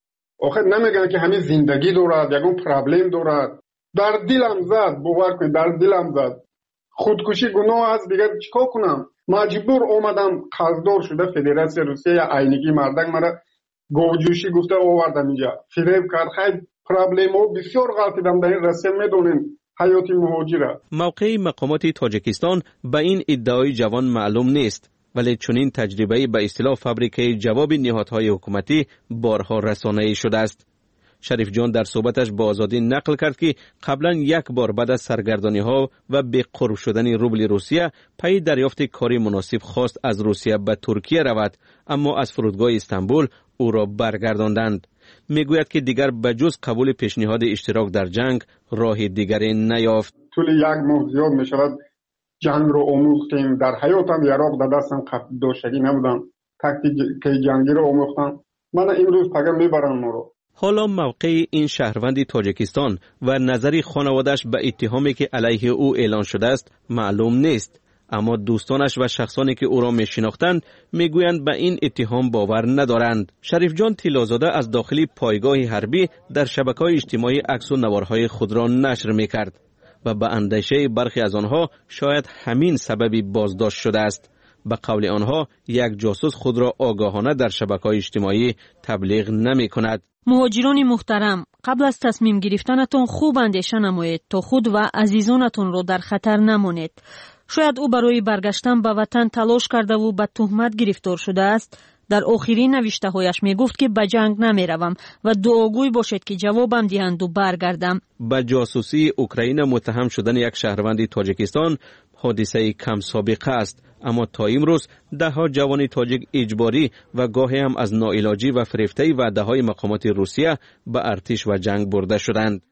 آخر نمیگن که همین زندگی دارد، یکون پرابلم دارد. در دلم زد، باور کنید در دلم زد. خودکشی گناه است، دیگه چیکار کنم؟ مجبور اومدم، قرضدار شده فدراسیون روسیه یا عینگی مردک مرا گوجوشی گفته آوردم اینجا. فریب کرد، خیلی پرابلم ها بسیار غلطیدم در این رسم میدونیم حیاتی مهاجره. موقع مقامات تاجیکستان به این ادعای جوان معلوم نیست، ولی چنین تجربه به اصطلاح فابریکه جواب نهادهای حکومتی بارها رسانه‌ای شده است. شریف جان در صحبتش با آزادی نقل کرد که قبلا یک بار بعد از سرگردانی ها و به قرب شدن روبل روسیه پی دریافت کاری مناسب خواست از روسیه به ترکیه رود، اما از فرودگاه استانبول او را برگرداندند. میگوید که دیگر بجز قبول پیشنهاد اشتراک در جنگ راه دیگری نیافت. طول یک ماه زیاد می شود جنگ رو آموختیم. در حیاتم یراق در دستم داشتگی نبودم، تاکتیک جنگی رو آموختم. من امروز پگم میبرم ما رو. حالا موقع این شهروند تاجیکستان و نظر خانواده‌اش به اتهامی که علیه او اعلان شده است معلوم نیست، اما دوستانش و شخصانی که او را می‌شناختند میگویند به این اتهام باور ندارند. شریف جان تیلازاده از داخل پایگاه حربی در شبکه‌های اجتماعی عکس و نوارهای خود را نشر می‌کرد و به اندیشه برخی از آنها شاید همین سببی بازداشت شده است. به قول آنها یک جاسوس خود را آگاهانه در شبکه‌های اجتماعی تبلیغ نمی‌کند. مهاجران محترم، قبل از تصمیم گرفتنتان خوب اندیشه نمایید تا خود و عزیزانتان را در خطر نمانید. شاید او برای برگشتن به وطن تلاش کرده و به تهمت گرفتار شده است. در آخرین نوشته هایش می گفت که به جنگ نمی روم و دعاگوی باشد که جوابم دهند و برگردم. به جاسوسی اوکراین متهم شدن یک شهروند تاجیکستان حادثه کم سابقه است، اما تا امروز ده ها جوان تاجیک اجباری و گاهی هم از ناعلاجی و فریفته وعده های مقامات روسیه به ارتش و جنگ برده شدند.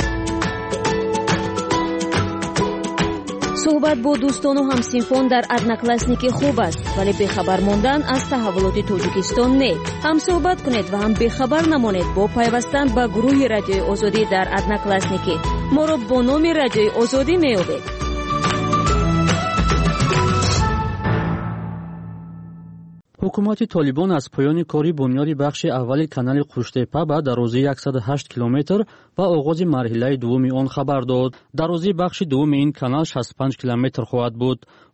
صحبت با دوستان و همسینفان در ادناکلاسنیک خوب است، ولی بخبر ماندن از تحولات تاجیکستان نه. هم صحبت کنید و هم بخبر نمانید با پیوستن به گروه رادیوی آزادی در ادناکلاسنیک. ما را با نام رادیوی آزادی میابید. حکومت طالبان از پایان کاری بنیاد بخش اول کانال قوشته‌پا به درازی صد و هشت کیلومتر و آغاز مرحله دوم آن خبر داد. درازی بخش دوم این کانال شصت و پنج کیلومتر خواهد بود.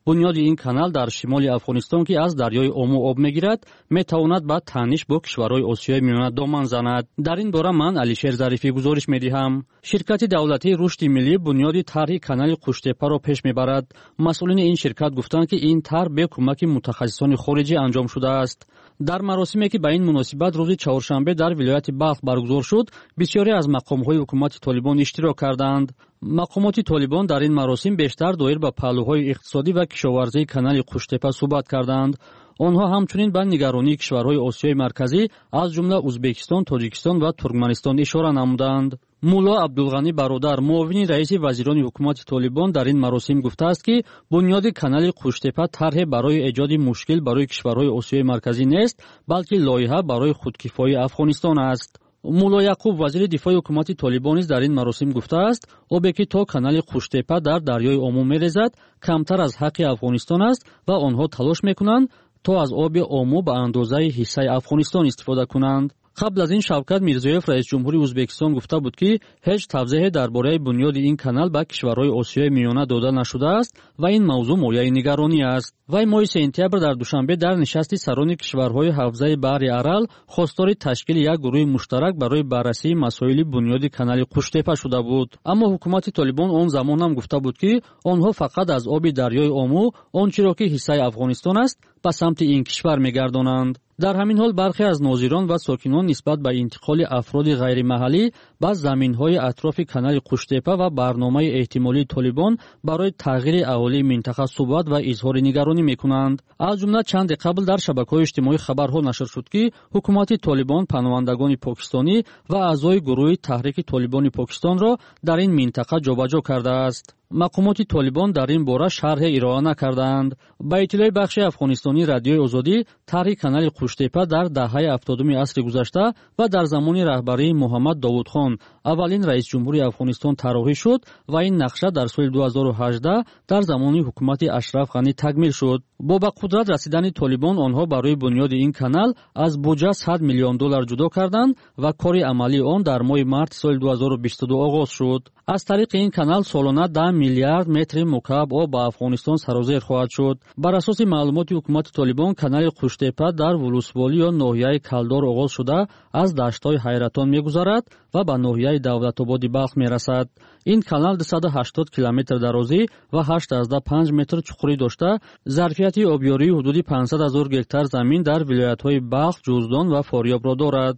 бунёди ин канал дар шимоли Афғонистон ки аз дарёи Ому об мегирад, метавонад ба таниш бо кишварҳои Осиёи Миёна доман занад. Дар ин бора ман Алишер Зарифӣ гузориш медиҳам. Ширкати давлатии рушди миллӣ бунёди тарҳи канали Хуштепаро пеш мебарад. Масъулини ин ширкат гуфтанд ки ин тарҳ бе кӯмаки мутахассисони хориҷӣ анҷом шудааст. дар маросиме ки ба ин муносибат рӯзи чаҳоршанбе дар вилояти Балх баргузор шуд, бисёре аз мақомҳои ҳукумати Толибон иштирок карданд. мақомоти Толибон дар ин маросим бештар доир ба паҳлӯҳои иқтисодӣ ва кишоварзии канали Хуштепа суҳбат карданд. онҳо ҳамчунин ба нигаронии кишварҳои Осиёи марказӣ аз ҷумла Узбекистон, Тоҷикистон ва Туркманистон ишора намуданд. мулло Абдулғанӣ бародар, муовини раиси вазирони ҳукумати Толибон дар ин маросим гуфтааст ки бунёди канали Хуштепа тарҳе барои эҷоди мушкил барои кишварҳои Осиёи марказӣ нест, балки лоиҳа барои худкифоии Афғонистон аст. мулло Яқуб, вазири дифои ҳукумати Толибон низ дар ин маросим гуфтааст, обе ки то канали Хуштепа дар дарёи Ому мерезад, камтар аз ҳаққи Афғонистон аст ва онҳо талош мекунанд то аз оби Ому ба андозаи ҳиссаи Афғонистон истифода кунанд. қабл аз ин Шавкат Мирзоев, раисҷумҳури Ӯзбекистон, гуфта буд ки ҳеҷ тавзеҳе дар бораи бунёди ин канал ба кишварҳои Осиёи Миёна дода нашудааст ва ин мавзӯъ мояи нигаронӣ аст. вай моҳи сентябр дар душанбе дар нишасти сарони кишварҳои ҳавзаи баҳри Арал хостори ташкили як гурӯҳи муштарак барои баррасии масоили бунёди канали Хуштепа шуда буд. аммо ҳукумати Толибон он замон ҳам гуфта буд ки онҳо фақат аз оби дарёи Ому ончиро ки ҳиссаи Афғонистон аст ба самти ин кишвар мегардонанд. дар ҳамин ҳол бархе аз нозирон ва сокинон нисбат ба интиқоли афроди ғайримаҳаллӣ ба заминҳои атрофи канали Хуштепа ва барномаи эҳтимолии Толибон барои тағйири аҳолии минтақа суҳбат ва изҳори нигаронӣ мекунанд. аз ҷумла чанде қабл дар шабакаҳои иҷтимоӣ хабарҳо нашр шуд ки ҳукумати Толибон паноҳандагони покистонӣ ва аъзои гурӯҳи таҳрики Толибони Покистонро дар ин минтақа ҷобаҷо кардааст. мақомоти Толибон дар ин бора шарҳе ироа накарданд. ба иттилои бахши афғонистонӣ Радиои Озодӣ, тарҳи канали Хуштепа дар даҳаи ҳафтодуми асри гузашта ва дар замони раҳбарии Муҳаммад Довудхон, аввалин раисҷумҳури Афғонистон, тароҳӣ шуд ва ин нақша дар соли ду ҳазору ҳаждаҳ дар замони ҳукумати Ашраф Ғанӣ такмил шуд. бо ба қудрат расидани Толибон онҳо барои бунёди ин канал аз буҷа сад миллион доллар ҷудо карданд ва кори амалии он дар моҳи марти соли ду ҳазору бисту ду оғоз шуд. аз тариқи ин канал солона даҳ миллиард метри мукааб об ба Афғонистон сарозер хоҳад шуд. бар асоси маълумоти ҳукумати Толибон, канали Хуштепа дар вулусволӣ ё ноҳияи Калдор оғоз шуда аз даштҳои Ҳайратон мегузарад ва ба ноҳияи Давлатободи Балх мерасад. ин канал дусаду ҳаштод километр дарозӣ ва ҳаштода панҷ метр чуқурӣ дошта, зарфияти обёрии ҳудуди панҷсад ҳазор гектар замин дар вилоятҳои Балх, Ҷуздон ва Форёбро дорад.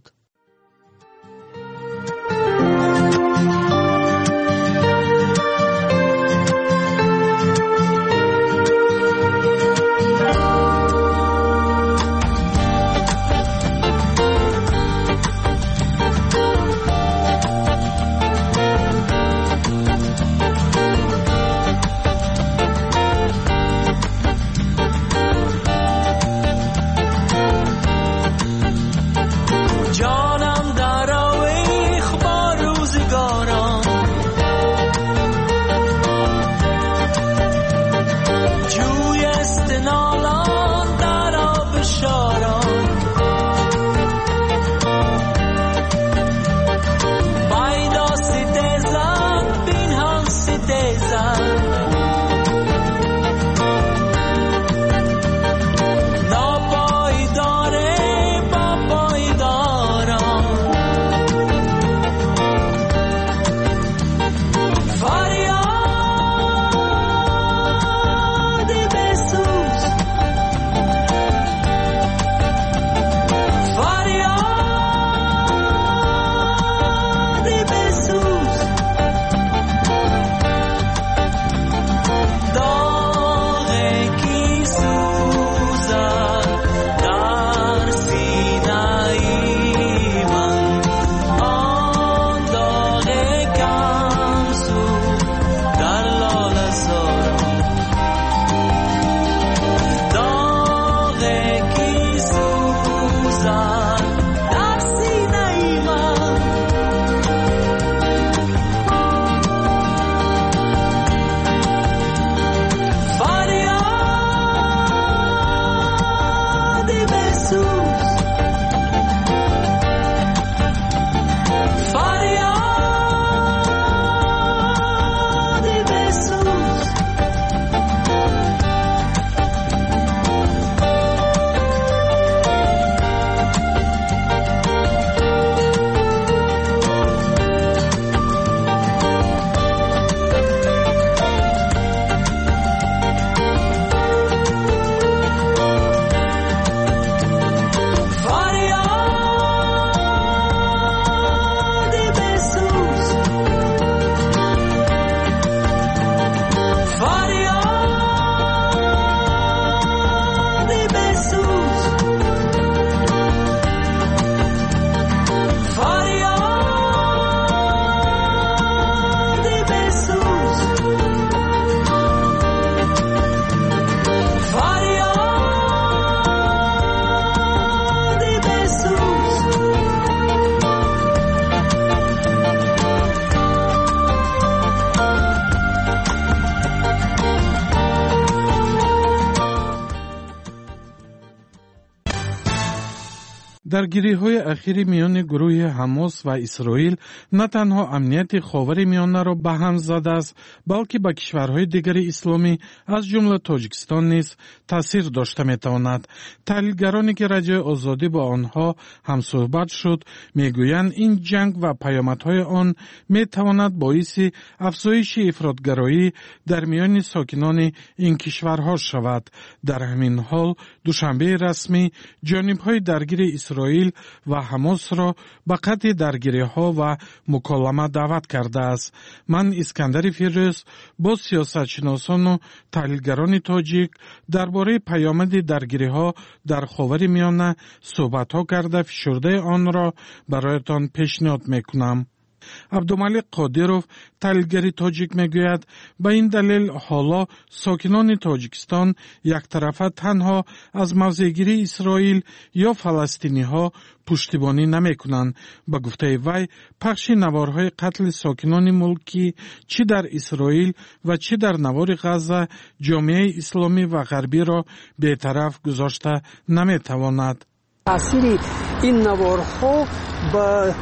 جان درگیری‌های اخیر میان گروه حماس و اسرائیل نه تنها امنیت خاورمیانه را به هم زده است، بلکه به کشورهای دیگر اسلامی از جمله تاجیکستان نیز تاثیر داشته می‌تواند. تحلیلگرانی که رادیوی آزادی با آنها هم صحبت شد میگویند این جنگ و پیامدهای آن می‌تواند باعث افزایش افراطگرایی در میان ساکنان این کشورها شود. در همین حال دوشنبه رسمی جانب‌های درگیر اسرائیل و حماس را به قطع درگیری‌ها و مکالمه دعوت کرده است. من اسکندر فیروز با سیاستشناسان و تحلیلگران تاجیک درباره پیامد درگیری‌ها در خاورمیانه صحبت‌ها کرده فشرده آن را برایتان پیشنهاد می‌کنم. عبدالملک قادروف تحلیلگر تاجیک میگوید به این دلیل حالا ساکنان تاجیکستان یک طرفه تنها از موضعگیری اسرائیل یا فلسطینی ها پشتیبانی نمی کنند. به گفته وی پخش نوارهای قتل ساکنان ملکی چی در اسرائیل و چی در نوار غزه جامعه اسلامی و غربی را بی‌طرف گذاشته نمی تواند. تأثیر این نوارها به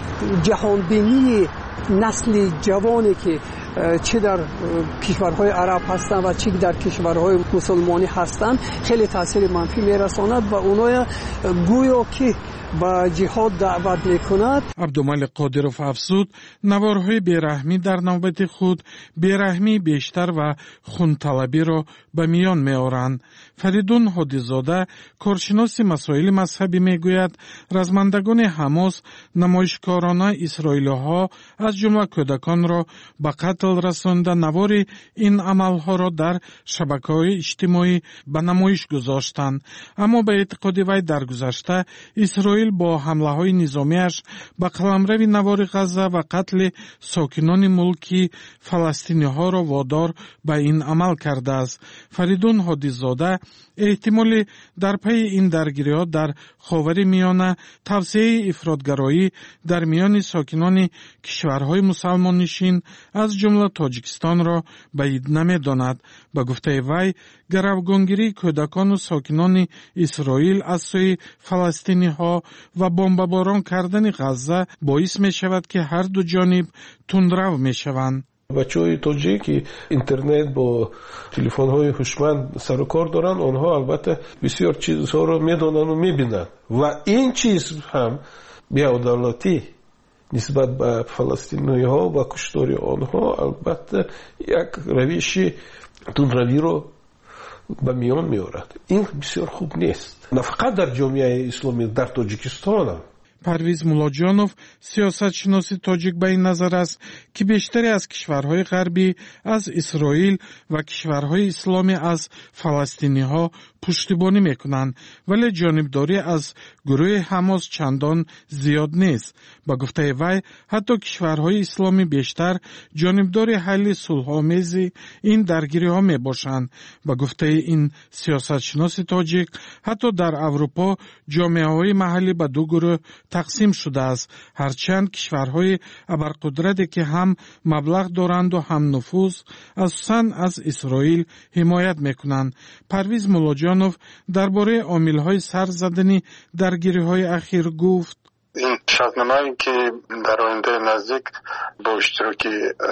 جهانبینی نسل جوانی که چه در کشورهای عرب هستند و چه در کشورهای مسلمانی هستند خیلی تاثیر منفی میرساند و اونها گویا که با جهاد دعوت میکند. عبدالملک قادروف افزود نوارهای بیرحمی در نوبت خود بیرحمی بیشتر و خونطلبی را به میان میآورند. فریدون هادیزاده کارشناس مسائل مذهبی میگوید رزمندگان حماس نمایشکارانه اسرائیلی‌ها از جمله کودکان را به قتل رسانده نوار این عملها را در شبکه‌های اجتماعی به نمایش گذاشتند. اما به اعتقاد وی در گذشته اسرائیل با حمله‌های نظامیش به قلمرو نوار غزه و قتل ساکنان ملکی فلسطینی‌ها را وادار به این عمل کرده است. فریدون هادیزاده احتمال در پی این درگیری‌ها در خاورمیانه توسعه افراطگرایی در میان ساکنان کشورهای مسلمان نشین از جمله تاجیکستان را بعید نمی‌داند. به گفته وی گروگانگیری کودکان و ساکنان اسرائیل از سوی فلسطینی‌ها و بمباران کردن غزه باعث می‌شود که هر دو جانب تندرو می‌شوند. بچه‌های تاجیکی اینترنت با تلفن‌های هوشمند سر و کار دارن، آنها البته بسیار چیزها رو می‌دونن و می‌بینن و این چیز هم بی‌عدالتی نسبت به فلسطینی‌ها و کشتار آنها البته یک روش تندروی رو به میان می‌آورد. این بسیار خوب نیست، نه فقط در جامعه اسلامی، در تاجیکستان هم. پرویز مولاجانوف سیاستشناس تاجیک به این نظر است که بیشتری از کشورهای غربی از اسرائیل و کشورهای اسلامی از فلسطینی ها پشتیبانی میکنند، ولی جانبداری از گروه حماس چندان زیاد نیست. با گفته وی حتی کشورهای اسلامی بیشتر جانبدار حل صلح‌آمیز این درگیری ها می باشند. با گفته این سیاستشناس تاجیک حتی در اروپا جامعه های محلی به دو گروه تقسیم شده است، هرچند کشورهای ابرقدرتی که هم مبلغ دارند و هم نفوذ اساساً از اسرائیل حمایت میکنند. پرویز مولاجانوف درباره عامل‌های سر زدنی درگیری‌های اخیر گفت: این شرطنامه‌ای که در آینده نزدیک با اشتراک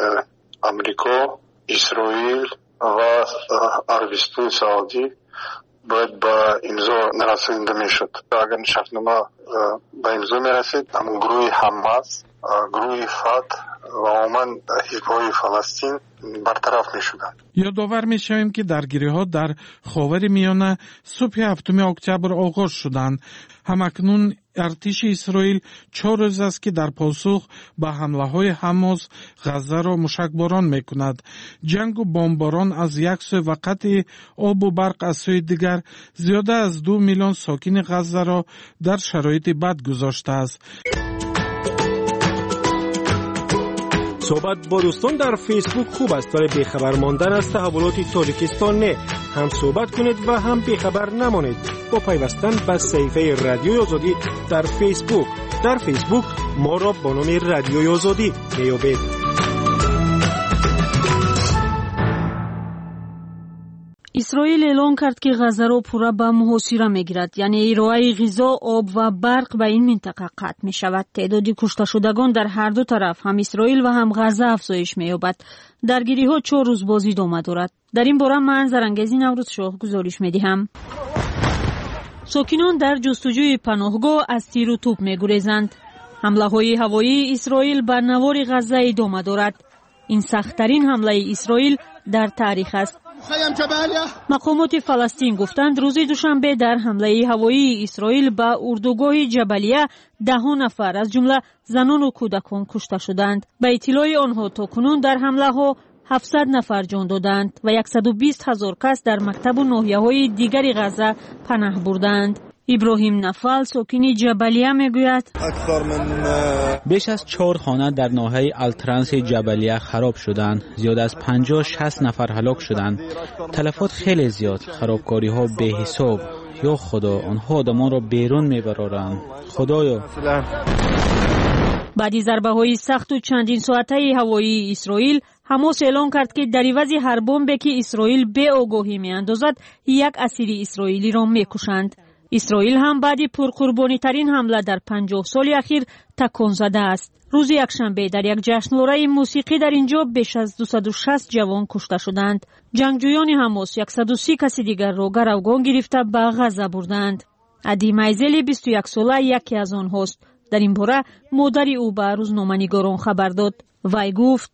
امریکا، اسرائیل و عربستان سعودی باید با امضا رسانده میشد. اگر شرطنامه به امضا میرسید، همون گروه حماس، گروه فتح و عموما حزب‌های فلسطین برطرف میشدند. یادآور میشویم که درگیری‌ها در خاورمیانه صبح هفتم اکتبر آغاز شدند. همکنون ارتش اسرائیل چهار روز است که در پاسخ به حمله‌های حماس غزه را مشکباران می‌کند. جنگ و بمباران از یک سو و قطع آب و برق از سوی دیگر زیاده از دو میلیون ساکن غزه را در شرایط بد گذاشته است. صحبت با دوستان در فیسبوک خوب است، ولی بیخبر ماندن از تحولات تاجیکستان نه. هم صحبت کنید و هم بیخبر نمانید با پیوستن به صفحه رادیوی آزادی در فیسبوک. در فیسبوک ما را با نام رادیوی آزادی میابید. اسرائیل اعلام کرد که غزه را پورا به محاصره میگیرد، یعنی ارائه غذا، آب و برق به این منطقه قطع می شود. تعداد کشته شدگان در هر دو طرف، هم اسرائیل و هم غزه، افزایش می‌یابد. درگیری ها چهار روز بازی ادامه دارد. در این باره من زرنگزی نوروز شاه گزارش می‌دهم. ساکنان در جستجوی پناهگاه از تیر و توپ می‌گریزند. حمله‌های هوایی اسرائیل بر نوار غزه ادامه دارد. این سخت‌ترین حمله اسرائیل در تاریخ است. مقامات فلسطین گفتند روز دوشنبه در حمله هوایی اسرائیل به اردوگاه جبلیه ده نفر از جمله زنان و کودکان کشته شدند. به اطلاع آنها تاکنون در حمله ها هفتصد نفر جان دادند و صد و بیست هزار کس در مکتب و ناحیه‌های دیگر غزه پناه بردند. ابراهیم نفل ساکن جبلیه میگوید بیش از چهار خانه در ناحیه الترانس جبلیه خراب شدند. زیاد از پنجاه شصت نفر هلاک شدند. تلفات خیلی زیاد، خرابکاری ها به حساب. یا خدا، آنها آدمان را بیرون میبرند. خدایا. بعد از ضربه های سخت و چندین ساعته هوایی اسرائیل، حماس اعلام کرد که در عوض هر بمبی که اسرائیل به آگاهی میاندازد، یک اسیر اسرائیلی را میکشند. اسرائیل هم بعد پرقربانی ترین حمله در پنجاه سال اخیر تکان زده است. روز یکشنبه در یک جشنواره موسیقی در اینجا بیش از دویست و شصت جوان کشته شدند. جنگجویان حماس صد و سی کس دیگر را گروگان گرفته به غزه بردند. عدی میزلی بیست و یک ساله یکی از آنهاست. در این باره مادر او به روزنامه‌نگاران خبر داد. وی گفت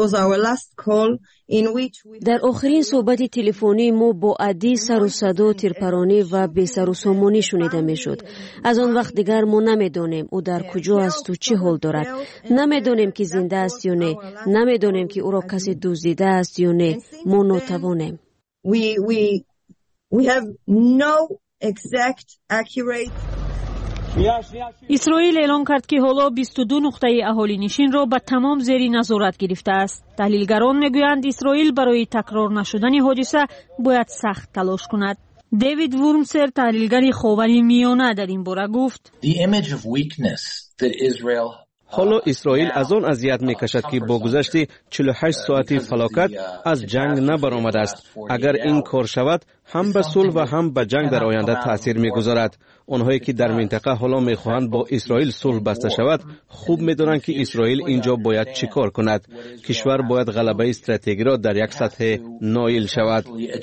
در آخرین صحبت تلفنی ما با عدی سر و صدا، تیرپرانی و بی سر و سامانی شنیده میشد. از آن وقت دیگر ما نمیدانیم او در کجا است و چه حال دارد. نمیدانیم که زنده است یا نه. نمیدانیم که او را کسی دزدیده است یا نه. ما ناتوانیم. We we we have no exact accurate اسرائیل اعلام کرد که حالا بیست و دو نقطه اهالی نشین را به تمام زیر نظارت گرفته است. تحلیلگران میگویند اسرائیل برای تکرار نشدن حادثه باید سخت تلاش کند. دیوید ورمسر، تحلیلگر خاور میانه، در این باره گفت حالا اسرائیل از آن اذیت میکشد که با گذشت چهل و هشت ساعتی فلاکت از جنگ نبرآمده است. اگر این کار شود، هم به صلح و هم به جنگ در آینده تاثیر میگذارد. آنهایی که در منطقه حالا میخواهند با اسرائیل صلح بسته شود، خوب میدانند که اسرائیل اینجا باید چیکار کند. کشور باید غلبه استراتژیکی را در یک سطح نایل شود.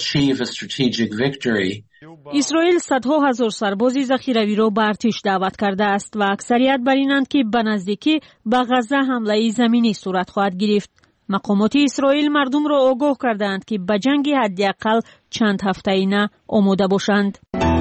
اسرائیل صدها هزار سربازی ذخیروی را به ارتش دعوت کرده است و اکثریت بر اینند که به نزدیکی به غزه حمله زمینی صورت خواهد گرفت. مقامات اسرائیل مردم را آگاه کردند که به جنگ حداقل چند هفته‌ای نه آماده باشند.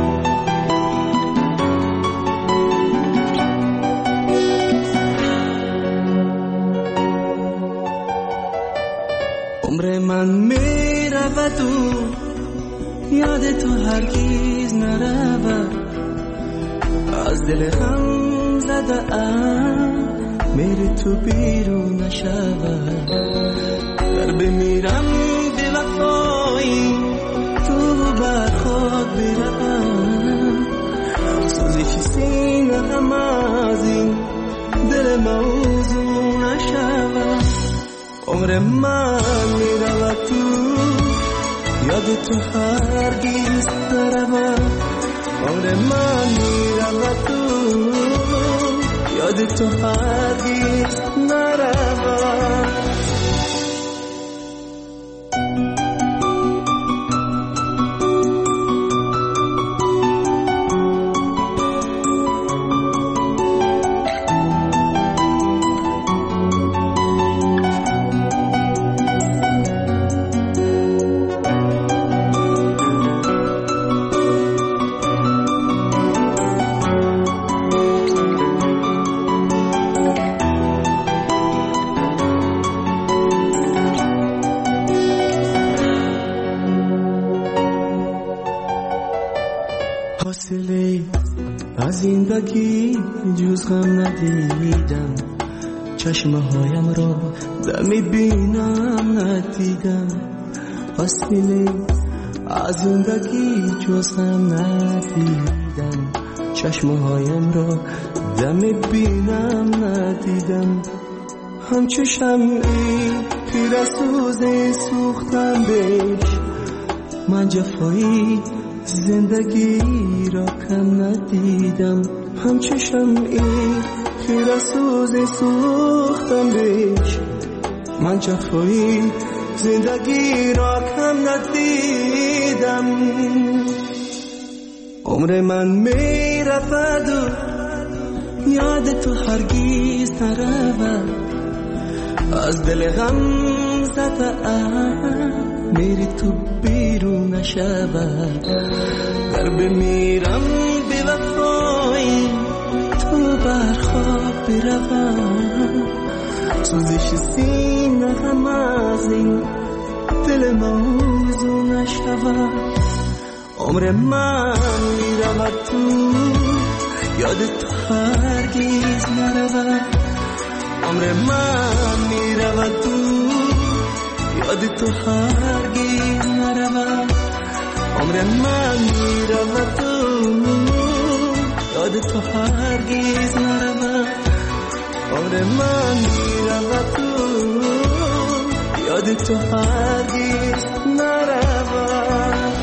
عمر من میرود و یاد تو هرگیز نرود. از دل هم زده ام میری تو بیرون نشود. در بمیرم به وفایی تو بر خود بروم. سوزی چی سینه هم از این دل موضوع نشود. عمر من میرود تو یاد تو هرگیز نرود. عمر من میرود تو یاد تو هرگیز نرود. حاصله از زندگی جز غم ندیدم. چشمه هایم را دمی بینم ندیدم. حاصله از زندگی جز غم ندیدم. چشمه هایم را دمی بینم ندیدم. همچو شمعی پیرسوز سوختم بهش. من جفایی زندگی را کم ندیدم، همچو شمعی خیره سوزی سوختم بیش. من جفایی زندگی را کم ندیدم، عمر من می رفت و یاد تو هرگیز نرود. از دل غم زده میری تو بیرون نشود. در بمیرم بی وفایی تو برخواب بروم. سوزش سینه غم از این دل موضوع نشود. عمر من میرود تو یاد تو هرگیز نرود. عمر من میرود تو یاد تو هرگیز نرود. عمر من میرود تو یاد تو هرگیز نرود. عمر من میرود تو یاد تو هرگیز نرود.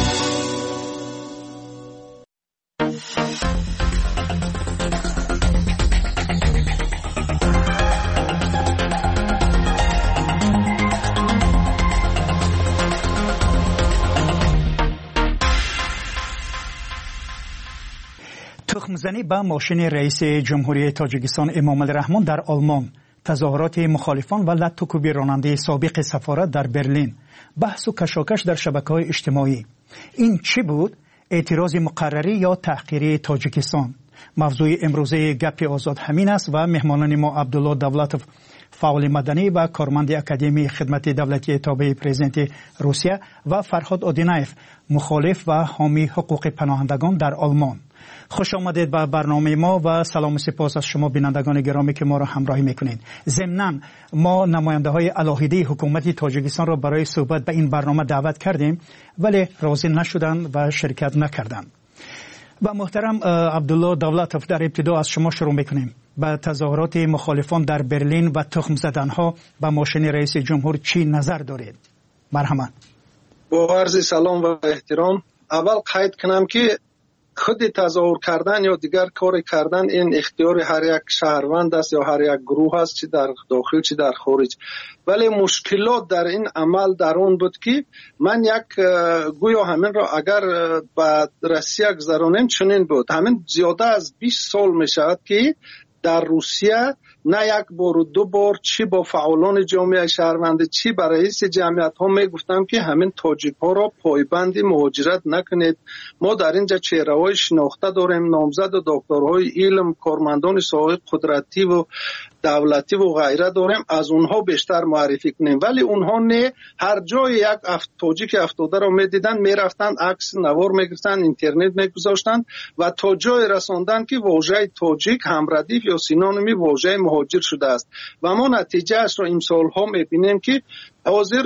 تخمزنی به ماشین رئیس جمهوری تاجیکستان امام الرحمن در آلمان، تظاهرات مخالفان و لطوکوبی راننده سابق سفارت در برلین، بحث و کشاکش در شبکه‌های اجتماعی. این چی بود؟ اعتراض مقرری یا تحقیری تاجیکستان؟ موضوع امروزه گپ آزاد همین است و مهمانان ما عبدالله دولتوف، فعال مدنی و کارمند اکادمی خدمت دولتی تابع پرزیدنت روسیه، و فرهاد آدینایف، مخالف و حامی حقوق پناهندگان در آلمان. خوش آمدید به برنامه ما و سلام و سپاس از شما بینندگان گرامی که ما را همراهی میکنید. ضمناً ما نماینده های علاهیده حکومت تاجیکستان را برای صحبت به این برنامه دعوت کردیم ولی راضی نشدند و شرکت نکردند. و محترم عبدالله دولتوف، در ابتدا از شما شروع میکنیم. به تظاهرات مخالفان در برلین و تخم زدنها به ماشین رئیس جمهور چی نظر دارید؟ مرحبا. با عرض سلام و احترام، اول قید کنم که خود تظاهر کردن یا دیگر کار کردن این اختیار هر یک شهروند است یا هر یک گروه است، چی در داخل چی در خارج. ولی مشکلات در این عمل در اون بود که من یک گویا همین را اگر به روسیه گذرانیم چنین بود. همین زیاده از بیست سال می شود که در روسیه نه یک بار و دو بار چی با فعالان جامعه شهروند چی با رئیس جمعیت ها می گفتم که همین تاجیک ها را پایبند مهاجرت نکنید. ما در اینجا چهره های شناخته داریم، نامزد و دکترهای علم، کارمندان ساحه قدرتی و دولتی و غیره داریم، از اونها بیشتر معرفی کنیم. ولی اونها نه، هر جای یک افت تاجیک افتاده را میدیدن میرفتن عکس نوار میگرفتن، اینترنت میگذاشتن و تا جای رساندن که واژه تاجیک هم ردیف یا سینونیمی واژه مهاجر شده است. و ما نتیجه اش را امسال ها میبینیم که حاضر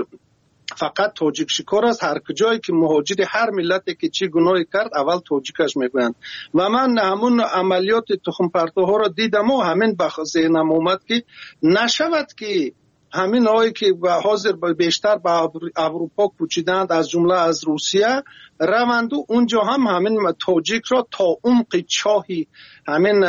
فقط تاجیک شکار است. هر کجایی که مهاجر هر ملتی که چی گناهی کرد اول تاجیکش میگویند. و من همون عملیات تخم پرتوها را دیدم و همین به ذهنم اومد که نشود که همین هایی که حاضر بیشتر به اروپا کوچیدند از جمله از روسیه روند و اونجا هم همین تاجیک را تا عمق چاهی همین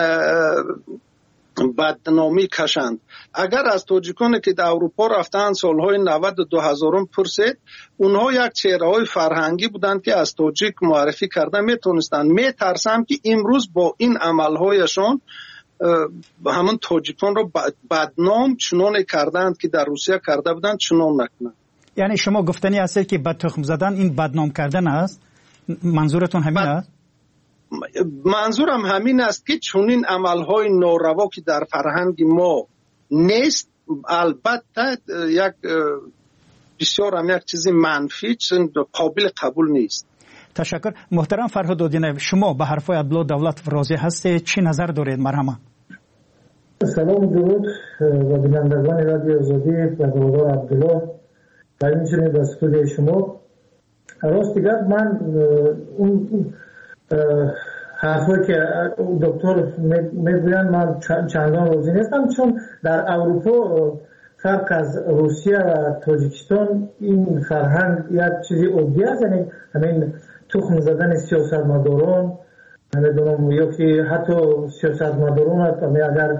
بدنامی کشند. اگر از تاجیکانی که در اروپا رفتن سالهای نود و دو هزارم پرسید، اونها یک چهره های فرهنگی بودند که از تاجیک معرفی کردن میتونستند. میترسم که امروز با این عملهایشان همون تاجیکان رو بدنام چنان کردند که در روسیه کرده بودند چنان نکنند. یعنی شما گفتنی هست که بد تخم زدن این بدنام کردن است؟ منظورتون همین است؟ منظورم همین است که چنین عملهای ناروا که در فرهنگ ما نیست، البته یک بسیار هم یک چیزی منفی قابل قبول نیست. تشکر. محترم فرهاد آدینایف، شما به حرفای عبدالله دولتوف راضی هستید؟ چی نظر دارید؟ مرحبا. سلام درود و بینندگان رادیو آزادی و دوباره عبدالله و همچنین به استودیو شما. راست دیگر من اون حرفایی که دکتر میگویند من چندان راضی نیستم، چون در اروپا فرق از روسیه و تاجیکستان این فرهنگ یک چیزی عادی است، یعنی همین تخم زدن سیاستمداران، نمیدونم یا که حتی سیاستمداران اگر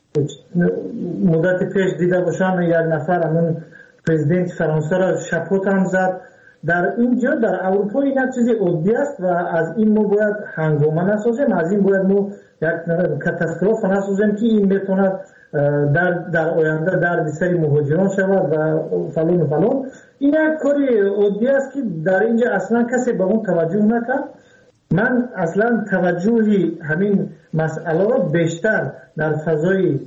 مدت پیش دیده باشم یک نفر همون پرزیدنت فرانسه را شپوت هم زد. در اینجا در اروپا این یک چیزی عادی است و از این ما باید هنگامه نسازیم، از این باید ما یک کاتاستروف نسازیم که این میتونه در در آینده در سری مهاجران شود و فلان و فلان. این یک کاری عادی است که در اینجا اصلا کسی به اون توجه نکرد. من اصلا توجهی همین مسئله را بیشتر در فضای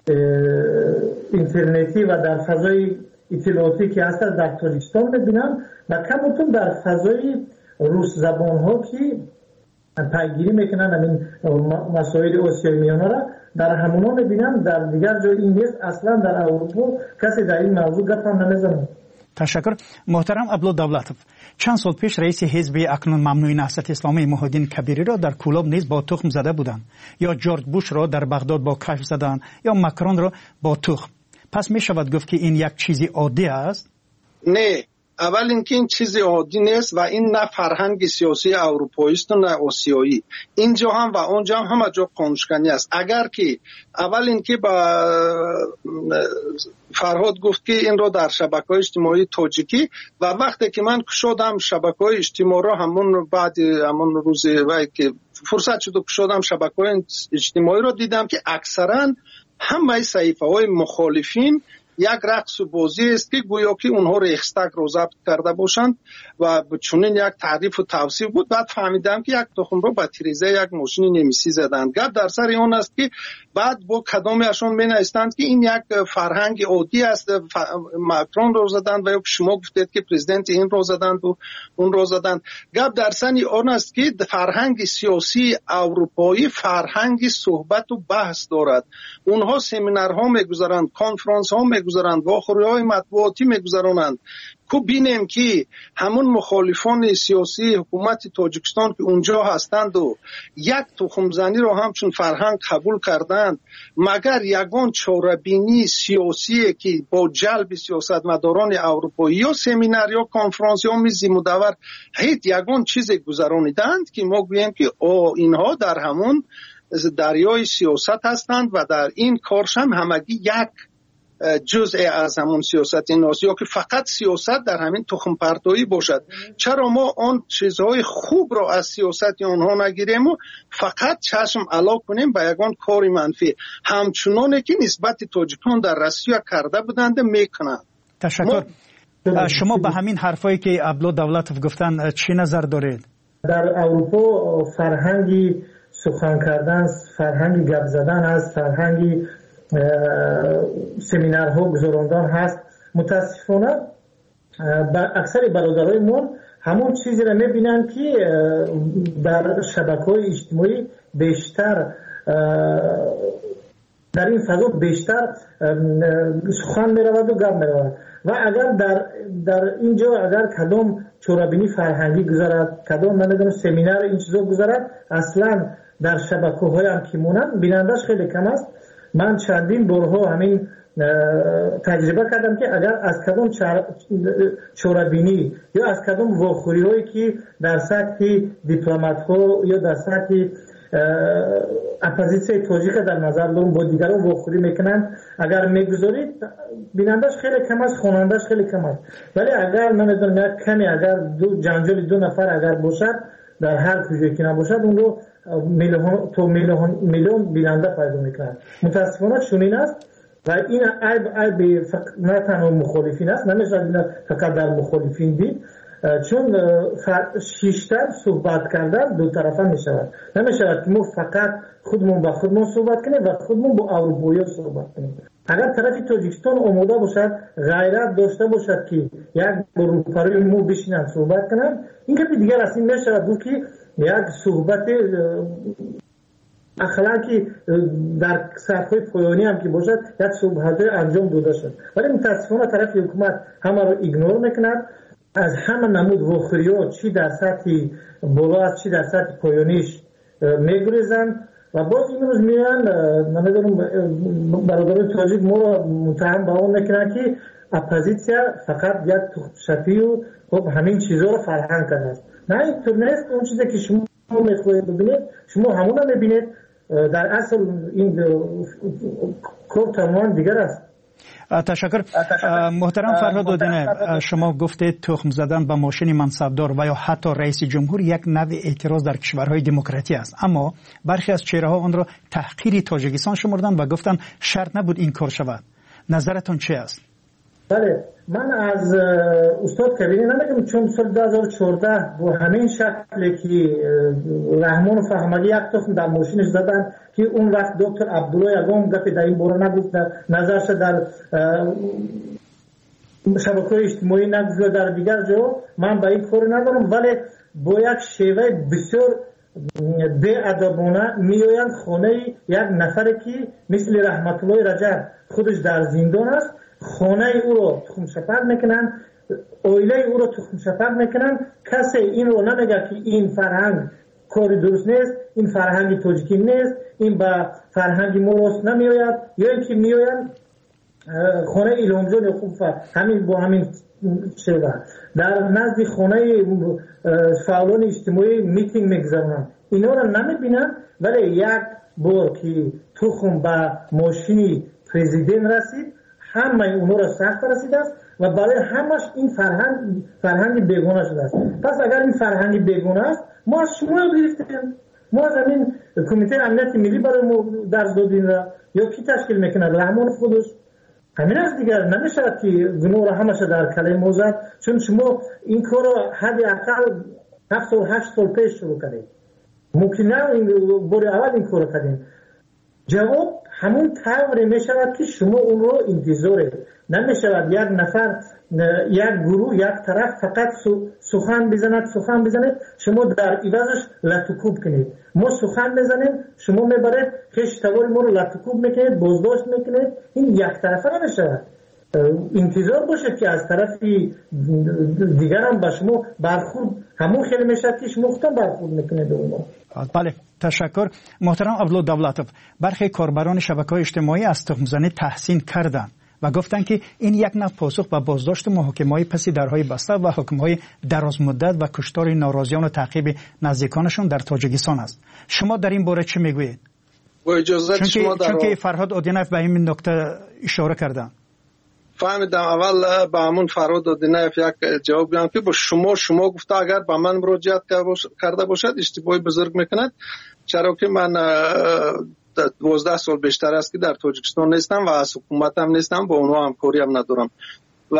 اینترنتی و در فضای اطلاعاتی که هست در تاجیکستان میبینم و کمتون در فضای روس زبان ها که پیگیری میکنن همین مسائل آسیای میانه را در همونا میبینم. در دیگر جای این نیست. اصلا در اروپا کسی در این موضوع گپ هم نمیزنه. تشکر. محترم ابلو دولتов، چند سال پیش رئیس حزب اکنون ممنوع نهضت اسلامی محی‌الدین کبیری را در کولاب نیز با تخم زده بودند، یا جورج بوش را در بغداد با کشف زدند، یا ماکرون را با تخم. پس می شود گفت که این یک چیزی عادی است؟ نه، اول اینکه این چیزی عادی نیست و این نه فرهنگ سیاسی اروپایی است و نه آسیایی. اینجا هم و اونجا هم همه جا قانونشکنی است. اگر که اول اینکه با فرهاد گفت که این رو در شبکه‌های اجتماعی تاجیکی و وقتی که من شدم شبکه‌های اجتماعی را همون بعد همون روز وقتی که فرصت شد شدم شبکه‌های اجتماعی را دیدم که اکثرا همه صحیفه‌های مخالفین یک رقص و بازی است که گویا که اونها ریخستگ رو ضبط کرده باشند و چنین یک تعریف و توصیف بود. بعد فهمیدم که یک تخم رو با تیریزه یک ماشین نمیسی زدند. گپ در سر اون است که بعد با کدامشون می‌نویسند که این یک فرهنگ عادی است، ماکرون رو زدند و یا شما گفتید که پرزیدنت این رو زدند و اون رو زدند. گپ در سر اون است که فرهنگ سیاسی اروپایی فرهنگ صحبت و بحث دارد. اونها سمینارها میگذارند، کنفرانس‌ها میگذارند، واخوری‌های مطبوعاتی میگذارند. کو بینیم که همون مخالفان سیاسی حکومت تاجیکستان که اونجا هستند و یک تخم زنی رو همچون فرهنگ قبول کردند، مگر یگان چاره‌بینی سیاسی که با جلب سیاستمداران اروپایی یا سمینار یا کنفرانس یا میز مدور هیچ یگان چیز گذرانیدند که ما گوییم که او اینها در همون دریای سیاست هستند و در این کارش هم همگی یک جزء از همون سیاست این است، یا که فقط سیاست در همین تخم پرتایی باشد. چرا ما آن چیزهای خوب را از سیاست آنها نگیریم و فقط چشم علا کنیم به یگان کار منفی، همچنانه که نسبت تاجیکان در روسیه کرده بودند میکنند. تشکر. ما... شما به همین حرفایی که ابلو دولتov گفتن چی نظر دارید؟ در اروپا فرهنگی سخن کردن، فرهنگی گپ زدن هست، فرهنگی سمینارها گذراندن هست. متاسفانه اکثر برادرای ما همون چیزی را میبینن که در شبکه‌های اجتماعی بیشتر در این فضا بیشتر سخن میرود و گپ میرود و اگر در در اینجا اگر کدام چورابینی فرهنگی گذارد، کدام نمیدونم سمینار این چیزا گذارد، اصلا در شبکه‌های هم که مونن بینندش خیلی کم است. من چندین بارها همین تجربه کردم که اگر از کدام چورابینی یا از کدام واخوری هایی که در سطح دیپلمات ها یا در سطح اپوزیسیون تاجیک در نظر دارم با دیگران واخوری میکنن، اگر میگذارید بینندش خیلی کم است، خوانندش خیلی کم است. ولی اگر من میدونم یک کمی اگر دو جنجال دو نفر اگر باشد در هر کجایی که نباشد اون رو میلیون تو میلیون میلیون بیننده پیدا میکنه. متاسفانه چنین است و این عیب عیب نه تنها مخالفین است، نمیشه فقط در مخالفین دید، چون شیشتر صحبت کردن دو طرفه میشود. نمیشود که ما فقط خودمون با خودمون صحبت کنیم و خودمون با اروپایی صحبت کنیم. اگر طرف تاجیکستان آماده باشد، غیرت داشته باشد که یک روپروی مو بشینن صحبت کنن، این که دیگر از این نشود بود که یک صحبت اخلاقی در سطح پایانی هم که باشد یک صحبت انجام داده شد. ولی متاسفانه طرف حکومت همه رو ایگنور میکند، از همه نمود واخوری‌ها چی در سطح بالا است چی در سطح پایانیش میگریزند و باز این روز میان نمیدونم برادران تاجیک ما رو متهم به اون میکنن که اپوزیسیا فقط یک تخم‌شفی و خب همین چیزا رو فرهنگ کرده است. نه اینطور نیست. اون چیزی که شما میخواهید ببینید شما همون رو میبینید. در اصل این کار تمام دیگر است. تشکر. محترم فرهاد دودینه، شما گفتید تخم زدن به ماشین منصبدار و یا حتی رئیس جمهور یک نوع اعتراض در کشورهای دموکراتی است، اما برخی از چهره‌ها آن را تحقیر تاجیکستان شمردند و گفتند شرط نبود این کار شود. نظرتون چه است؟ بله، من از استاد کبیری نمیگم، چون سال دو هزار و چهارده با همین شکلی که رحمان و فهمالی یک تخم در ماشینش زدن که اون وقت دکتر عبدالله یگام گفت در این باره نگفت، نظرش در شبکه‌های اجتماعی نگفت و در دیگر جا، من با این کار ندارم، ولی با یک شیوه بسیار بی‌ادبانه میآیند خانه یک نفری که مثل رحمت الله رجب خودش در زندان است، خانه او رو تخم شپر میکنن، اویله او رو تخم شپر میکنن. کسی این رو نمیگه که این فرهنگ کاری درست نیست، این فرهنگ تاجیکی نیست، این با فرهنگ ما راست نمیآید، یا اینکه میآیند خانه ایلامجان خوب همین با همین شیوه در نزد خانه فعالان اجتماعی میتینگ میگذارن. اینا رو نمیبینن، ولی یک بار که تخم به ماشینی پرزیدنت رسید همه اونها را سخت رسیده است و برای همش این فرهنگ فرهنگ بیگانه شده است. پس اگر این فرهنگ بیگانه است، ما از شما گرفتیم، ما از همین کمیته امنیت ملی برای ما درس دادیم را یا کی تشکیل میکنه؟ رحمان خودش. همین است دیگر. نمیشه که گناه را همش در کلمه موزد، چون شما این کار را حداقل هفت سال هشت سال پیش شروع کردید. ممکن نه این بار اول این کار کردیم. جواب همون طوری می شود که شما اون رو انتظاره نمی شود. یک نفر یک گروه یک طرف فقط سخن بزند سخن بزند شما در عوضش لطوکوب کنید. ما سخن بزنیم شما میبرید خیش توال ما رو لطوکوب میکنید، بازداشت میکنید. این یک طرفه نمی شود. انتظار باشد که از طرف دیگر هم به شما برخورد همون خیلی میشد که شما خودتان برخورد میکنید اونو. بله، تشکر. محترم عبدالله دولتوف، برخی کاربران شبکه‌های اجتماعی از تخم‌زنی تحسین کردند و گفتند که این یک نوع پاسخ به بازداشت محاکمه‌های پس درهای بسته و حکم‌های درازمدت و کشتار ناراضیان و تعقیب نزدیکانشان در تاجیکستان است. شما در این باره چه میگویید؟ با اجازه شما در چون که فرهاد اودینف به این نکته اشاره کردند. فهمیدم. اول به همون فرهاد دودینف یک جواب بدم که با شما شما گفته اگر به من مراجعت کرده باشد اشتباهی بزرگ میکند، چرا که من دوازده سال بیشتر است که در تاجیکستان نیستم و از حکومت هم نیستم، با اونها همکاری هم ندارم. و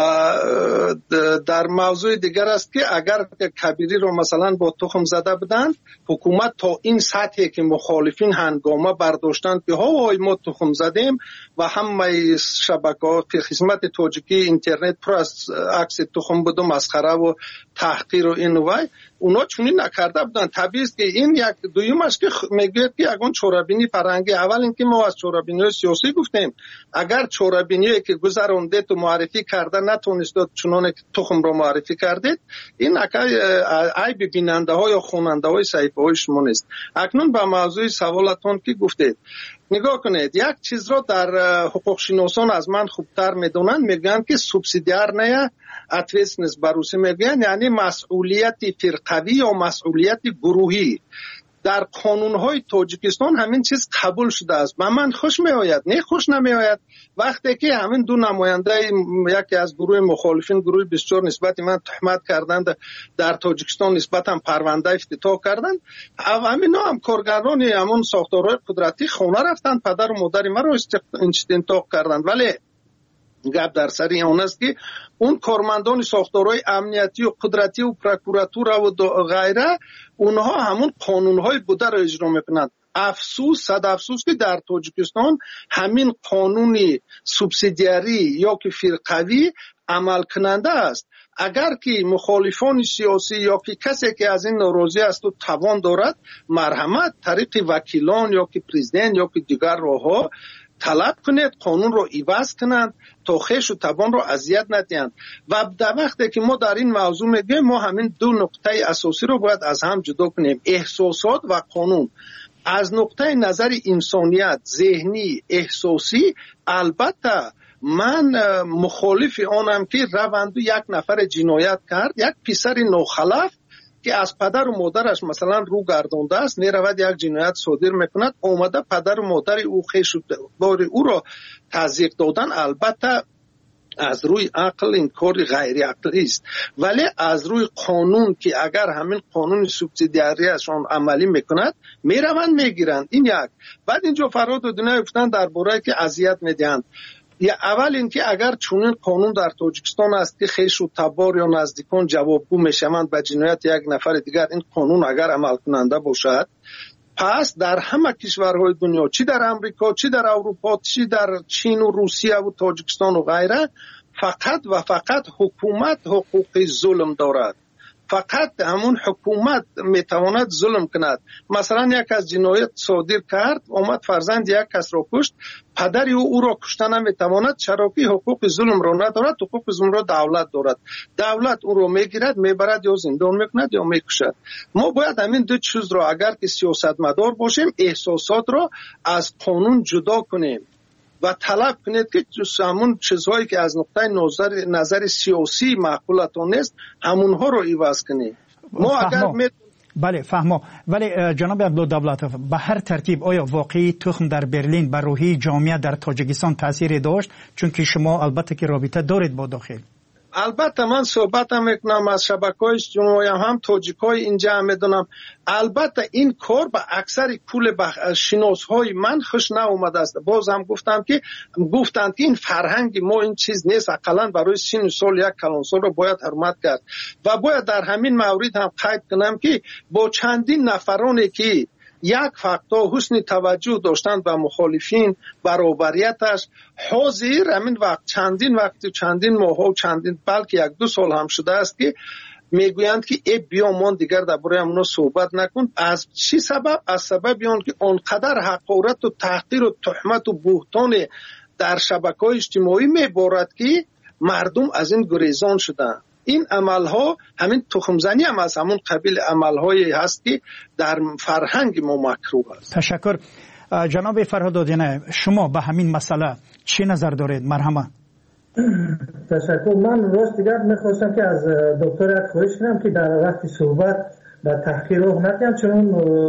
در موضوع دیگر است که اگر کبیری رو مثلا با تخم زده بدند، حکومت تا این سطحی که مخالفین هنگامه برداشتند که ها ما تخم زدیم و همه شبکه‌ها خدمت تاجیکی اینترنت پر از عکس تخم بود و مسخره و تحقیر و این و اونا چونی نکرده بودن. طبیعی است که این یک دویمش که میگوید که اگه چورابینی فرهنگی، اول اینکه ما از چورابینی سیاسی گفتیم، اگر چورابینی که گذرانده تو معرفی کرده نتونست چنانه تخم رو معرفی کردید، این عیب بیننده ها یا خواننده های صحیفه های شما نیست. اکنون به موضوع سوالتون که گفتید نگاه کنید، یک چیز را در حقوق شناسان از من خوبتر میدونن، میگن که سوبسیدیار نه اتویسنس بروسی میگن، یعنی مسئولیت فرقوی یا مسئولیت گروهی. در قانون‌های تاجیکستان همین چیز قبول شده است. و من خوش میآید، نه خوش نمیآید وقتی که همین دو نماینده یکی از گروه مخالفین، گروه بسیار نسبت من تهمت کردند در تاجیکستان، نسبت هم پرونده افتتاح کردند. همین هم کارگران همون ساختارهای قدرتی خونه رفتند، پدر و مادر ما رو استنطاق کردند. ولی گپ در سر اون است که اون کارمندان ساختارهای امنیتی و قدرتی و پروکوراتور و غیره، اونها همون قانونهای بوده را اجرا میکنند. افسوس، صد افسوس که در تاجیکستان همین قانونی سوبسیدیاری یا که فرقوی عمل کننده است. اگر که مخالفان سیاسی یا که کسی که از این ناراضی است و توان دارد، مرحمت طریق وکیلان یا که پرزیدنت یا که دیگر راهها طلب کنید قانون رو عوض کنند تا خویش و توان رو اذیت ندهند. و در وقتی که ما در این موضوع میگیم، ما همین دو نقطه اساسی رو باید از هم جدا کنیم، احساسات و قانون. از نقطه نظر انسانیت، ذهنی، احساسی، البته من مخالف آنم که روند یک نفر جنایت کرد، یک پسر نوخلف که از پدر و مادرش مثلا رو گردانده است، میرود یک جنایت صادر میکند، اومده پدر و مادر او خیش بار او را تضییق دادن، البته از روی عقل این کار غیر عقلی است، ولی از روی قانون که اگر همین قانون سوبسیدیاریشان عملی میکند میروند میگیرند. این یک. بعد اینجا فراد و دنیا افتن درباره که اذیت میدهند. یا اول اینکه اگر چونین قانون در تاجیکستان است که خویش و تبار یا نزدیکان جوابگو میشوند به جنایت یک نفر دیگر، این قانون اگر عمل کننده باشد، پس در همه کشورهای دنیا، چی در امریکا، چی در اروپا، چی در چین و روسیه و تاجیکستان و غیره، فقط و فقط حکومت حقوق ظلم دارد. فقط همون حکومت میتواند ظلم کند. مثلا یک از جنایت صادر کرد، اومد فرزند یک کس را کشت، پدری او او را کشتن نمیتواند، چرا که حقوق ظلم را ندارد، حقوق ظلم را دولت دارد. دولت او را میگیرد، میبرد یا زندان میکند یا میکشد. ما باید همین دو چیز را اگر که سیاستمدار باشیم، احساسات را از قانون جدا کنیم و طلب کنید که همون چیزهایی که از نقطه نظر نظر سیاسی معقولتان است همونها رو عوض کنید. ما اگر می... بله فهمو. ولی جناب عبدالدولتوف، به هر ترتیب آیا واقعی تخم در برلین بر روحی جامعه در تاجیکستان تاثیر داشت؟ چون که شما البته که رابطه دارید با داخل. البته من صحبتم میکنم از شبکه‌های اجتماعی، هم تاجیکای اینجا هم میدونم. البته این کار به اکثر کل بخ... شناسهای من خوش ناومده است. باز هم گفتم که گفتند که این فرهنگ ما این چیز نیست، اقلا برای سن سال یک کلان سال رو باید حرمت کرد. و باید در همین مورد هم قید کنم که با چندین نفرانی که یک فقطا حسن توجه داشتند به مخالفین، برابریتش، حاضر همین وقت چندین وقت چندین ماه و چندین بلکه یک دو سال هم شده است که میگویند که ای بیا من دیگر درباره همونا صحبت نکن. از چی سبب؟ از سبب آن که آنقدر حقارت و تحقیر و تهمت و بهتان در شبکه‌های اجتماعی میبارد که مردم از این گریزان شدند. این عملها همین تخمزنی هم از همون قبیل عملهایی هست که در فرهنگ ما مکروه است. تشکر. جناب فرهادادینه، شما به همین مسئله چی نظر دارید؟ مرحمت. تشکر. من راست دیگر میخواستم که از دکتر خواهش کنم که در وقت صحبت به تحقیر رو نکنم، چون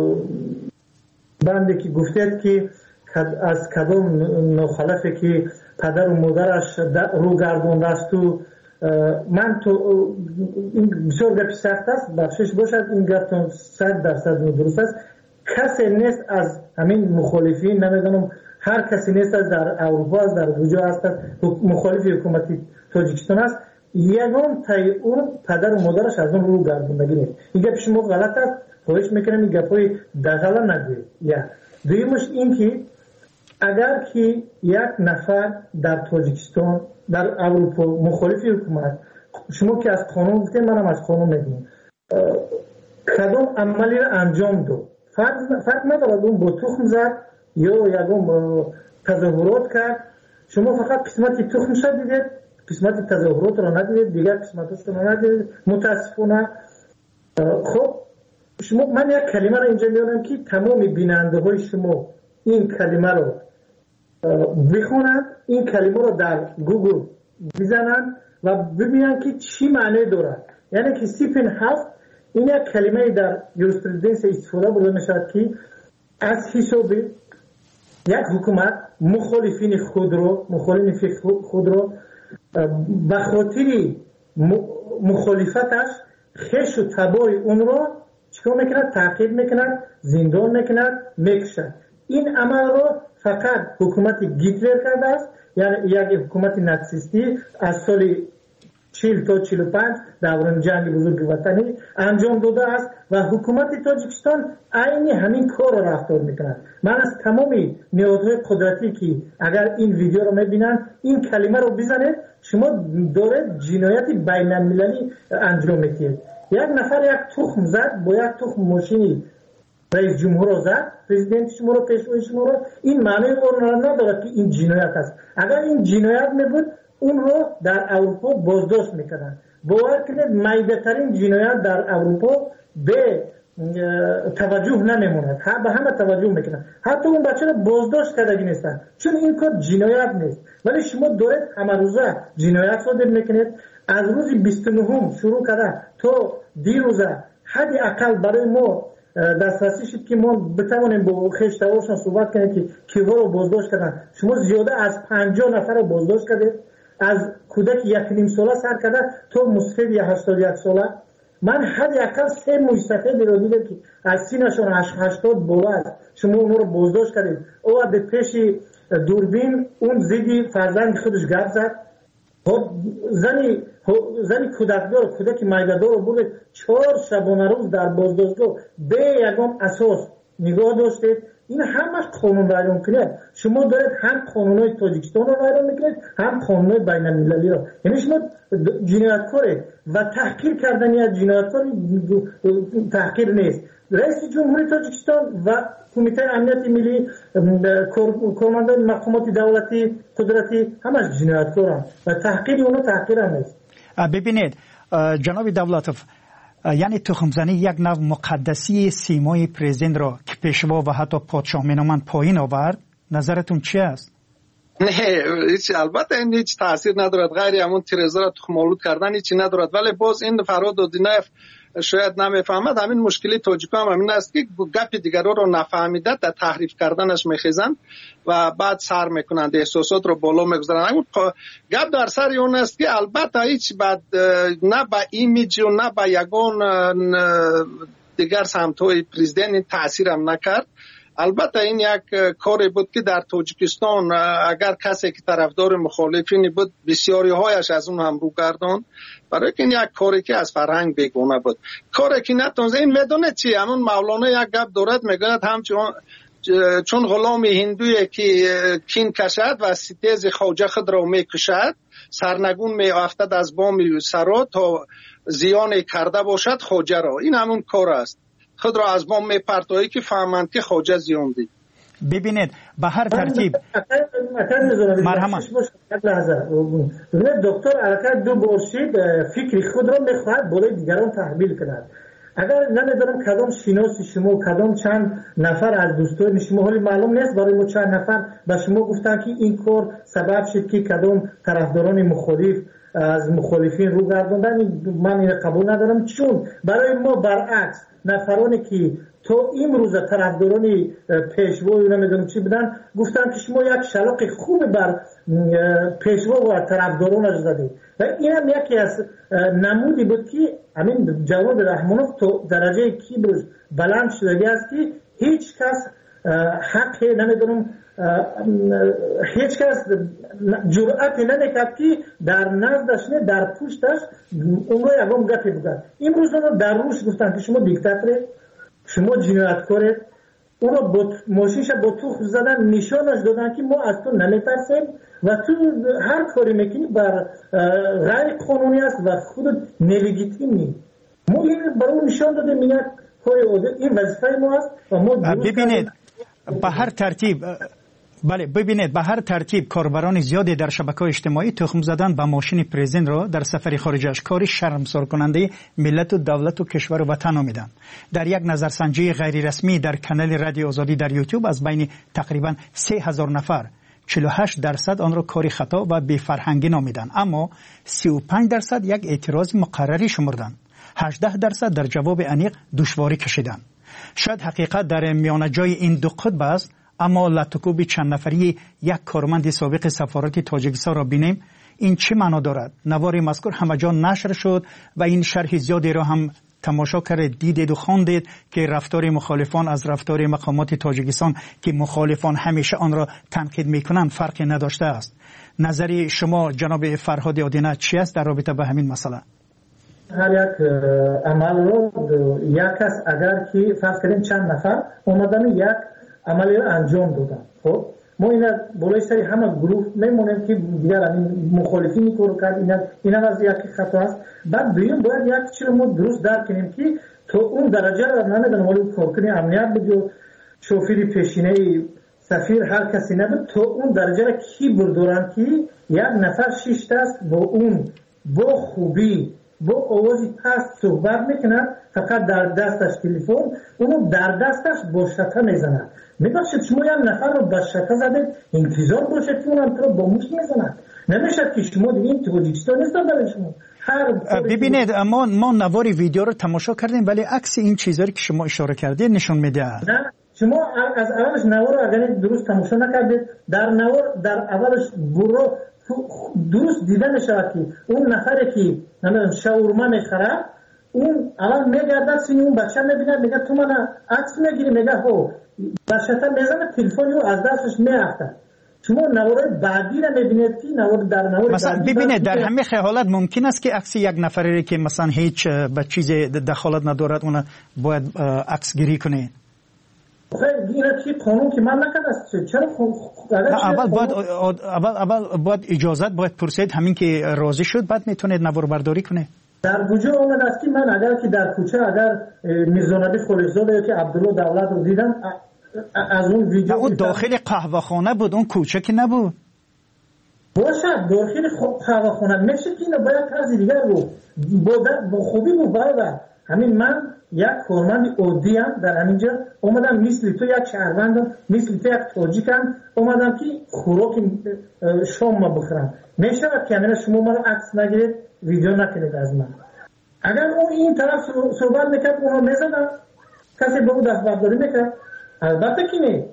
بنده که گفتید که از کدام نوخلفه که پدر و مادرش رو گردونده است و من تو این بسیار گپ سخت است، بخشش باشد این گپ صد درصد درست است. کسی نیست از همین مخالفین، نمیدونم هر کسی نیست از در اروپا از در کجا است مخالف حکومت تاجیکستان است، یگان تای اون پدر و مادرش از اون رو گردوندگی نیست. این گپ شما غلط است، خواهش میکنم این گپای دغلا نگویید. یا دویمش این که اگر که یک نفر در تاجیکستان در اروپا مخالف حکومت، شما که از قانون گفتید، منم از قانون میگم، کدام عملی را انجام داد، فرق فرق ندارد اون با تخم زد یا یگان تظاهرات کرد، شما فقط قسمت تخم شد دیدید، قسمت تظاهرات را ندیدید، دیگر قسمتش را ندیدید، متاسفانه. خب شما من یک کلمه را اینجا میارم که تمام بیننده های شما این کلمه رو بخونند، این کلمه رو در گوگل بزنند و ببینند که چی معنی دارد. یعنی که سیپن هفت این یک کلمه در یوریسپرودنس استفاده برده میشود که از حساب یک حکومت مخالفین خود رو مخالفین خود رو به خاطر مخالفتش خش و تبار اون رو چیکار میکند؟ تعقیب میکند، زندان میکند، میکشد. این عمل رو فقط حکومت گیتلر کرده است، یعنی یک حکومت ناتسیستی از سال چهل تا چهل و پنج دوران جنگ بزرگ وطنی انجام داده است و حکومت تاجیکستان عین همین کار را رفتار میکند. من از تمام نهادهای قدرتی که اگر این ویدیو رو میبینن این کلمه رو بزنید، شما دارید جنایت بین المللی انجام میدید. یک نفر یک تخم زد با یک تخم ماشینی رئیس جمهور رو زد، پرزیدنت شما رو، پیشوای شما رو، این معنی اون را ندارد که این جنایت است. اگر این جنایت میبود اون رو در اروپا بازداشت میکردن. باور کنید میده ترین جنایت در اروپا به توجه نمیموند، به همه توجه میکنن، حتی اون بچه رو بازداشت کردگی نیستن چون این کار جنایت نیست. ولی شما دارید همه روزه جنایت صادر میکنید. از روز بیست و نه شروع کرده تو دیروزه حد اقل برای ما دسترسی شد که ما بتوانیم با خشتوارشان صحبت کنیم که کیوا رو بازداشت کردن. شما زیاده از پنجاه نفر رو بازداشت کردید، از کودک یک نیم ساله سر کرده تو مستفید یا هشتاد و یک ساله. من حد اقل سه مستفید رو دیدم که از سینشون هشتاد بالا است، شما اون رو بازداشت کردید. او به پیش دوربین اون زیدی فرزند خودش گپ زد. زنی زنی کودکدار کودک میده‌دار رو برد چهار شبانه روز در بازداشتگاه به یگام اساس نگاه داشتید. این همش قانون ویران کنید. شما دارید هم قانونهای تاجیکستان رو ویران میکنید هم قانونهای بین المللی رو. یعنی شما جنایتکاره و تحقیر کردنی از جنایتکار تحقیر نیست. رئیس جمهوری تاجیکستان و کمیته امنیت ملی، کارمندان مقامات دولتی قدرتی همش جنایتکارن و تحقیر اونو تحقیر هم نیست. ببینید جناب دولتوف، یعنی تخمزنی یک نوع مقدسی سیمای پرزیدنت را که پیشوا و حتی پادشاه مینامند پایین آورد. نظرتون چی است؟ نه هیچ، البته این هیچ تاثیر ندارد، غیر همون تیرزا را تخم‌آلود کردن هیچی ندارد. ولی باز این فرهاد دودینایف شاید نمیفهمد. همین مشکلی تاجیک‌ها هم همین است که گپ دیگران رو نفهمیده در تحریف کردنش میخیزند و بعد سر میکنند، احساسات رو بالا میگذارند. اما گپ در سر اون است که البته هیچ بعد نه به ایمیج و نه به یگان دیگر سمت‌های پرزیدنت تاثیر هم نکرد. البته این یک کاری بود که در تاجیکستان اگر کسی که طرفدار مخالفینی بود بسیاری هایش از اون هم رو گردان، برای که این یک کاری که از فرهنگ بیگانه بود، کاری که نتونست. این میدونه چی؟ همون مولانا یک گپ دارد، میگوید همچون چون غلام هندویی که کین کشد و ستیز خواجه خود را میکشد، سرنگون میافتد از بام سرا تا زیان کرده باشد خواجه را. این همون کار است، خود را از بام میپرتایی که فهمند که خواجه زیان دید. ببینید به هر ترتیب مرحمت دکتر حرکت دو برشید فکری خود را میخواهد بالای دیگران تحمیل کند. اگر نمیدونم کدام شناسی شما کدام چند نفر از دوستان شما، حالی معلوم نیست برای ما چند نفر به شما گفتن که این کار سبب شد که کدام طرفداران مخالف از مخالفین رو گردوندن، من این قبول ندارم. چون برای ما برعکس نفرانی که تو امروز طرفداران پیشوا و نمیدونم چی بدن گفتن که شما یک شلاق خوب بر پیشوا و طرفدارانش زدید و این هم یکی از نمودی بود که همین جواد رحمانوف تو درجه کیبرش بلند شده است که هیچ کس حق نمیدونم هیچ کس جرأت نمیکرد که در نزدش نه در پشتش اون رو یکم گپی بگن. امروز اونو در روش گفتن که شما دیکتاتوری، شما جنایتکارید. اونو با ماشینش با تو زدن، نشانش دادن که ما از تو نمیترسیم و تو هر کاری میکنی بر غیر قانونی است و خودت نلگیتیمی. ما این برای نشان دادیم این کاری این وظیفه ما است و ما ببینید به هر ترتیب بله ببینید به هر ترتیب کاربران زیادی در شبکه‌های اجتماعی تخم زدن به ماشین پرزیدنت را در سفر خارجش کاری شرمسار کننده ملت و دولت و کشور و وطن نامیدند. در یک نظرسنجی غیر رسمی در کانال رادیو آزادی در یوتیوب از بین تقریبا سه هزار نفر چهل و هشت درصد آن را کاری خطا و بی فرهنگی نامیدند، اما سی و پنج درصد یک اعتراض مقرری شمردند. هجده درصد در جواب انیق دشواری کشیدند. شاید حقیقت در میانه جای این دو قطب است، اما لطکوب چند نفری یک کارمند سابق سفارت تاجیکستان را بینیم. این چه معنا دارد؟ نوار مذکور همه جا نشر شد و این شرح زیادی را هم تماشا کرد، دیدید و خواندید که رفتار مخالفان از رفتار مقامات تاجیکستان که مخالفان همیشه آن را تنقید میکنند فرقی نداشته است. نظری شما جناب فرهاد آدینه چی است در رابطه با همین مسئله؟ هر یک عمل رو یک کس اگر که فرض کنیم چند نفر اومدن یک عملی رو انجام دادن، خب ما اینا بالای سری همه گروه میمونیم که دیگر این مخالفی میکنه کرد، اینا اینا از یک خطا است. بعد دویم باید یک چیز رو ما درست درک کنیم که تو اون درجه رو نمیدونم ولی کارکنی امنیت بود، شوفیر پیشینه سفیر هر کسی نبود، تو اون درجه رو کی بردارن که یک نفر شش دست با اون با خوبی با آوازی پست صحبت میکنن، فقط در دستش تلفن، اونو در دستش با شته میزنن. میبخشید شما یک نفر رو با شته زده انتظار باشد که اونم تو رو با مشت میزنن. نمیشد که شما دیگه این تاجیکستان نیست برای شما. ببینید ما ما نوار ویدیو رو تماشا کردیم ولی عکس این چیزایی که شما اشاره کردید نشون میده. نه شما از اولش نوار رو اگر درست تماشا نکردید، در نوار در اولش برو درست دیده نشود که اون نفری که نمیدونم شاورما میخره اون اول میگرده سینی اون بچه میبینه میگه تو من عکس میگیری، میگه هو بچه‌تا میزنه تلفنی رو از دستش میافته. شما نوار بعدی رو میبینید که نوار در نوار مثلا ببینید در همه حالت ممکن است که عکس یک نفری که مثلا هیچ به چیز دخالت ندارد اون باید عکس گیری کنه. خیلی اینا چی قانون که من نکرد است. چرا اول باید اول اول باید اجازت باید پرسید، همین که راضی شد بعد میتونید نوار برداری کنه. در وجود اون است که من اگر که در کوچه اگر میرزانبی خلیزاده یا که عبدالله دولت رو دیدم از اون ویدیو اون داخل قهوه خانه بود، اون کوچه که نبود. باشد داخل قهوه خانه میشه که اینو باید طرز دیگر رو با خوبی رو برادر. همین من یک کارمند عادی ام در همینجا اومدم مثل تو یک شهروندم، مثل تو یک تاجیکم اومدم که خوراک شام ما بخورم. میشود که همین شما من عکس نگیرید ویدیو نکنید از من. اگر اون این طرف صحبت میکرد اونو میزدم کسی به اون دست برداری میکرد؟ البته که نه.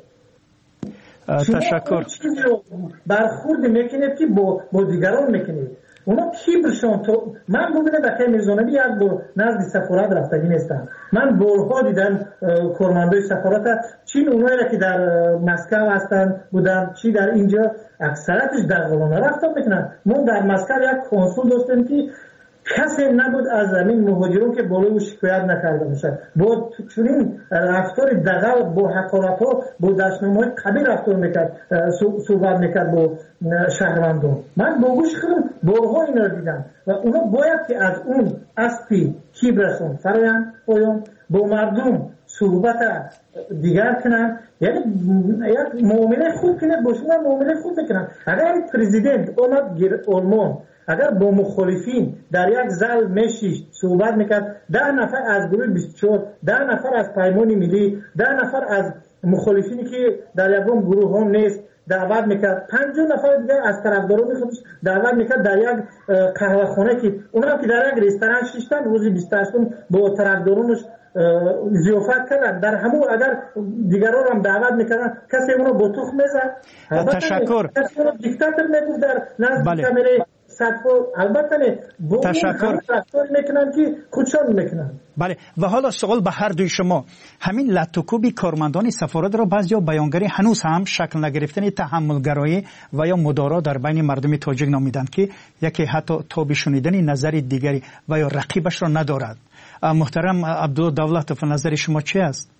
تشکر. چیزی رو برخورد میکنید که با, با دیگران میکنید. اونا کیبرشون تو من ببینم در که میرزانبی یک بار نزد سفارت رفتگی نیستم. من بارها دیدم کارمندای سفارت چین اونایی که در مسکو هستن بودم چی در اینجا اکثرتش در قلانه رفتن میکنن. ما در مسکو یک کنسول داشتیم که کسی نبود از زمین مهاجرون که بالای او شکایت نکرده باشه. با چنین رفتار دغل با حقارت ها با دشنامه‌های قبیل رفتار میکرد، صحبت میکرد با شهروندان. من با گوش خودم بارها اینا رو دیدم و اونا باید که از اون اسبی کیبرشون فرایند پایان با مردم صحبت دیگر کنن، یعنی یک معامله خوب کنه با شما معامله خوب کنن. اگر پرزیدنت اومد گیر آلمان اگر با مخالفین در یک زل میشیش صحبت میکرد، ده نفر از گروه بیست و چهار، ده نفر از پیمان ملی، ده نفر از مخالفینی که در یکم گروه ها نیست دعوت میکرد، پنجاه نفر دیگر از طرفداران خودش دعوت میکرد در یک قهوه خانه که اونا که در یک رستوران شیشتن روزی بیست و هشت با طرفدارانش ضیافت کردن. در همون اگر دیگران هم دعوت میکردن کسی اونو با تخم میزد. تشکر. کسی اونو دیکتاتور میگفت در نزد کامره البته نه با تشکر میکنن که خودشان میکنن. بله و حالا سوال به هر دوی شما، همین لطوکوبی کارمندان سفارت را بعضیا بیانگری هنوز هم شکل نگرفتن تحملگرایی و یا مدارا در بین مردم تاجیک نامیدند که یکی حتی تاب شنیدن نظر دیگری و یا رقیبش را ندارد. محترم عبدالله دولت، نظر شما چی است؟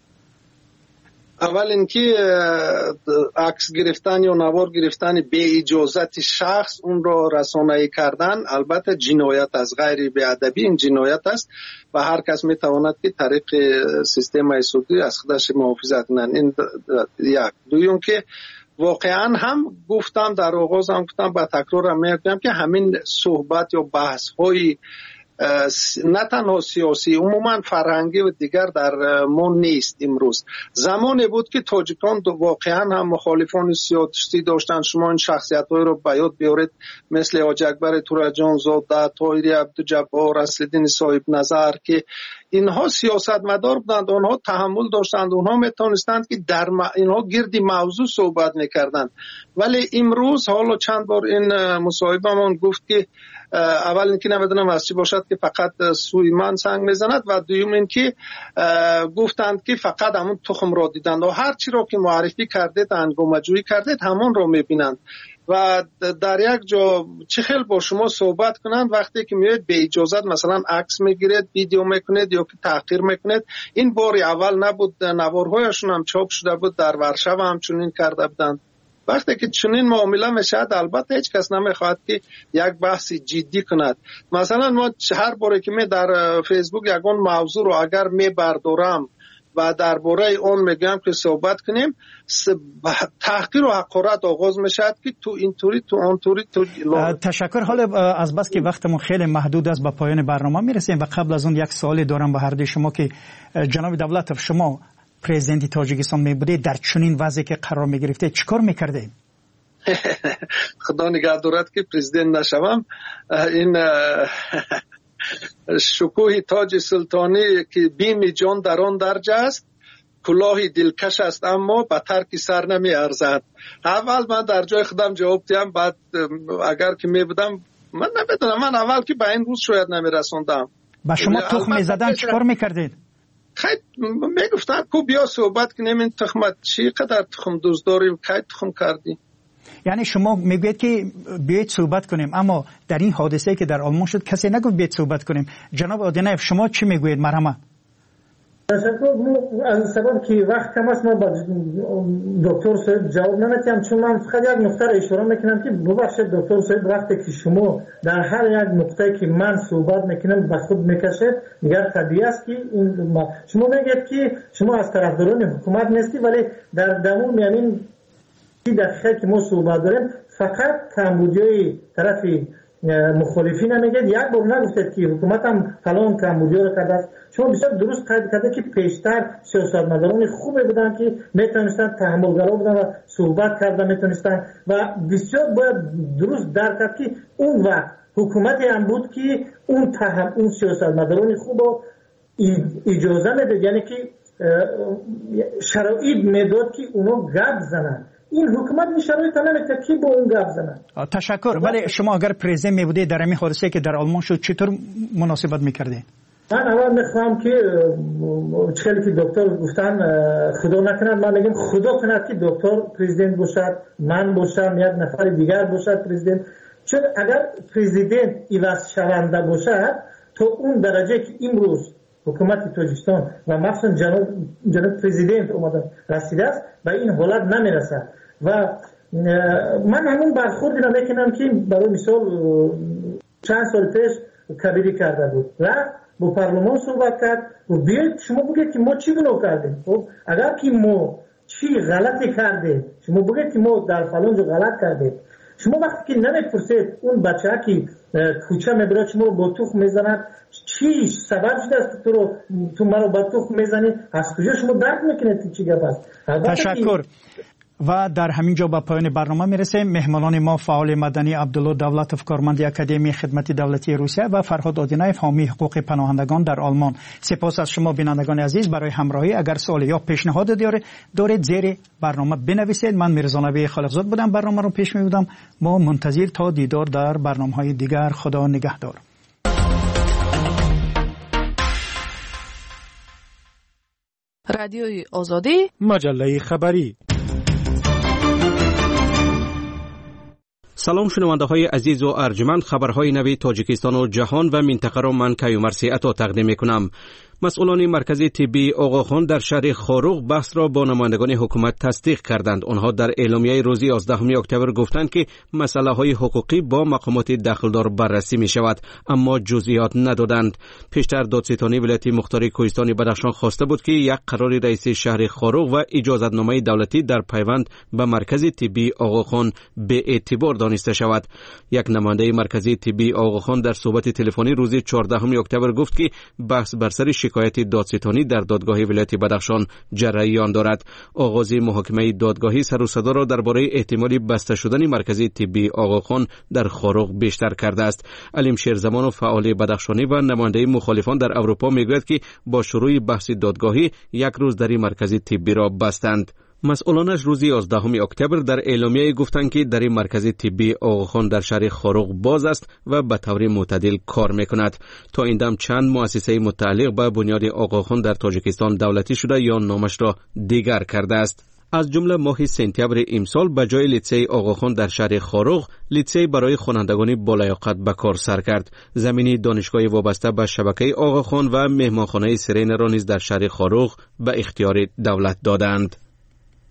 اول اینکه عکس گرفتن یا نوار گرفتن به اجازت شخص اون رو رسانه‌ای کردن البته جنایت است، غیر بی‌ادبی این جنایت است و هر کس میتواند که طریق سیستم ایسودی از خودش محافظت کنند. این یک. دوم که واقعا هم گفتم در آغاز هم گفتم با تکرار هم میگم که همین صحبت یا بحث های نه تنها سیاسی عموما فرهنگی و دیگر در ما نیست. امروز زمانی بود که تاجیکان واقعا هم مخالفان سیاسی داشتن. شما این شخصیت‌های رو به یاد بیارید مثل حاج اکبر تورجان زاده، طاهری عبدالجبار، اصل‌الدین صاحب نظر که اینها سیاستمدار بودند، اونها تحمل داشتند، اونها میتونستند که در م... اینها گردی موضوع صحبت میکردند. ولی امروز حالا چند بار این مصاحبه‌مان گفت که اول اینکه نمیدونم از چی باشد که فقط سوی من سنگ میزند و دوم اینکه گفتند که فقط همون تخم را دیدند و هر چی را که معرفی کردید انگام جویی کردید همون را میبینند و در یک جا چه خیلی با شما صحبت کنند وقتی که میاد به اجازت مثلا عکس میگیرید، ویدیو میکنید یا که تحقیر میکنید. این باری اول نبود، نوارهایشون هم چاپ شده بود، در ورشو هم چنین کرده بودند. وقتی که چنین معامله میشد البته هیچ کس نمیخواد که یک بحث جدی کند. مثلا ما هر باره که می در فیسبوک یگان موضوع رو اگر می بردارم و و درباره اون میگم که صحبت کنیم. تحقیر و حقارت آغاز میشد که تو اینطوری تو آنطوری تو تشکر. حالا از بس که وقتمون خیلی محدود است به پایان برنامه میرسیم و قبل از اون یک سوالی دارم به هر دوی شما که جناب دولتوف شما پرزیدنت تاجیکستان میبودید، در چنین وضعی که قرار میگرفته چیکار میکردید؟ خدا نگه دارد که پرزیدنت نشوم. این شکوه تاج سلطانی که بیم جان در آن درجه است، کلاهی دلکش است اما به ترک سر نمی ارزد. اول من در جای خودم جواب دیم، بعد اگر که می بودم من نمیدونم، من اول که به این روز شاید نمی رسوندم. با شما تخم می زدن چیکار میکردید؟ خیلی می گفتن کو بیا صحبت کنیم این تخمت چی قدر تخم دوست داریم که تخم کردی. یعنی شما میگوید که بیایید صحبت کنیم، اما در این حادثه که در آلمان شد کسی نگفت بیایید صحبت کنیم. جناب آدینایف شما چی میگوید؟ مرحمت. از سبب که وقت کم است ما با دکتر صاحب جواب نمیدم، چون من فقط یک نقطه را اشاره میکنم که ببخشید دکتر صاحب وقتی که شما در هر یک نقطه که من صحبت میکنم به خود میکشید دیگر طبیعی است که این شما میگید که شما از طرفداران حکومت نیستی، ولی در دوام یعنی دقیقه که ما صحبت داریم فقط کمبودیای طرف مخالفین نمیگید. یک بار نگفتید که حکومت هم فلان کمبودیا رو کرده است. شما بسیار درست قید کرده که پیشتر سیاستمداران خوبی بودن که میتونستن تحملگرا بودن و صحبت کردن میتونستن و بسیار باید درست درک کرد که اون وقت حکومتی هم بود که اون تهم اون سیاستمداران خوب رو اجازه میداد، یعنی که شرایط میداد که اونو گپ زنن. این حکومت شرایط نمیده که با اون گپ زنن. تشکر. ولی شما اگر پرزیدنت می بودید در این حادثه که در آلمان شد چطور مناسبت میکردید؟ من اول میخوام که چخیلی که دکتر گفتن خدا نکند، من میگم خدا کند که دکتر پرزیدنت باشد، من باشم، یک نفر دیگر باشد پرزیدنت. چون اگر پرزیدنت عوض شونده باشد تو اون درجه که امروز حکومت تاجیکستان و مخصوصا جناب جناب پرزیدنت اومدن رسیده است و این حالت نمیرسد. و من همون برخوردی را میکنم که برای مثال چند سال پیش کبیری کرده بود و با پارلمان صحبت کرد و بیاید شما بگید که ما چی گناه کردیم. خب اگر که ما چی غلطی کردیم شما بگید که ما در فلان جا غلط کردیم. شما وقتی که نمیپرسید اون بچه ها که کوچه میبرد شما رو با تخم میزند چی سبب شده است تو رو تو مرا با تخم میزنی، از کجا شما درک میکنید چی گپ است؟ تشکر. و در همین جا به پایان برنامه میرسیم. مهمانان ما فعال مدنی عبدالله دولتوف کارمند اکادمی خدمت دولتی روسیه و فرهاد آدینایف حامی حقوق پناهندگان در آلمان. سپاس از شما بینندگان عزیز برای همراهی. اگر سوال یا پیشنهاد دارید زیر برنامه بنویسید. من میرزا نبی خالقزاد بودم، برنامه رو پیش میبردم. ما منتظر تا دیدار در برنامه‌های دیگر. خدا نگهدار. رادیوی آزادی، مجله خبری. سلام شنونده های عزیز و ارجمند، خبرهای نوی تاجیکستان و جهان و منطقه را من کیومرث عطا تقدیم میکنم. مسئولان مرکز طبی آقاخان در شهر خاروق بحث را با نمایندگان حکومت تصدیق کردند. آنها در اعلامیه روز یازدهم اکتبر گفتند که مسئله های حقوقی با مقامات دخلدار بررسی می شود، اما جزئیات ندادند. پیشتر دادستانی ولایت مختار کوهستان بدخشان خواسته بود که یک قرار رئیس شهر خاروق و اجازتنامه دولتی در پیوند به مرکز طبی آقاخان به اعتبار دانسته شود. یک نماینده مرکز طبی آقاخان در صحبت تلفنی روز چهاردهم اکتبر گفت که بحث بر سر شکایت دادستانی در دادگاه ولایت بدخشان جریان دارد. آغاز محاکمه دادگاهی سر و صدا را درباره احتمالی بسته شدن مرکز طبی آقاخان در خاروق بیشتر کرده است. علیم شیرزمان و فعال بدخشانی و نماینده مخالفان در اروپا میگوید که با شروع بحث دادگاهی یک روز در این مرکز طبی را بستند. مسئولانش روز یازدهم اکتبر در اعلامیه گفتند که در این مرکز طبی آقاخان در شهر خاروق باز است و به طور معتدل کار میکند. تا این دم چند مؤسسه متعلق به بنیاد آقاخان در تاجیکستان دولتی شده یا نامش را دیگر کرده است. از جمله ماه سپتامبر امسال به جای لیسه آقاخان در شهر خاروق، لیسه برای خوانندگان بالیاقت به کار سر کرد. زمین دانشگاه وابسته به شبکه آقاخان و مهمانخانه سرین را نیز در شهر خاروق به اختیار دولت دادند.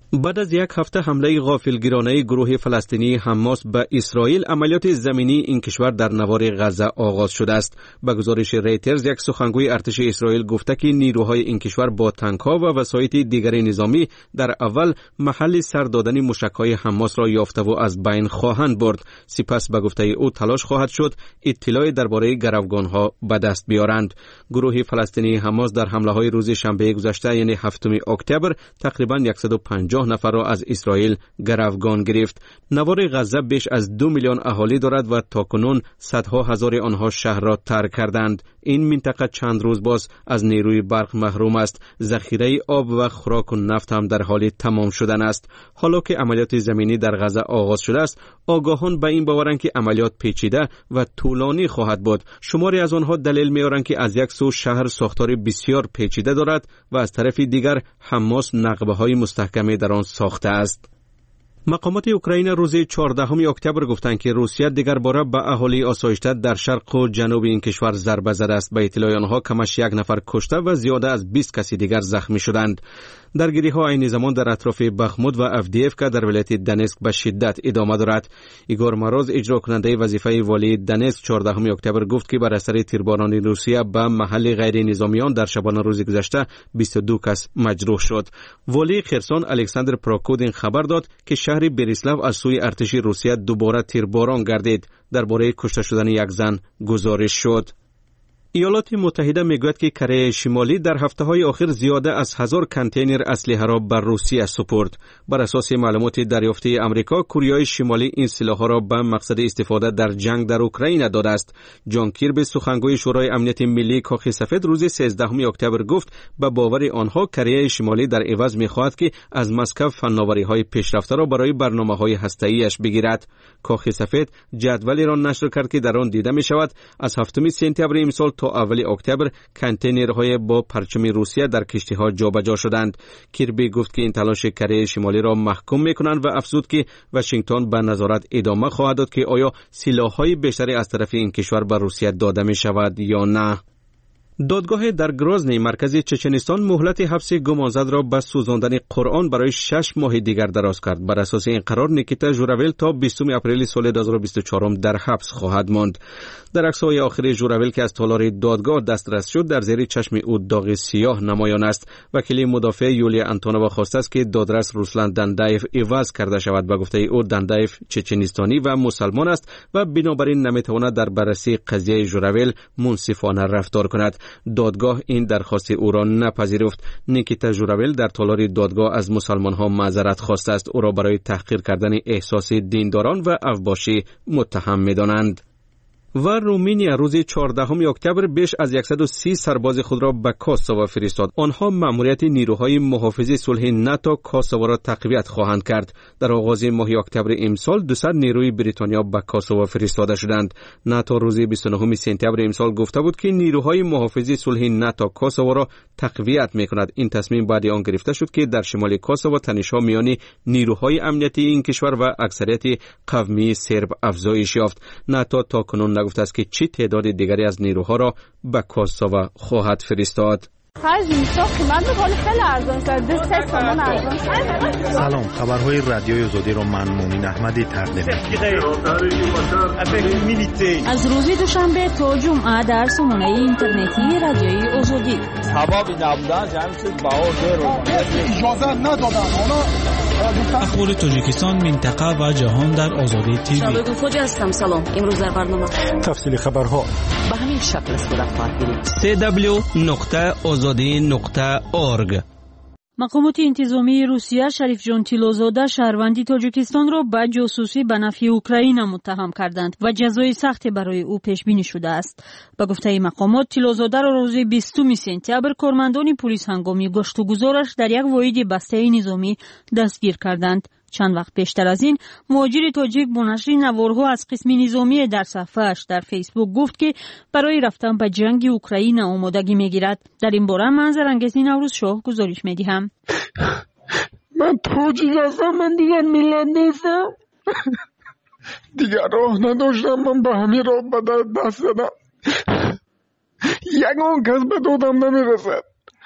بعد از یک هفته حمله غافلگیرانه گروه فلسطینی حماس به اسرائیل، عملیات زمینی این کشور در نوار غزه آغاز شده است. به گزارش ریترز، یک سخنگوی ارتش اسرائیل گفته که نیروهای این کشور با تانک‌ها و وسایط دیگر نظامی در اول محل سر دادن موشک‌های حماس را یافته و از بین خواهند برد. سپس به گفته او تلاش خواهد شد اطلاع درباره گروگان‌ها به دست بیارند. گروه فلسطینی حماس در حمله‌های روز شنبه گذشته یعنی هفتم اکتبر تقریباً صد و پنجاه نفر را از اسرائیل گروگان گرفت. نوار غزه بیش از دو میلیون اهالی دارد و تاکنون صدها هزار آنها شهر را ترک کردند. این منطقه چند روز باز از نیروی برق محروم است. ذخیره آب و خوراک و نفت هم در حال تمام شدن است. حالا که عملیات زمینی در غزه آغاز شده است، آگاهان به این باورند که عملیات پیچیده و طولانی خواهد بود. شماری از آنها دلیل می‌آورند که از یک سو شهر ساختار بسیار پیچیده دارد و از طرف دیگر حماس نقبه‌های مستحکمی در آن ساخته است. مقامات اوکراین روز چهاردهم اکتبر گفتند که روسیه دیگر باره به اهالی آسایشته در شرق و جنوب این کشور ضربه زده است. به اطلاع آنها کمش یک نفر کشته و زیاده از بیست کسی دیگر زخمی شدند. درگیری‌ها عین زمان در اطراف بخمود و افدیفکا در ولایت دنسک به شدت ادامه دارد. ایگور ماروز، اجرا کننده وظیفه والی دنسک، چهاردهم اکتبر گفت که بر اثر تیرباران روسیه به محل غیر نظامیان در شبانه روز گذشته بیست و دو کس مجروح شد. والی خرسون الکساندر پروکودین خبر داد که شهر بریسلاو از سوی ارتش روسیه دوباره تیرباران گردید. درباره کشته شدن یک زن گزارش شد. ایالات متحده میگوید که کره شمالی در هفته‌های اخیر زیاده از هزار کانتینر اسلحه را بر روسیه سپرد. بر اساس معلومات دریافته آمریکا، کره شمالی این سلاح‌ها را به مقصد استفاده در جنگ در اوکراین داده است. جان کیربی، سخنگوی شورای امنیت ملی کاخ سفید، روز سیزدهم اکتبر گفت به باور آنها کره شمالی در عوض می‌خواهد که از مسکو فناوری‌های پیشرفته را برای برنامه‌های هسته‌ایش بگیرد. کاخ سفید جدولی را نشر کرد که در آن دیده می‌شود از هفتم سپتامبر امسال تا اول اکتبر کانتینرهای با پرچم روسیه در کشتی‌ها جابجا شدند. کیربی گفت که این تلاش کره شمالی را محکوم می‌کنند و افزود که واشنگتن به نظارت ادامه خواهد داد که آیا سلاح‌های بیشتری از طرف این کشور به روسیه داده می‌شود یا نه. دادگاه در گرازنی مرکز چچنستان مهلت حبس گمانزد را به سوزاندن قرآن برای شش ماه دیگر دراز کرد. بر اساس این قرار نیکیتا ژوراول تا بیستم اپریل سال دو هزار و بیست و چهار در حبس خواهد ماند. در عکس‌های آخری ژوراول که از تالار دادگاه دسترس شد، در زیر چشم او داغ سیاه نمایان است. وکیل مدافع یولیا آنتونووا خواسته است که دادرس روسلان دندایف عوض کرده شود. به گفته او دندایف چچنستانی و مسلمان است و بنابراین نمیتواند در بررسی قضیه ژوراول منصفانه رفتار کند. دادگاه این درخواست او را نپذیرفت. نیکیتا ژوراول در تالار دادگاه از مسلمان ها معذرت خواسته است. او را برای تحقیر کردن احساس دینداران و اوباشی متهم می‌دانند. و رومانیا روز چهاردهم اکتبر بیش از صد و سی سرباز خود را به کاسوو فرستاد. آنها مأموریت نیروهای محافظ صلح ناتو کاسوو را تقویت خواهند کرد. در آغاز ماه اکتبر امسال دویست نیروی بریتانیا به کاسوو فرستاده شدند. ناتو روز بیست و نهم سپتامبر امسال گفته بود که نیروهای محافظ صلح ناتو کاسوو را تقویت می‌کند. این تصمیم بعد آن گرفته شد که در شمال کاسوو تنش‌ها میان نیروهای امنیتی این کشور و اکثریت قومی سرب افزایش یافت. ناتو تاکنون نگفته است که چه تعداد دیگری از نیروها را به کاسوو خواهد فرستاد. سلام، خبرهای رادیوی آزادی را من مومن احمدی تقدیم می‌کنم. از روز دوشنبه تا جمعه در سامانه اینترنتی رادیوی آزادی سببی نبودن جمع شد بهار اجازه ندادن. اخبار تاجیکستان، منطقه و جهان در آزادی تیوی. شبکه فوجی هستم. سلام. امروز در برنامه تفصیل خبرها به همین شکل است. سی دبلیو نقطه آزادی نقطه اورگ. مقامات انتظامی روسیه شریف جان تیلوزاده شهروندی تاجیکستان را به جاسوسی به نفع اوکراین متهم کردند و جزای سختی برای او پیش بینی شده است. به گفته مقامات، تیلوزاده را روز بیستم سپتامبر کارمندان پلیس هنگامی گشت و گذارش در یک واحد بسته نظامی دستگیر کردند. چند وقت پیشتر از این، مهاجر تاجیک با نشر نوارها از قسم نظامی در صفحه‌اش در فیسبوک گفت که برای رفتن به جنگ اوکراین آمادگی می‌گیرد. در این باره منظر انگیز نوروز شاه گزارش می‌دهم. من تاجیک هستم، من دیگر ملت نیستم. دیگر راه نداشتم، من به همین راه به دست زدم. یگان کس به دادم نمیرسد.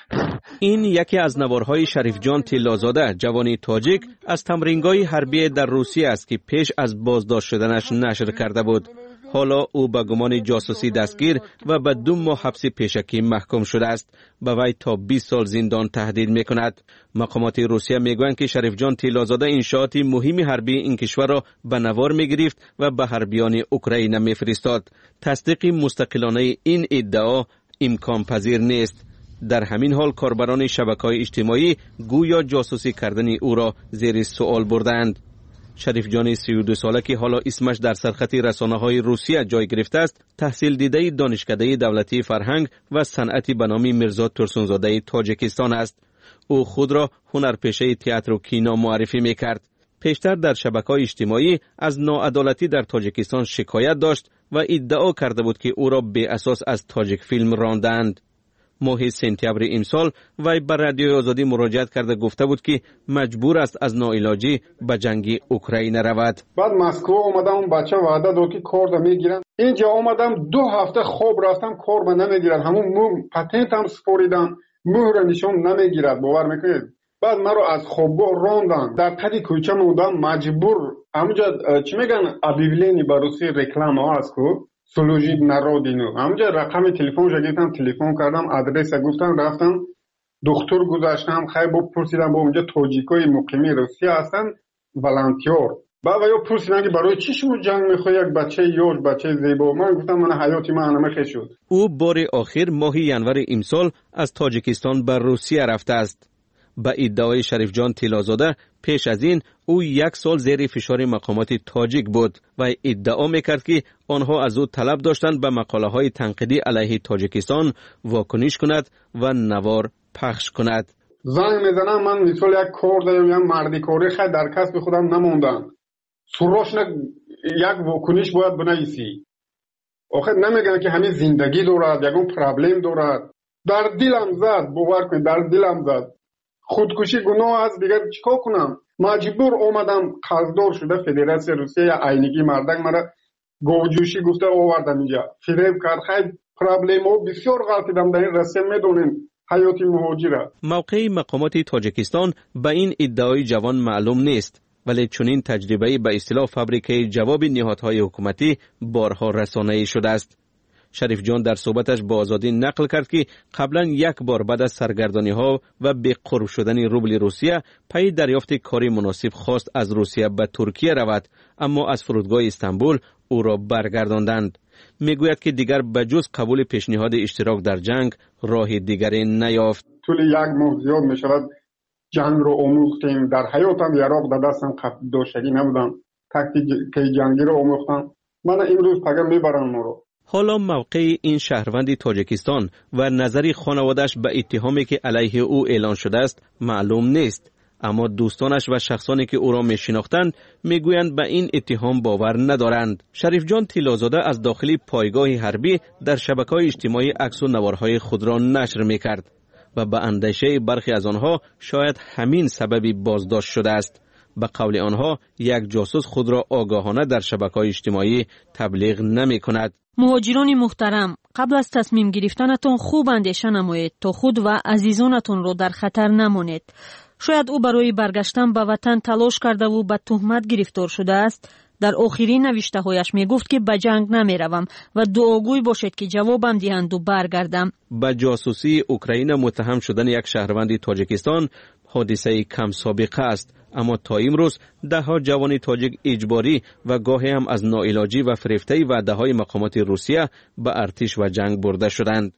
این یکی از نوارهای شریف جان تیلازاده جوانی تاجیک از تمرینگاه حربی در روسیه است که پیش از بازداشت شدنش نشر کرده بود. حالا او به گمان جاسوسی دستگیر و به دو ماه حبس پیشکی محکوم شده است. به وی تا بیست سال زندان تهدید میکند. مقامات روسیه میگویند که شریف جان تیلازاده انشاءات مهم حربی این کشور را به نوار میگرفت و به حربیان اوکراین میفرستاد. تصدیق مستقلانه این ادعا امکان پذیر نیست. در همین حال کاربران شبکه‌های اجتماعی گویا جاسوسی کردن او را زیر سوال بردند. شریف جان سی و دو ساله که حالا اسمش در سرخط رسانه‌های روسیه جای گرفته است، تحصیل دیده دانشکده دولتی فرهنگ و صنعت به نام میرزا ترسونزاده تاجیکستان است. او خود را هنرپیشه تئاتر و کینو معرفی می‌کرد. پیشتر در شبکه‌های اجتماعی از ناعدالتی در تاجیکستان شکایت داشت و ادعا کرده بود که او را به اساس از تاجیک فیلم راندند. ماه سپتامبر امسال وی بر رادیوی آزادی مراجعت کرده گفته بود که مجبور است از ناعلاجی به جنگ اوکراین رود. بعد مسکو اومدم، اون بچه وعده داد که کار میگیرن. اینجا اومدم دو هفته خوب رفتم، کار به نمیگیرن. همون مو پتنتم سپوریدم، مهر نشون نمیگیرد. باور میکنید؟ بعد مرا از خوابگاه راندن، در تدی کوچه موندم، مجبور همونجا چی میگن ابیولینی به روسی رکلام ها هست کو سولوژیک نرودینو، همونجا رقم تلفن گرفتم، تلفن کردم، آدرس گفتم، رفتم دکتر گذاشتم، خیلی بپرسیدم با اونجا تاجیکای مقیمی روسیه هستن والانتیور. بعد یا پرسیدن که برای چی شما جنگ میخوای، یک بچه یوش بچه زیبا. من گفتم من حیاتی من انمه شد. او بار آخر ماه ینور امسال از تاجیکستان بر روسیه رفته است. با ادعای شریف جان تیلازاده پیش از این او یک سال زیر فشار مقامات تاجیک بود و ادعا میکرد که آنها از او طلب داشتند به مقاله های تنقیدی علیه تاجیکستان واکنش کند و نوار پخش کند. زنگ میزنم من مثل یک کار دارم، یک مردی کاری خیلی در کسب خودم نموندم. سروش یک واکنش باید بنویسی. آخه نمیگن که همین زندگی دارد، یکون پرابلم دارد. در دلم زد، باور کنید در دلم زد. خودکشی گناه است، دیگر چیکار کنم؟ مجبور اومدم، قرضدار شده فدراسیون روسیه یا عینگی مردک مرا گوجوشی گفته آوردم اینجا. فریب کرد، خیلی پرابلم ها بسیار غلطیدم در این رسم میدونین حیاتی مهاجره. موقع مقامات تاجیکستان به این ادعای جوان معلوم نیست، ولی چنین تجربه به اصطلاح فابریکه جواب نهادهای حکومتی بارها رسانه‌ای شده است. شریف جان در صحبتش با آزادی نقل کرد که قبلا یک بار بعد از سرگردانی ها و به قرب شدن روبل روسیه پی دریافت کاری مناسب خواست از روسیه به ترکیه رود، اما از فرودگاه استانبول او را برگرداندند. میگوید که دیگر بجز قبول پیشنهاد اشتراک در جنگ راه دیگری نیافت. طول یک ماه زیاد می شود جنگ رو آموختیم. در حیاتم یراق در دستم داشتگی نبودم، تاکتیک جنگی رو آموختم. من امروز پگم میبرن ما رو. حالا موقع این شهروند تاجیکستان و نظر خانواده‌اش به اتهامی که علیه او اعلان شده است معلوم نیست، اما دوستانش و شخصانی که او را می‌شناختند میگویند به این اتهام باور ندارند. شریف جان تیلازاده از داخل پایگاه حربی در شبکه‌های اجتماعی عکس و نوارهای خود را نشر می‌کرد و به اندیشه برخی از آنها شاید همین سببی بازداشت شده است. به قول آنها یک جاسوس خود را آگاهانه در شبکه‌های اجتماعی تبلیغ نمی‌کند. مهاجران محترم، قبل از تصمیم گرفتنتان خوب اندیشه نمایید تا خود و عزیزانتان را در خطر نمانید. شاید او برای برگشتن به وطن تلاش کرده و به تهمت گرفتار شده است. در آخرین نوشته هایش می گفت که به جنگ نمی روم و دعاگوی باشد که جوابم دهند و برگردم. به جاسوسی اوکراین متهم شدن یک شهروند تاجیکستان حادثه کم سابقه است، اما تا امروز ده ها جوان تاجیک اجباری و گاهی هم از ناعلاجی و فریفته وعده های مقامات روسیه به ارتش و جنگ برده شدند.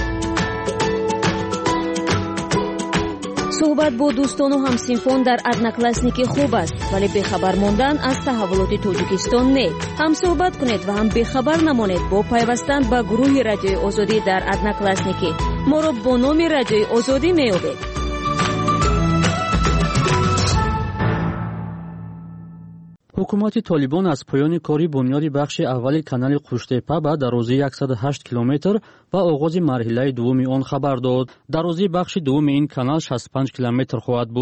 صحبت با دوستان و همسینفان در ادناکلاسنیک خوب است، ولی بخبر ماندن از تحولات تاجیکستان نه. هم صحبت کنید و هم بخبر نمانید با پیوستن به گروه رادیوی آزادی در ادناکلاسنیک. ما را با نام رادیوی آزادی میابید. حکومت طالبان از پایان کاری بنیاد بخش اول کانال قوشته‌پا به درازی صد و هشت کیلومتر و آغاز مرحله دوم آن خبر داد. درازی بخش دوم این کانال شصت و پنج کیلومتر خواهد بود.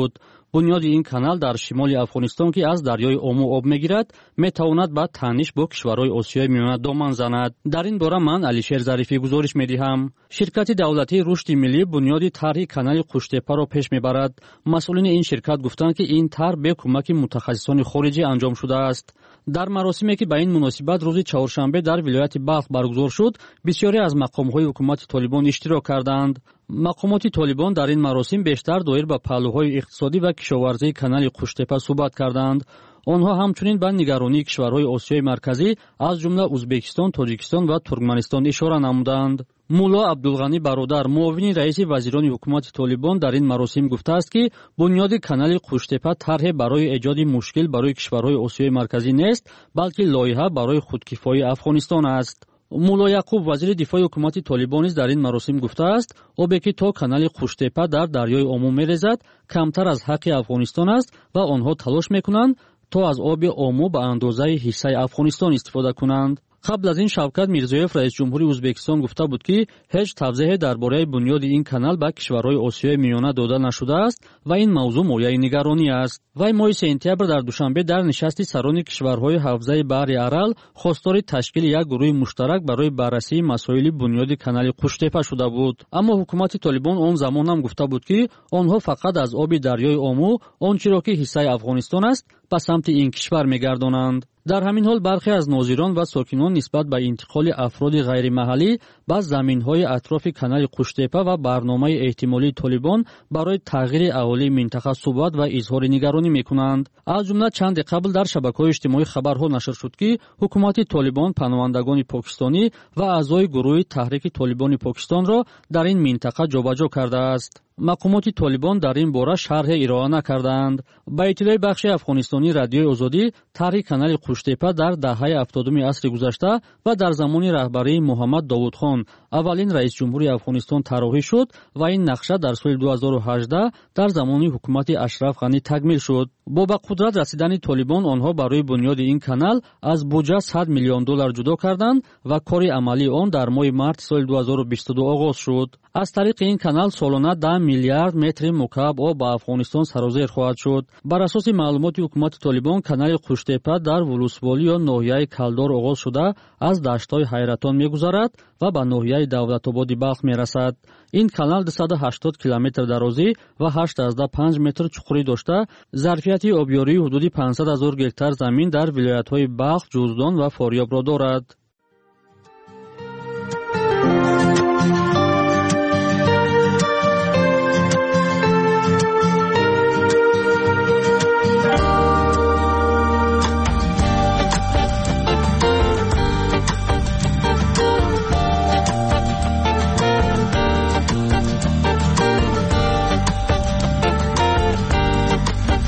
бунёди ин канал дар шимоли афғонистон ки аз дарёи ому об мегирад метавонад ба таъниш бо кишварҳои осиёи миёна доман занад. дар ин бора ман алишер зарифӣ гузориш медиҳам. ширкати давлатии рушди миллӣ бунёди тарҳи канали қуштепаро пеш мебарад. масъулини ин ширкат гуфтанд ки ин тарҳ бе кӯмаки мутахассисони хориҷӣ анҷом шудааст. дар маросиме ки ба ин муносибат рӯзи чаҳоршанбе дар вилояти балх баргузор шуд, бисёре аз мақомҳои ҳукумати толибон иштирок карданд. мақомоти толибон дар ин маросим бештар доир ба паҳлӯҳои иқтисодӣ ва кишоварзии канали қуштепа суҳбат карданд. онҳо ҳамчунин ба нигаронии кишварҳои осиёи марказӣ аз ҷумла узбекистон, тоҷикистон ва туркманистон ишора намуданд. мулло абдулғанӣ бародар, муовини раиси вазирони ҳукумати толибон дар ин маросим гуфтааст ки бунёди канали қуштепа тарҳе барои эҷоди мушкил барои кишварҳои осиёи марказӣ нест, балки лоиҳа барои худкифоии афғонистон аст. мулло яқуб вазири дифои ҳукумати толибон низ дар ин маросим гуфтааст, обе ки то канали қуштепа дар дарёи ому мерезад, камтар аз ҳаққи афғонистон аст ва онҳо талош мекунанд то аз оби ому ба андозаи ҳиссаи афғонистон истифода кунанд. қабл аз ин Шавкат Мирзоев раисҷумҳури Ӯзбекистон гуфта буд ки ҳеҷ тавзеҳе дар бораи бунёди ин канал ба кишварҳои осиёи миёна дода нашудааст ва ин мавзӯъ мояи нигаронӣ аст. вай моҳи сентябр дар душанбе дар нишасти сарони кишварҳои ҳавзаи баҳри Арал хостори ташкили як гурӯҳи муштарак барои баррасии масоили бунёди канали қуштепа шуда буд. аммо ҳукумати толибон он замон ҳам гуфта буд ки онҳо фақат аз оби дарёи ому ончиро ки ҳиссаи Афғонистон аст ба самти ин кишвар мегардонанд. дар ҳамин ҳол бархе аз нозирон ва сокинон нисбат ба интиқоли афроди ғайримаҳаллӣ ба заминҳои атрофи канали қуштепа ва барномаи эҳтимолии толибон барои тағйири аҳолии минтақа суҳбат ва изҳори нигаронӣ мекунанд. аз ҷумла чанде қабл дар шабакаҳои иҷтимоӣ хабарҳо нашр шуд ки ҳукумати толибон паноҳандагони покистонӣ ва аъзои гурӯҳи таҳрики толибони покистонро дар ин минтақа ҷобаҷо кардааст. мақомоти толибон дар ин бора шарҳе ироа накардаанд. ба иттилои бахши афғонистонӣ радиои озодӣ, тарҳи канали қуштепа дар даҳаи ҳафтодуми асри гузашта ва дар замони раҳбарии муҳаммад довудхон, аввалин раисҷумҳури Афғонистон тарроҳӣ шуд ва ин нақша дар соли ду ҳазору ҳаждаҳ дар замони ҳукумати Ашраф Ғанӣ такмил шуд. бо ба қудрат расидани толибон онҳо барои бунёди ин канал аз буҷа сад миллион доллар ҷудо карданд ва кори амалии он дар моҳи марти соли ду ҳазору бисту ду оғоз шуд. аз тариқи ин канал солона даҳ миллиард метри мукааб об ба Афғонистон сарозер хоҳад шуд. бар асоси маълумоти ҳукумати толибон, канали қуштепа дар вулусволӣ ё ноҳияи Калдор оғоз шуда аз даштҳои Ҳайратон мегузарад ва ба ноҳияи Давлатободи Балх мерасад. ин канал дусаду ҳаштод километр дарозӣ ва ҳаштода панҷ метр чуқурӣ дошта, зарфияти обёрии ҳудуди панҷсад ҳазор гектар замин дар вилоятҳои Балх, Ҷуздон ва Форёбро дорад.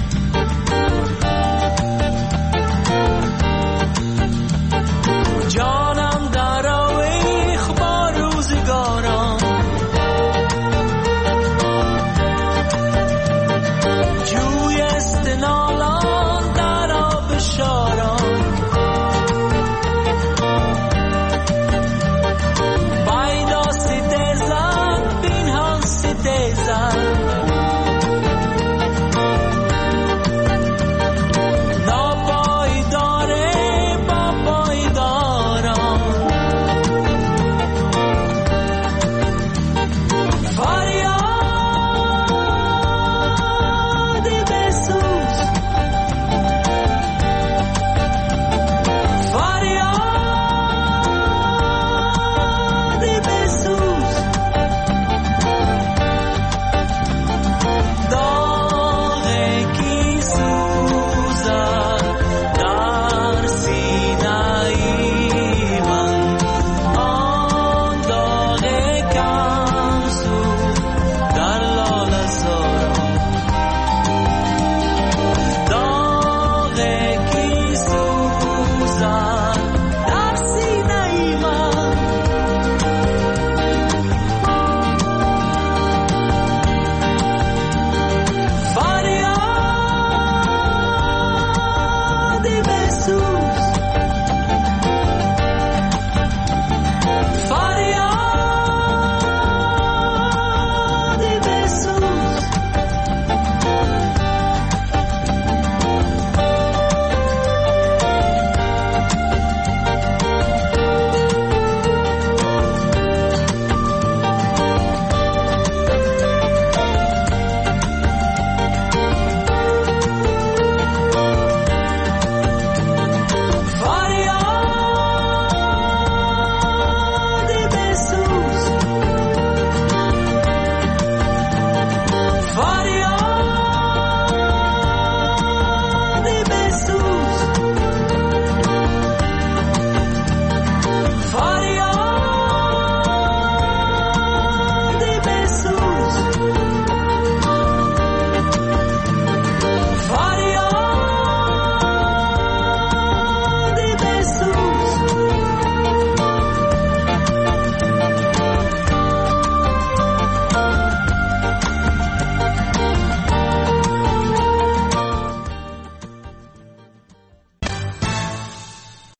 جان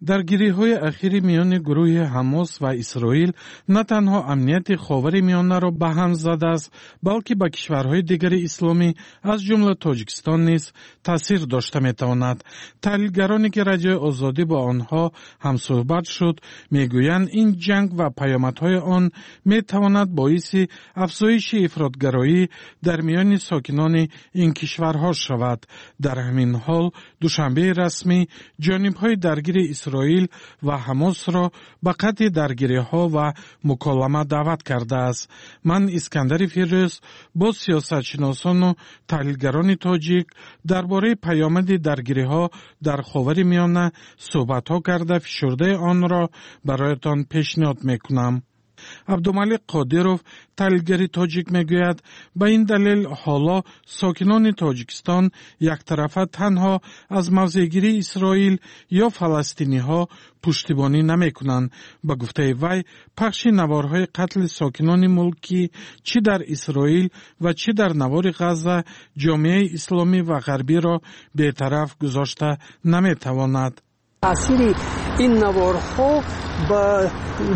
درگیری‌های اخیر میان گروه حماس و اسرائیل نه تنها امنیت خاورمیانه را به هم زده است، بلکه به کشورهای دیگر اسلامی از جمله تاجیکستان نیز تاثیر داشته می‌تواند. تحلیلگرانی که رادیوی آزادی با آنها هم صحبت شد میگویند این جنگ و پیامدهای آن می‌تواند باعث افزایش افراطگرایی در میان ساکنان این کشورها شود. در همین حال دوشنبه رسمی جانب‌های درگیر اسرائیل و حماس را به قطع درگیری‌ها و مکالمه دعوت کرده است. من اسکندر فیروز با سیاستشناسان و تحلیلگران تاجیک درباره پیامد درگیری‌ها در خاورمیانه صحبت‌ها کرده فشرده آن را برایتان پیشنهاد می‌کنم. عبدالملک قادروف تحلیلگر تاجیک میگوید به این دلیل حالا ساکنان تاجیکستان یک طرفه تنها از موضعگیری اسرائیل یا فلسطینی ها پشتیبانی نمی کنند. به گفته وی پخش نوارهای قتل ساکنان ملکی چی در اسرائیل و چی در نوار غزه جامعه اسلامی و غربی را بی‌طرف گذاشته نمی تواند. تأثیر این نوارها به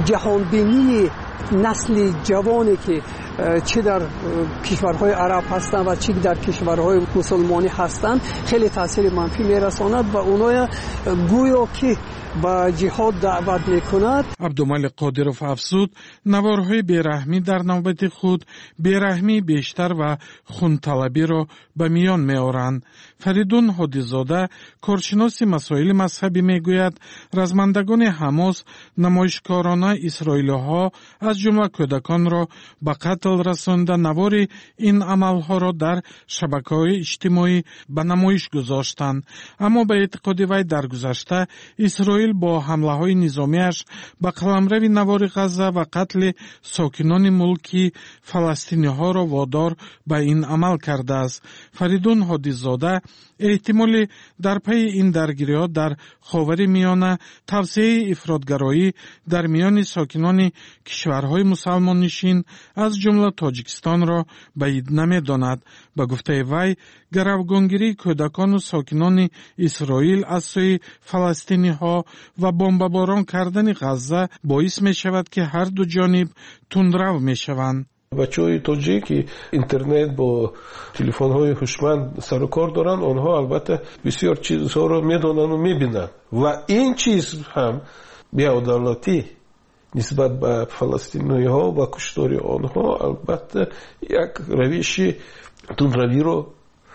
جهانبینی نسل جوانی که چه در کشورهای عرب هستند و چه در کشورهای مسلمانی هستند خیلی تاثیر منفی میرساند و اونها گویا که با جهاد دعوت میکند. عبدالملک قادروف افزود نوارهای بیرحمی در نوبت خود بیرحمی بیشتر و خونطلبی را به میان میآورند. فریدون هادیزاده کارشناس مسائل مذهبی میگوید رزمندگان حماس نمایشکارانه اسرائیلی‌ها از جمله کودکان را به قتل رسانده نوار این عملها را در شبکه‌های اجتماعی به نمایش گذاشتند. اما به اعتقاد وی در گذشته اسرائیل با حمله‌های نظامیش به قلمرو نوار غزه و قتل ساکنان ملکی فلسطینی‌ها را وادار به این عمل کرده است. فریدون هادیزاده احتمال در پی این درگیری‌ها در خاورمیانه توسعه افراطگرایی در میان ساکنان کشورهای مسلمان نشین از جمله تاجیکستان را بعید نمی‌داند. به گفته وی گروگانگیری کودکان و ساکنان اسرائیل از سوی فلسطینی‌ها و بمباران کردن غزه باعث می‌شود که هر دو جانب تندرو می‌شوند. بچه‌های تاجیکی اینترنت با تلفن‌های هوشمند سر و کار دارن، آنها البته بسیار چیزها رو می‌دونن و می‌بینن و این چیز هم بی‌عدالتی نسبت به فلسطینی‌ها و کشتار آنها البته یک روش تندروی رو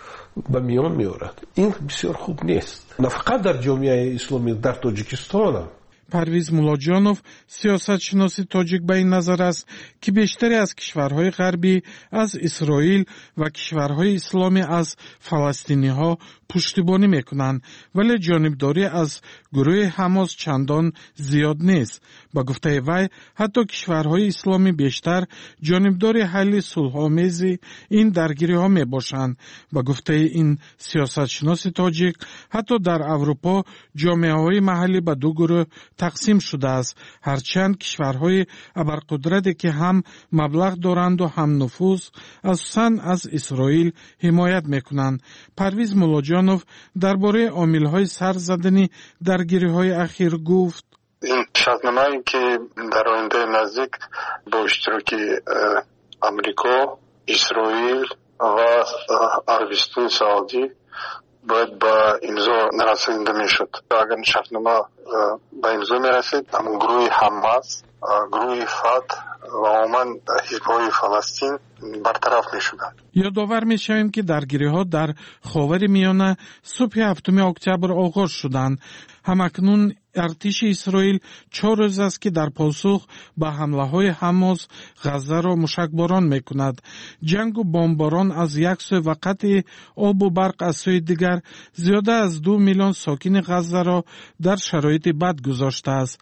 به میان می‌آورد. این بسیار خوب نیست، نه فقط در جامعه اسلامی، در تاجیکستان هم. پرویز مولاجانوف سیاستشناس تاجیک به این نظر است که بیشتری از کشورهای غربی از اسرائیل و کشورهای اسلامی از فلسطینی ها پشتیبانی میکنند، ولی جانبداری از گروه حماس چندان زیاد نیست. با گفته وی حتی کشورهای اسلامی بیشتر جانبدار حل صلح‌آمیز این درگیری ها می باشند. با گفته این سیاستشناس تاجیک حتی در اروپا جامعه های محلی به دو گروه تقسیم شده است، هرچند کشورهای ابرقدرتی که هم مبلغ دارند و هم نفوذ اساساً از اسرائیل حمایت میکنند. پرویز مولاجانوف درباره عامل‌های سر زدنی درگیری‌های اخیر گفت: این شرطنامه‌ای که در آینده نزدیک با اشتراک امریکا، اسرائیل و عربستان سعودی باید با امضا رسانده میشد. اگر شرطنامه به امضا میرسید، همون گروه حماس، گروه فتح و عموما حزب‌های فلسطین برطرف میشدند. یادآور میشویم که درگیری‌ها در خاورمیانه صبح هفتم اکتبر آغاز شدند. همکنون ارتش اسرائیل چهار روز است که در پاسخ به حمله‌های حماس غزه را مشکباران می‌کند. جنگ و بمباران از یک سو و قطع آب و برق از سوی دیگر زیاده از دو میلیون ساکن غزه را در شرایط بد گذاشته است.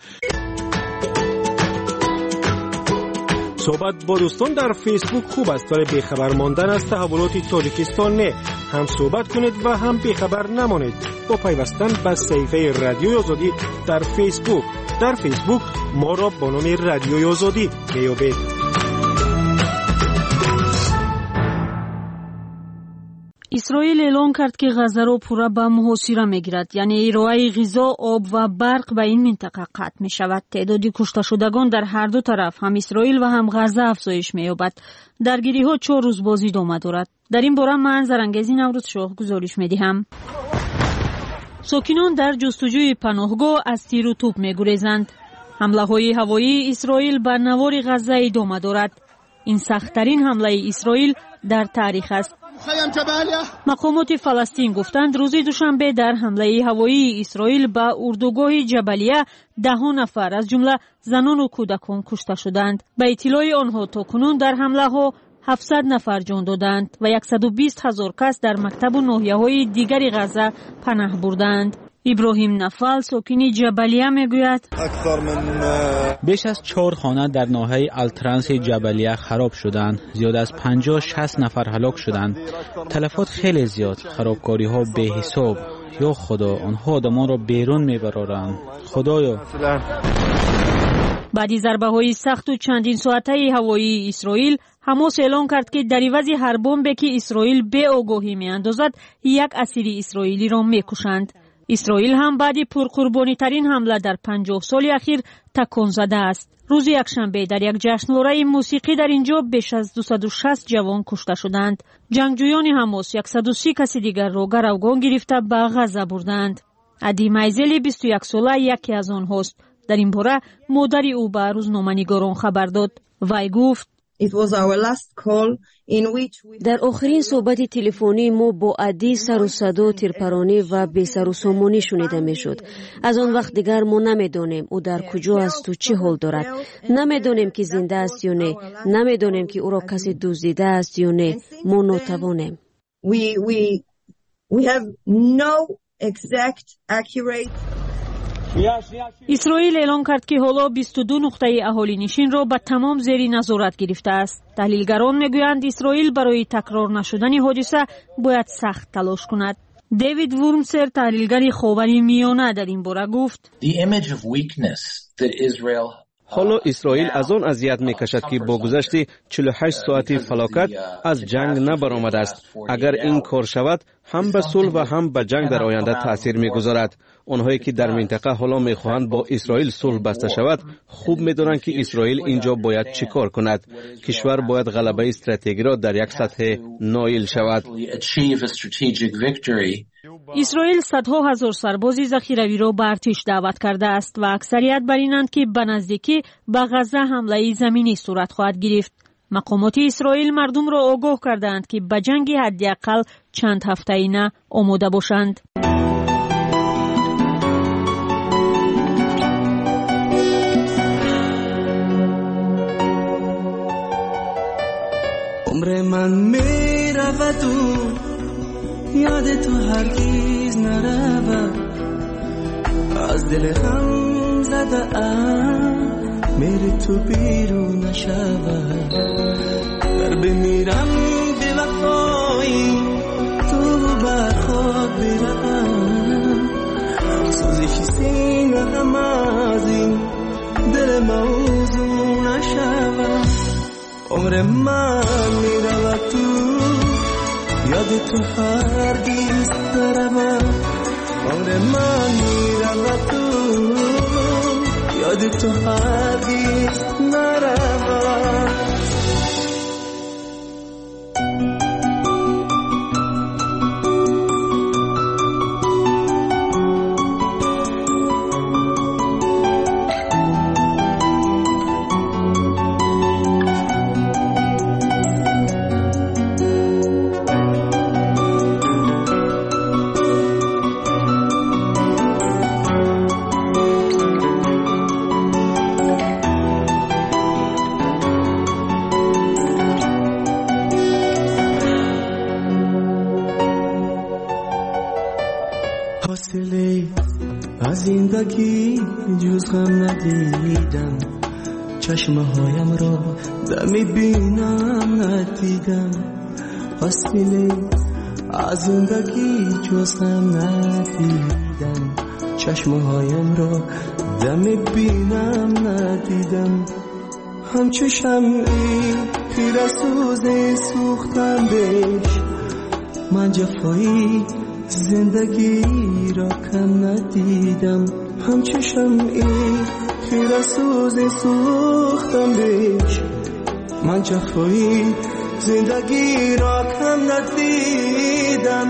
صحبت با دوستان در فیسبوک خوب است، ولی بیخبر ماندن از تحولات تاجیکستان نه. هم صحبت کنید و هم بیخبر نمانید با پیوستن به صفحه رادیوی آزادی در فیسبوک. در فیسبوک ما را با نام رادیوی آزادی میابید. اسرائیل اعلام کرد که غزه را پورا به محاصره میگیرد، یعنی ارائه غذا، آب و برق به این منطقه قطع می شود. تعداد کشته شدگان در هر دو طرف، هم اسرائیل و هم غزه، افزایش می‌یابد. درگیری ها چهار روز بازی ادامه دارد. در این باره من زرنگزی نوروز شاه گزارش می‌دهم. ساکنان در جستجوی پناهگاه از تیر و توپ می‌گریزند. حمله‌های هوایی اسرائیل بر نوار غزه ادامه دارد. این سخت‌ترین حمله اسرائیل در تاریخ است. مقامات فلسطین گفتند روز دوشنبه در حمله هوایی اسرائیل به اردوگاه جبلیه ده نفر از جمله زنان و کودکان کشته شدند. به اطلاع آنها تاکنون در حمله ها هفتصد نفر جان دادند و صد و بیست هزار کس در مکتب و ناحیه‌های دیگر غزه پناه بردند. ابراهیم نفل ساکن جبلیه میگوید بیش از چهار خانه در ناحیه الترانس جبلیه خراب شدند. زیاد از پنجاه شصت نفر هلاک شدند. تلفات خیلی زیاد، خرابکاری ها به حساب. یا خدا، آنها آدمان را بیرون میبرند. خدایا. بعد از ضربه های سخت و چندین ساعته هوایی اسرائیل، حماس اعلام کرد که در عوض هر بمبی که اسرائیل به آگاهی میاندازد، یک اسیر اسرائیلی را میکشند. اسرائیل هم بعد پرقربانی ترین حمله در پنجاه سال اخیر تکان زده است. روز یکشنبه در یک جشنواره موسیقی در اینجا بیش از دویست و شصت جوان کشته شدند. جنگجویان حماس صد و سی کس دیگر را گروگان گرفته به غزه بردند. عدی میزلی بیست و یک ساله یکی از آنهاست. در این باره مادر او به روزنامه‌نگاران خبر داد. وی گفت در آخرین صحبت تلفنی ما با عدی سر و صدا، تیرپرانی و بی سر و سامانی شنیده میشد. از آن وقت دیگر ما نمیدانیم او در کجا است و چه حال دارد. نمیدانیم که زنده است یا نه. نمیدانیم که او را کسی دزدیده است یا نه. ما ناتوانیم. We we we have no exact accurate اسرائیل اعلام کرد که حالا بیست و دو نقطه اهالی نشین را به تمام زیر نظارت گرفته است. تحلیلگران میگویند اسرائیل برای تکرار نشدن حادثه باید سخت تلاش کند. دیوید ورمسر، تحلیلگر خاور میانه، در این باره گفت حالا اسرائیل از آن اذیت میکشد که با گذشت چهل و هشت ساعت فلاکت از جنگ نبرآمده است. اگر این کار شود، هم به صلح و هم به جنگ در آینده تأثیر میگذارد. آنهایی که در منطقه حالا میخواهند با اسرائیل صلح بسته شود، خوب میدانند که اسرائیل اینجا باید چیکار کند. کشور باید غلبه استراتژیکی را در یک سطح نایل شود. اسرائیل صدها هزار سرباز ذخیروی را به ارتش دعوت کرده است و اکثریت بر اینند که به نزدیکی به غزه حمله زمینی صورت خواهد گرفت. مقامات اسرائیل مردم را آگاه کردند که به جنگ حداقل چند هفته‌ای نه آماده باشند. عمر من می رود و یاد تو هرگیز نرود. از دل غم زده ام میری تو بیرون نشود. در بمیرم به وفایی تو بر خود بروم. سوزش سینه هم از این دل موضوع نشود. عمر من می رود تو یاد تو هرگیز نرود. عمر من می رود تو یاد تو هرگیز نرود. از زندگی جز غم ندیدم. چشمه هایم را دمی بینم ندیدم. فاصله از زندگی جز غم ندیدم. چشمه هایم را دمی بینم ندیدم. همچو شمعی پیرسوز سوختم بش من جفایی زندگی را کم ندیدم، همچو شمعی خیره سوز سوختم بیش. من جفایی زندگی را کم ندیدم،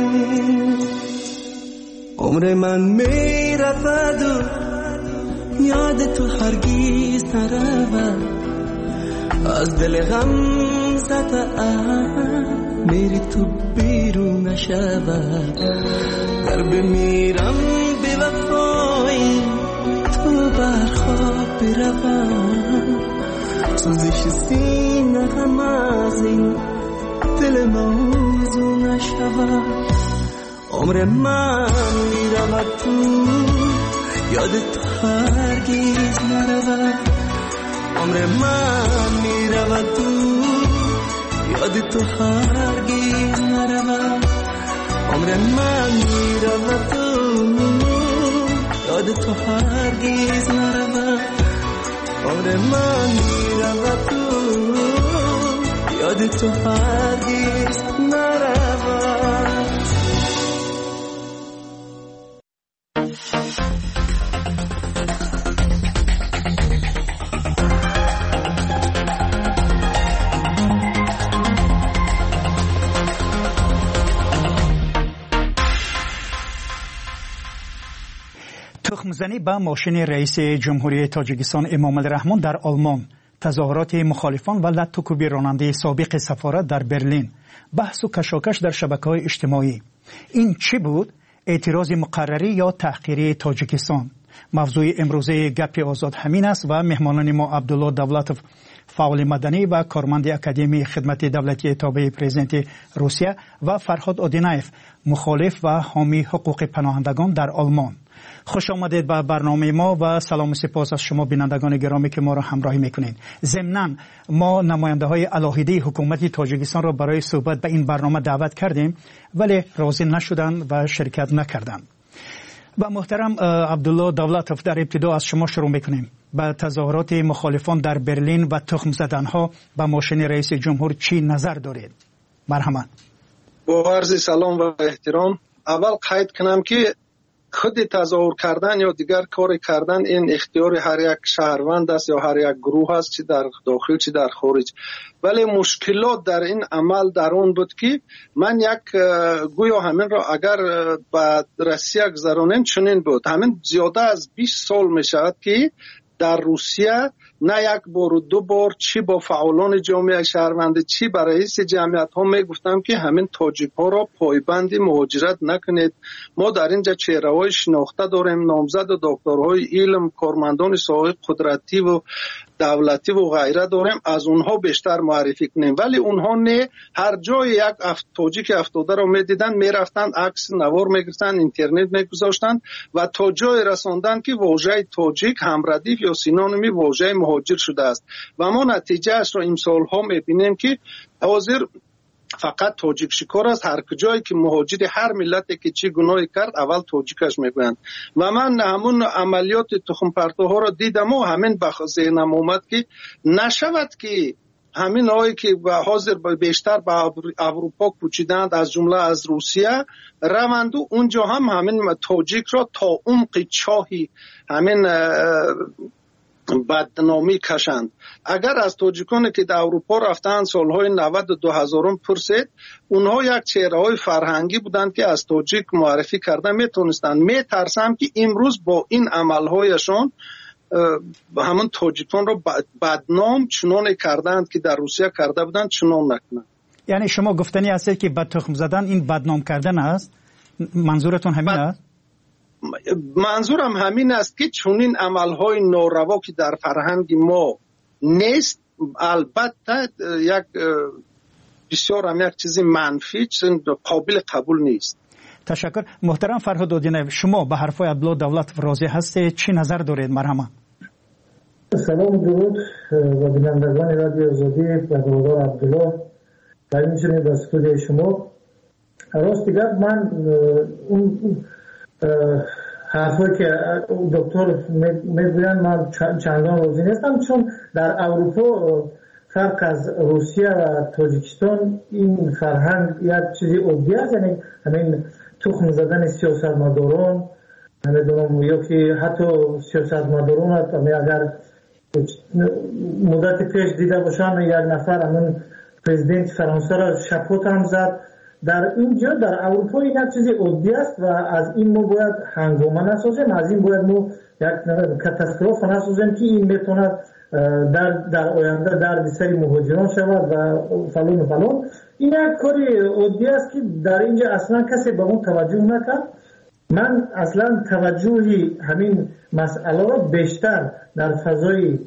عمر من می رفت و یاد تو هرگیز نرود. از دل غم زده میری تو بیرون نشود. در بمیرم به وفایی تو برخواب بروم. سوزش سینه غم از این دل موضوع نشود. عمر من میرود تو یاد تو هرگیز نرود. عمر من میرود تو یاد تو هرگیز نرود. عمر من میرود تو یاد تو هرگیز نرود. عمر من میرود تو یاد تو هرگیز نرود. تخمزنی به ماشین رئیس جمهوری تاجیکستان امام الرحمن در آلمان، تظاهرات مخالفان و لطوکوبی راننده سابق سفارت در برلین، بحث و کشاکش در شبکه‌های اجتماعی. این چی بود؟ اعتراض مقرری یا تحقیری تاجیکستان؟ موضوع امروزه گپ آزاد همین است و مهمانان ما عبدالله دولتوف، فعال مدنی و کارمند اکادمی خدمت دولتی تابع پرزیدنت روسیه، و فرهاد آدینایف، مخالف و حامی حقوق پناهندگان در آلمان. خوش آمدید به برنامه ما و سلام و سپاس از شما بینندگان گرامی که ما را همراهی میکنید. ضمناً ما نماینده های علاهیده حکومت تاجیکستان را برای صحبت به این برنامه دعوت کردیم ولی راضی نشدند و شرکت نکردند. و محترم عبدالله دولتوف، در ابتدا از شما شروع میکنیم. به تظاهرات مخالفان در برلین و تخم زدنها به ماشین رئیس جمهور چی نظر دارید؟ مرحمت. با عرض سلام و احترام، اول قید کنم که خود تظاهر کردن یا دیگر کار کردن این اختیار هر یک شهروند است یا هر یک گروه است، چی در داخل چی در خارج. ولی مشکلات در این عمل در اون بود که من یک گویا همین را اگر به روسیه گذرانیم چنین بود. همین زیاده از بیست سال می شود که در روسیه نه یک بار و دو بار چی با فعالان جامعه شهروند چی با رئیس جمعیت ها می گفتم که همین تاجیک ها را پایبند مهاجرت نکنید. ما در اینجا چهره های شناخته داریم، نامزد و دکترهای علم، کارمندان ساحه قدرتی و دولتی و غیره داریم، از اونها بیشتر معرفی کنیم. ولی اونها نه، هر جای یک افت تاجیک افتاده رو میدیدن میرفتن عکس نوار میگرفتن، اینترنت میگذاشتن و تا جای رساندن که واژه تاجیک هم ردیف یا سینونیمی واژه مهاجر شده است. و ما نتیجه اش رو امسال ها میبینیم که حاضر فقط تاجیک شکار است. هر کجایی که مهاجر هر ملتی که چی گناهی کرد اول تاجیکش میگویند. و من همون عملیات تخم پرتوها را دیدم و همین به ذهنم اومد که نشود که همین هایی که حاضر بیشتر به اروپا کوچیدند از جمله از روسیه روند و اونجا هم همین تاجیک را تا عمق چاهی همین بدنامی کشند. اگر از تاجیکانی که در اروپا رفتن سالهای نود و دو هزارم پرسید، اونها یک چهره های فرهنگی بودند که از تاجیک معرفی کرده میتونستند. میترسم که امروز با این عملهایشان همون تاجیکان رو بدنام چنان کردند که در روسیه کرده بودند چنان نکنند. یعنی شما گفتنی هستید که بد تخم زدن این بدنام کردن است؟ منظورتون همین بد... است؟ منظورم همین است که چنین عملهای ناروا که در فرهنگ ما نیست، البته یک بسیار هم یک چیزی منفی، چیز قابل قبول نیست. تشکر. محترم فرهاد آدینایف، شما به حرفای عبدالله دولتوف راضی هستید؟ چی نظر دارید؟ مرحمت. سلام درود و بینندگان رادیو آزادی و دوادار عبدالله و همچنین به استودیوی شما. راست دیگر من اون حرفایی که دکتر میگویند من چندان راضی نیستم، چون در اروپا فرق از روسیه و تاجیکستان این فرهنگ یک چیزی عادی است، یعنی همین تخم زدن سیاستمداران، نمیدونم یا که حتی سیاستمداران اگر مدت پیش دیده باشم یک نفر همون پرزیدنت فرانسه را شپوت هم زد. در اینجا در اروپا این یک چیزی عادی است و از این ما باید هنگامه نسازیم، از این باید ما یک کاتاستروف نسازیم که این میتواند در در آینده در سری مهاجران شود و فلان و فلان. این یک کاری عادی است که در اینجا اصلا کسی به اون توجه نکرد. من اصلا توجهی همین مسئله را بیشتر در فضای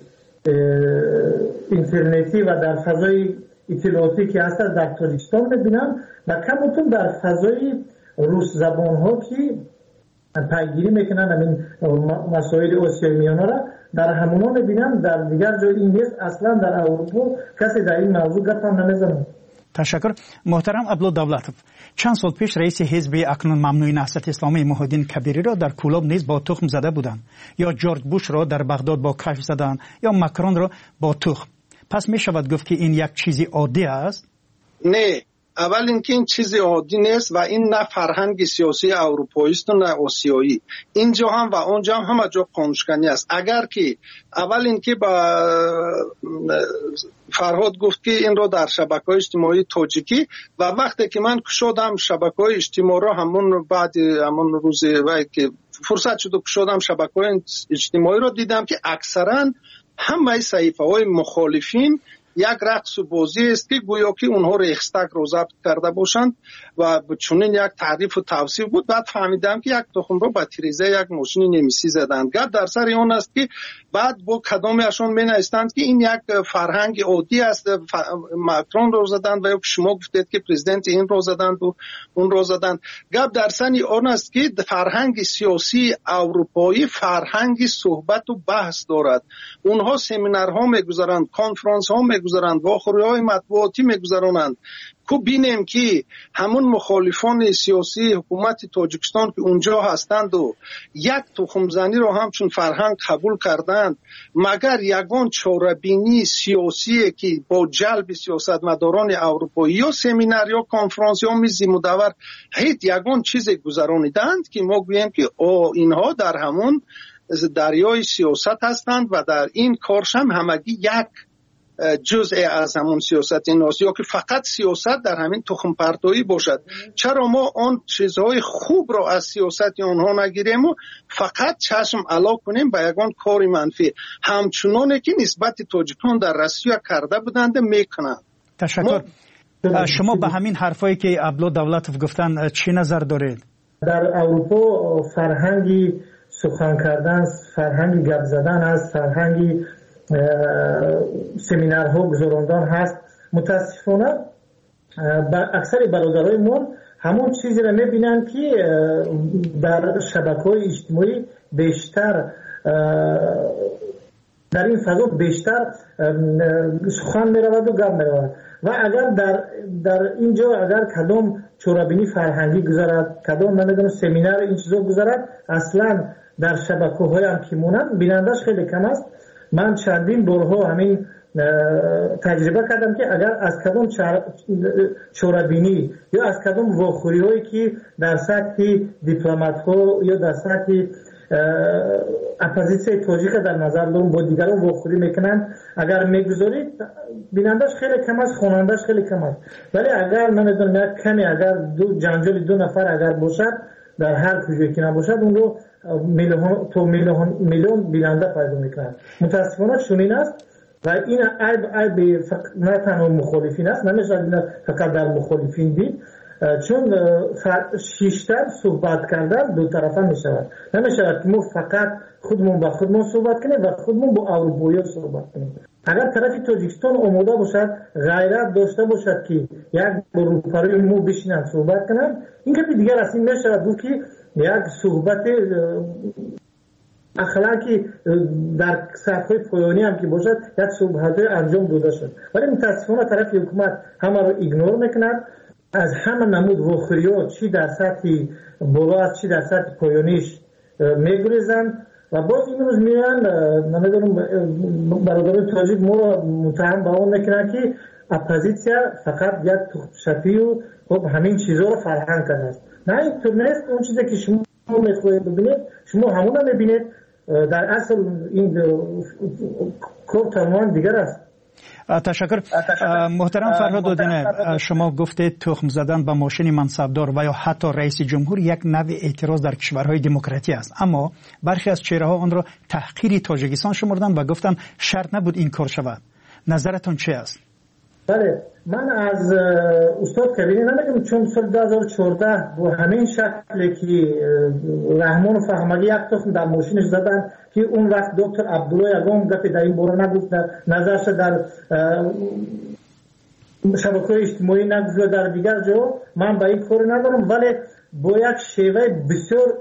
اینترنتی و در فضای اطلاعاتی که هست در تاجیکستان میبینم و کمتون در فضای روس زبان ها که پیگیری میکنن همین مسائل آسیای میانه را در همونا میبینم. در دیگر جای این نیست. اصلا در اروپا کسی در این موضوع گپ هم نمیزنه. تشکر. محترم عبدالله دولتوف، چند سال پیش رئیس حزب اکنون ممنوع نهضت اسلامی محی‌الدین کبیری را در کولاب نیز با تخم زده بودند، یا جورج بوش را در بغداد با کشف زدند، یا ماکرون را با تخم. پس می شود گفت که این یک چیزی عادی است؟ نه، اول اینکه این چیزی عادی نیست و این نه فرهنگ سیاسی اروپایی است و نه آسیایی. اینجا هم و اونجا هم همه جا قانونشکنی است. اگر که اول اینکه با فرهاد گفت که این رو در شبکه‌های اجتماعی تاجیکی و وقتی که من شدم شبکه‌های اجتماعی را همون بعد همون روز وقتی که فرصت شد شدم شبکه‌های اجتماعی را دیدم که اکثرا همه صحیفه‌های مخالفین یک رقص و بازی است که گویا که اونها ریخستگ رو ضبط کرده باشند و چنین یک تعریف و توصیف بود. بعد فهمیدم که یک تخم رو با تیریزه یک ماشین نمیسی زدند. گپ در سر اون است که بعد با کدامشون می‌نویسند که این یک فرهنگ عادی است، ماکرون رو زدند و یا شما گفتید که پرزیدنت این رو زدند و اون رو زدند. گپ در سر اون است که فرهنگ سیاسی اروپایی فرهنگ صحبت و بحث دارد. اونها سمینارها میگذارند، کنفرانس‌ها میگذارند، واخوری‌های مطبوعاتی میگذارند. کو بینیم که همون مخالفان سیاسی حکومت تاجیکستان که اونجا هستند و یک تخم زنی رو همچون فرهنگ قبول کردند، مگر یگان چاره‌بینی سیاسی که با جلب سیاستمداران اروپایی یا سمینار یا کنفرانس یا میز مدور هیچ یگان چیز گذرانیدند که ما گوییم که او اینها در همون دریای سیاست هستند و در این کارش هم همگی یک جزء از همون سیاست این است، یا که فقط سیاست در همین تخم پرتویی باشد. چرا ما آن چیزهای خوب را از سیاست آنها نگیریم و فقط چشم علا کنیم به یگان کار منفی، همچنانه که نسبت تاجیکان در روسیه کرده بودند میکنند. تشکر. ما... شما به همین حرفایی که عبدالله دولتوف گفتن چی نظر دارید؟ در اروپا فرهنگی سخن کردن، فرهنگی گپ زدن است، فرهنگی سمینارها گذراندن هست. متاسفانه اکثر برادرای ما همون چیزی را میبینن که در شبکه‌های اجتماعی بیشتر در این فضا بیشتر سخن میرود و گپ میرود و اگر در در اینجا اگر کدام چورابینی فرهنگی گذارد، کدام نمیدونم سمینار این چیزا گذارد، اصلا در شبکه‌های هم که مونن بینندش خیلی کم است. من چندین بارها همین تجربه کردم که اگر از کدام چورابینی یا از کدام واخوری هایی که در سطح دیپلمات ها یا در سطح اپوزیسیون تاجیک در نظر دارم با دیگران واخوری میکنن، اگر میگذارید بینندش خیلی کم است، خوانندش خیلی کم است. ولی اگر من میدونم کمی اگر دو جنجال دو نفر اگر باشد در هر کجایی که نباشد اون رو میلیون تو میلیون میلیون بیننده پیدا میکنند. متاسفانه چنین است و این عیب عیب نه تنها مخالفین است، نمیشه فقط در مخالفین دید، چون شیشتر صحبت کردن دو طرفه میشود. نمیشه که ما فقط خودمون با خودمون صحبت کنیم و خودمون با اروپایی صحبت کنیم. اگر طرف تاجیکستان آماده باشد، غیرت داشته باشد که یک اروپایی مو بشینن صحبت کنن، این که دیگر از این نشود که یک صحبت اخلاقی در سطح پایانی هم که باشد یک صحبت انجام داده شد. ولی متاسفانه طرف حکومت همه رو ایگنور میکند، از همه نمود واخوری‌ها چی در سطح بالا است چی در سطح پایانیش میگریزند و باز این روز میان نمیدونم برادران تاجیک ما رو متهم به اون میکنن که اپوزیسیا فقط یک تخم‌شپی و خب همین چیزا رو فرهنگ کرده است. نه اینطور نیست. اون چیزی که شما میخواهید ببینید شما همون رو میبینید. در اصل این کار تمام دیگر است. تشکر. محترم فرهاد اودینه، شما گفتید تخم زدن به ماشین منصبدار و یا حتی رئیس جمهور یک نوع اعتراض در کشورهای دموکراتی است، اما برخی از چهره‌ها آن را تحقیر تاجیکستان شمردند و گفتند شرط نبود این کار شود. نظرتون چه است؟ بله، من از استاد کبیری نمیگم، چون سال دو هزار و چهارده با همین شکلی که رحمان و فهمگی یک تخم در ماشینش زدن که اون وقت دکتر عبدالله یگان گفت در این باره نگفت، نظرش در شبکه‌های اجتماعی نگفت، در دیگر جا من با این کار ندارم، ولی با یک شیوه بسیار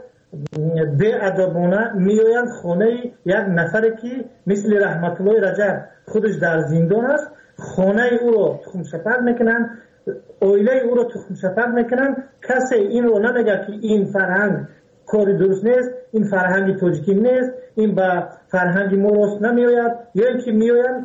بی‌ادبانه میآیند خانه یک نفری که مثل رحمت الله رجب خودش در زندان است، خانه او رو تخم شپک میکنن، اویله او رو تخم شپک میکنن. کسی این رو نمیگه که این فرهنگ کاری درست نیست، این فرهنگ تاجیکی نیست، این به فرهنگ ما راست نمیآید، یا اینکه میآیند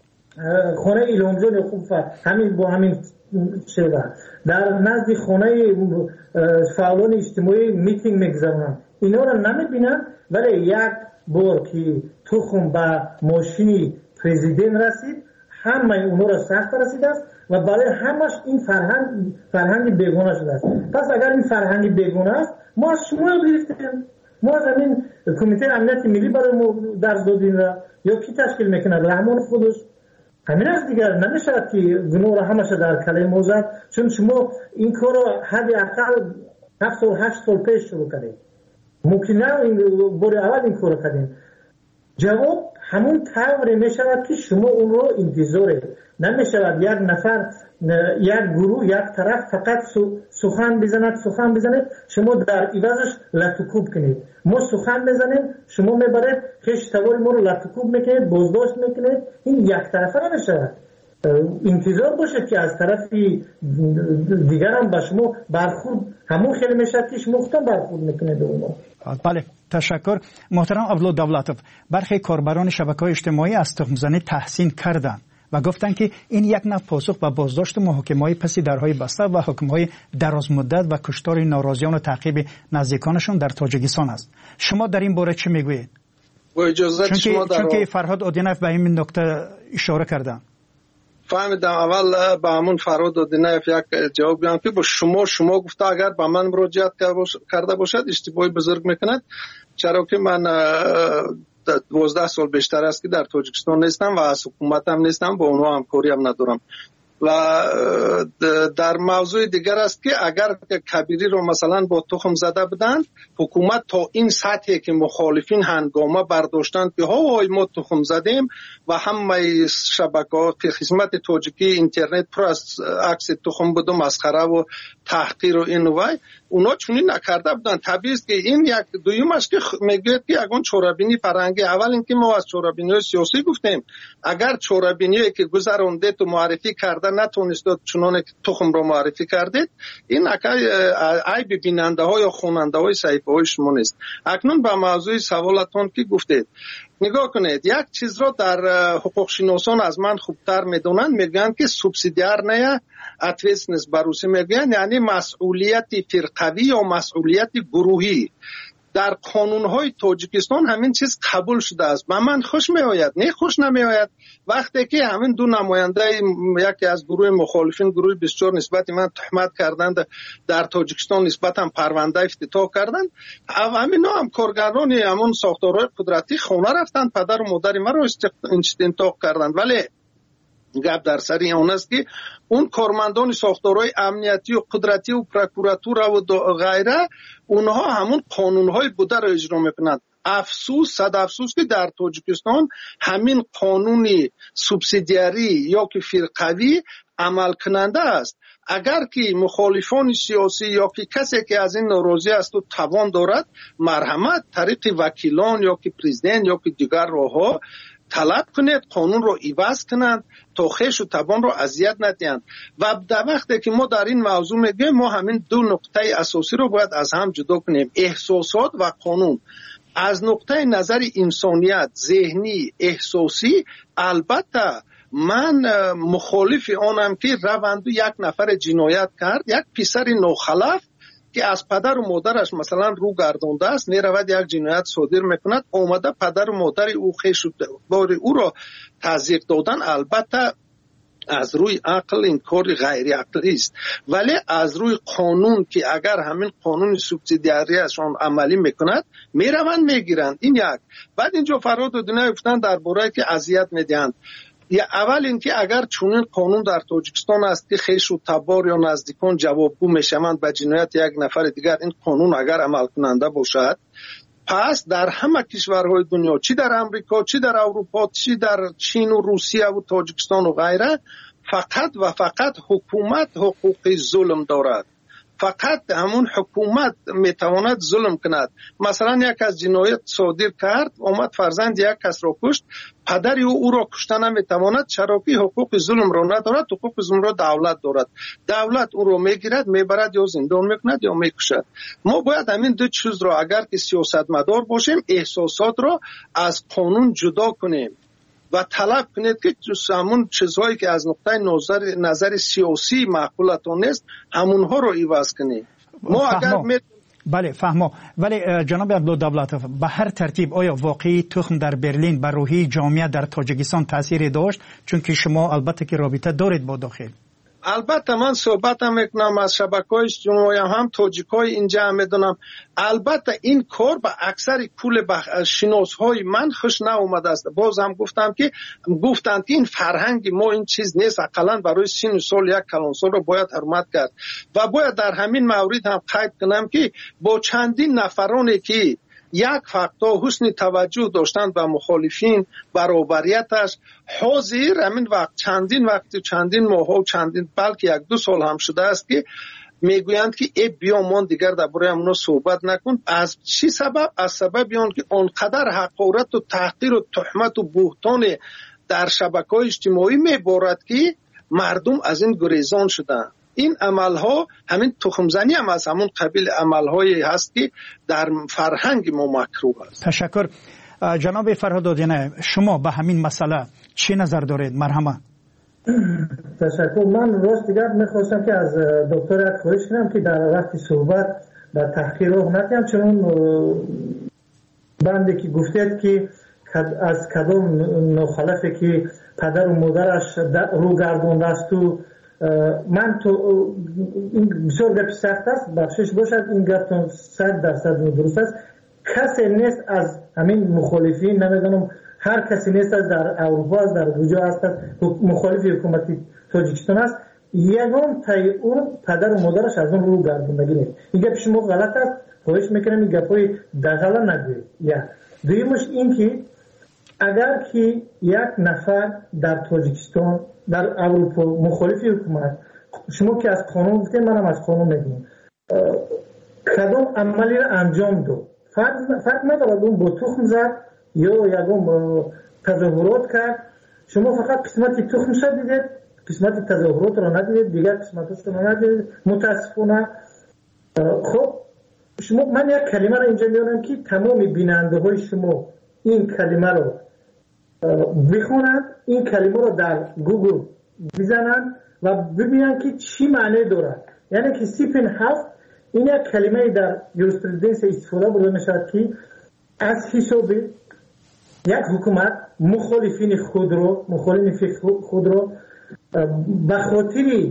خانه ایلامجان خوفه همین با همین شیوه در نزد خانه فعالان اجتماعی میتینگ میگذارن. اینا رو نمیبینن، ولی یک بار که تخم به ماشینی پرزیدنت رسید همه اونها را سخت رسیده است و برای همش این فرهنگ فرهنگ بیگانه شده است. پس اگر این فرهنگ بیگانه است، ما از شما گرفتیم، ما از همین کمیته امنیت ملی برای ما درس دادیم را یا کی تشکیل میکنه؟ رحمان خودش. همین است دیگر. نمیشه که گناه را همش در کلمه موزد، چون شما این کار را حداقل هفت سال هشت سال پیش شروع کردید. ممکن نه این بار اول این کار کردیم. جواب همون طوری می شود که شما اون رو انتظاره نمی شود. یک نفر یک گروه یک طرف فقط سخن بزند سخن بزند شما در عوضش لطوکوب کنید. ما سخن بزنیم شما میبرید خیش توال ما رو لطوکوب میکنید، بازداشت میکنید. این یک طرفه نمی شود. انتظار باشه که از طرف دیگر هم به شما برخورد همون خیلی میشه که شما خودتان برخورد میکنید اونو. بله، تشکر. محترم عبدالله دولتوف، برخی کاربران شبکه‌های اجتماعی از تخم‌زنی تحسین کردند و گفتند که این یک نوع پاسخ به بازداشت محاکمه‌های پس درهای بسته و حکم‌های درازمدت و کشتار ناراضیان و تعقیب نزدیکانشان در تاجیکستان است. شما در این باره چه میگویید؟ با اجازه چون شما در چون که فرهاد اودینف به این نکته اشاره کردند. فهمیدم. اول به همون فرهاد اودینف یک جواب بدم که با شما شما گفته اگر به من مراجعت کرده باشد اشتباهی بزرگ میکند، چرا که من دوازده سال بیشتر است که در تاجیکستان نیستم و از حکومت هم نیستم، با اونها همکاری هم ندارم. و در موضوع دیگر است که اگر کبیری رو مثلا با تخم زده بدند، حکومت تا این سطحی که مخالفین هنگامه برداشتند که ها ما تخم زدیم و همه شبکه‌ها که خدمت تاجیکی اینترنت پر از عکس تخم بود و مسخره و تحقیر و این و اونا چونی نکرده بودن. طبیعی است که این یک دویمش که میگوید که اگه چورابینی فرهنگی، اول اینکه ما از چورابینی سیاسی گفتیم، اگر چورابینی که گذرانده تو معرفی کرده نتونست چنانه تخم رو معرفی کردید، این عیب بیننده ها یا خواننده های صحیفه های شما نیست. اکنون به موضوع سوالتون که گفتید نگاه کنید، یک چیز را در حقوق شناسان از من خوبتر میدونن، میگن که سوبسیدیار نه اتویسنس بروسی میگن، یعنی مسئولیت فرقوی یا مسئولیت گروهی. در قانون‌های تاجیکستان همین چیز قبول شده است. و من خوش میآید، نه خوش نمیآید وقتی که همین دو نماینده یکی از گروه مخالفین، گروه بسیار نسبت من تهمت کردند در تاجیکستان، نسبت هم پرونده افتتاح کردند. همین هم کارگران همون ساختارهای قدرتی خونه رفتند، پدر و مادر ما رو استنطاق کردند. ولی گپ در سر اون است که اون کارمندان ساختارهای امنیتی و قدرتی و پروکوراتور و غیره، اونها همون قانونهای بوده را اجرا میکنند. افسوس، صد افسوس که در تاجیکستان همین قانونی سوبسیدیاری یا که فرقوی عمل کننده است. اگر که مخالفان سیاسی یا که کسی که از این ناراضی است و توان دارد، مرحمت طریق وکیلان یا که پرزیدنت یا که دیگر راهها طلب کنید قانون رو عوض کنند تا خویش و توان رو اذیت ندهند. و در وقتی که ما در این موضوع میگیم، ما همین دو نقطه اساسی رو باید از هم جدا کنیم، احساسات و قانون. از نقطه نظر انسانیت، ذهنی، احساسی، البته من مخالف آنم که روند یک نفر جنایت کرد، یک پسر نوخلف که از پدر و مادرش مثلا رو گردانده است، میرود یک جنایت صادر میکند، آمده پدر و مادر او خیش بار او را تضییق دادن، البته از روی عقل این کار غیر عقلی است. ولی از روی قانون که اگر همین قانون سوبسیدیاریشان عملی میکند میروند میگیرند. این یک. بعد اینجا فراد و دنیا افتن درباره که اذیت میدهند. یا اول اینکه اگر چونین قانون در تاجیکستان است که خویش و تبار یا نزدیکان جوابگو میشوند به جنایت یک نفر دیگر، این قانون اگر عمل کننده باشد، پس در همه کشورهای دنیا، چی در امریکا، چی در اروپا، چی در چین و روسیه و تاجیکستان و غیره، فقط و فقط حکومت حقوق ظلم دارد. فقط همون حکومت میتواند ظلم کند. مثلا یک از جنایت صادر کرد، اومد فرزند یک کس را کشت، پدری او او را کشتن نمیتواند، چرا که حقوق ظلم را ندارد، حقوق ظلم را دولت دارد. دولت او را میگیرد، میبرد یا زندان میکند یا میکشد. ما باید همین دو چیز را اگر که سیاستمدار باشیم، احساسات را از قانون جدا کنیم و طلب کنید که همون چیزهایی که از نقطه نظر نظر سیاسی معقولتان نیست همونها رو عوض کنید. ما اگر می... بله فهمو. ولی جناب عبدالدولتوف، به هر ترتیب آیا واقعی تخم در برلین بر روحی جامعه در تاجیکستان تاثیر داشت؟ چون که شما البته که رابطه دارید با داخل. البته من صحبتم میکنم از شبکه‌های اجتماعی، هم تاجیکای اینجا هم میدونم. البته این کار به اکثر کل شناسهای من خوش ناآمده است. باز هم گفتم که گفتند که این فرهنگ ما این چیز نیست، اقلا برای سن سال یک کلان سال رو باید حرمت کرد. و باید در همین مورد هم قید کنم که با چندین نفرانی که یک فقطا حسن توجه داشتند به مخالفین برابریتش، حاضر همین وقت چندین وقت چندین ماه و چندین بلکه یک دو سال هم شده است که میگویند که ای بیا من دیگر درباره همونا صحبت نکن. از چی سبب؟ از سبب آن که آنقدر حقارت و تحقیر و تهمت و بهتان در شبکه‌های اجتماعی میبارد که مردم از این گریزان شدند. این عملها همین تخمزنی هم از همون قبیل عملهایی هست که در فرهنگ ما مکروه است. تشکر. جناب فرهادادینه، شما به همین مسئله چی نظر دارید؟ مرحمت. تشکر. من راست دیگر میخواستم که از دکتر یک خواهش کنم که در وقت صحبت در تحقیر رو نکنم، چون بنده که گفتید که از کدام نوخلفه که پدر و مادرش رو گردونده است و من تو این بسیار گپ سخت است، بخشش باشد این گپ صد درصد درست است. کسی نیست از همین مخالفین، نمیدونم هر کسی نیست از در اروپا است، در کجا است مخالف حکومت تاجیکستان است، یگان تای اون پدر و مادرش از اون رو گردوندگی نیست. این گپ شما غلط است، خواهش میکنم این گپای دغلا نگویید. یا دویمش این که اگر که یک نفر در تاجیکستان در اروپا مخالف حکومت، شما که از قانون گفتید، منم از قانون میگم، کدام عملی را انجام داد، فرق فرق ندارد اون با تخم زد یا یگان تظاهرات کرد، شما فقط قسمت تخم شد دیدید، قسمت تظاهرات را ندیدید، دیگر قسمتش را ندیدید، متاسفانه. خب شما من یک کلمه را اینجا میارم که تمام بیننده های شما این کلمه رو بخونند، این کلمه رو در گوگل بزنند و ببینند که چی معنی دارد. یعنی که سیپن هفت این یک کلمه در یوریسپرودنس استفاده بوده میشد که از حساب یک حکومت مخالفین خود رو مخالفین خود رو به خاطر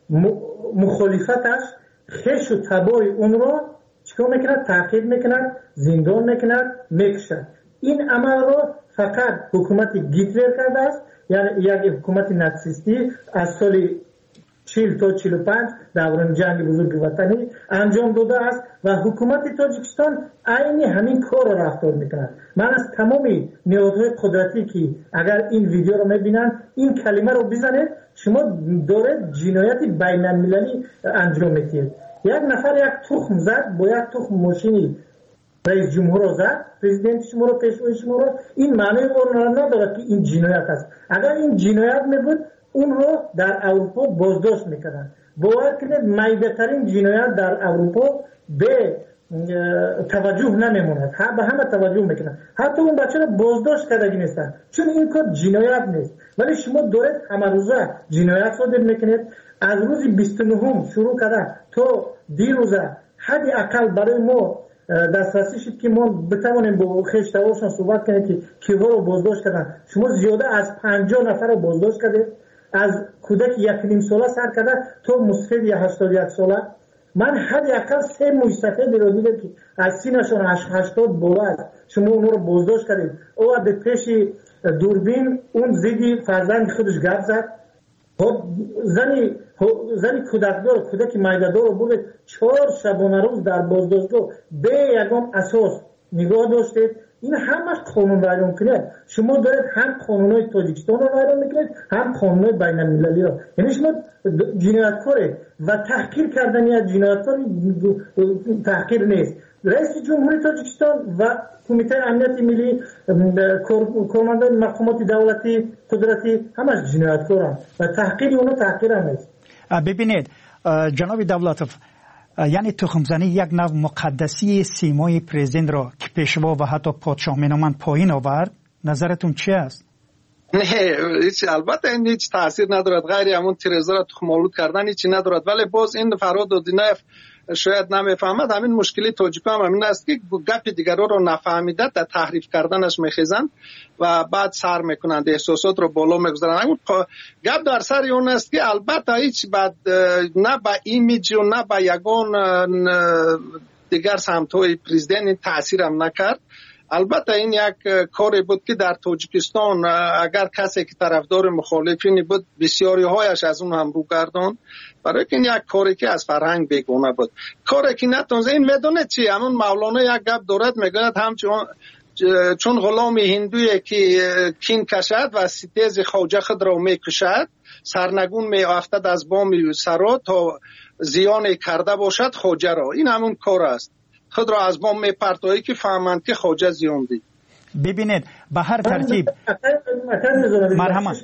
مخالفتش خش و تبار اون رو چیکار میکند؟ تعقیب میکند، زندان میکند، میکشد. این عمل رو فقط حکومت گیتلر کرده است، یعنی یک حکومت ناتسیستی از سال چهل تا چهل و پنج دوران جنگ بزرگ وطنی انجام داده است و حکومت تاجیکستان عین همین کار را رفتار میکند. من از تمام نهادهای قدرتی که اگر این ویدیو رو میبینن این کلمه رو بزنید، شما دارید جنایت بین المللی انجام میدید. یک نفر یک تخم زد با یک تخم ماشینی رئیس جمهور رو زد، پرزیدنت شما رو، پیشوای شما رو، این معنی اون را ندارد که این جنایت است. اگر این جنایت میبود اون رو در اروپا بازداشت میکردن. باور کنید میده ترین جنایت در اروپا به توجه نمیموند، به همه توجه میکنن، حتی اون بچه را بازداشت کردگی نیستن، چون این کار جنایت نیست. ولی شما دارید همه روزه جنایت صادر میکنید. از روز بیست و نه شروع کرده تو دیروزه حد اقل برای ما دسترسی شد که ما بتوانیم با خشتوارشان صحبت کنیم که کیوا رو بازداشت کردن. شما زیاده از پنجاه نفر رو بازداشت کردید، از کودک یک نیم ساله سر کرده تو مسفید یا هشتاد و یک ساله. من حد اقل سه مستفید رو دیدم که از سینشون هشتاد بالا است، شما اون رو بازداشت کردید. او به پیش دوربین اون زیدی فرزند خودش گپ زد. زنی زنی کودکدار کودک میده‌دار رو برد چهار شبانه روز در بازداشتگاه به یگان اساس نگاه داشتید. این همش قانون ویران کنید. شما دارید هم قانونهای تاجیکستان رو ویران میکنید هم قانونهای بین المللی رو. یعنی شما جنایتکاره و تحقیر کردنی از جنایتکار تحقیر نیست. رئیس جمهوری تاجیکستان و کمیته امنیت ملی، کارمندان مقامات دولتی قدرتی همش جنایتکارن و تحقیر اونو تحقیر هم نیست. ببینید جناب دولتوف، یعنی تخمزنی یک نوع مقدسی سیمای پرزیدنت را که پیشوا و حتی پادشاه مینامند پایین آورد. نظرتون چی است؟ نه هیچ، البته این هیچ تاثیر ندارد، غیر همون تیرزا را تخم‌آلود کردن هیچی ندارد. ولی باز این فرهاد دودینایف شاید نمیفهمد. همین مشکلی تاجیک‌ها هم همین است که گپ دیگران رو نفهمیده در تحریف کردنش میخیزند و بعد سر میکنند، احساسات رو بالا میگذارند. اما گپ در سر اون است که البته هیچ بعد نه با ایمیج و نه با یگان دیگر سمت‌های پرزیدنت تاثیر هم نکرد. البته این یک کاری بود که در تاجیکستان اگر کسی که طرفدار مخالفینی بود بسیاری هایش از اون هم رو گردان، برای که این یک کاری که از فرهنگ بیگانه بود، کاری که نتونست. این میدونه چی؟ همون مولانا یک گپ دارد، میگوید همچون چون غلام هندویی که کین کشد و ستیز خواجه خود را میکشد، سرنگون میافتد از بام سرا تا زیان کرده باشد خواجه را. این همون کار است، خود را از بام میپرتایی که فهمند که خواجه زیان دید. ببینید به هر ترتیب مرحمت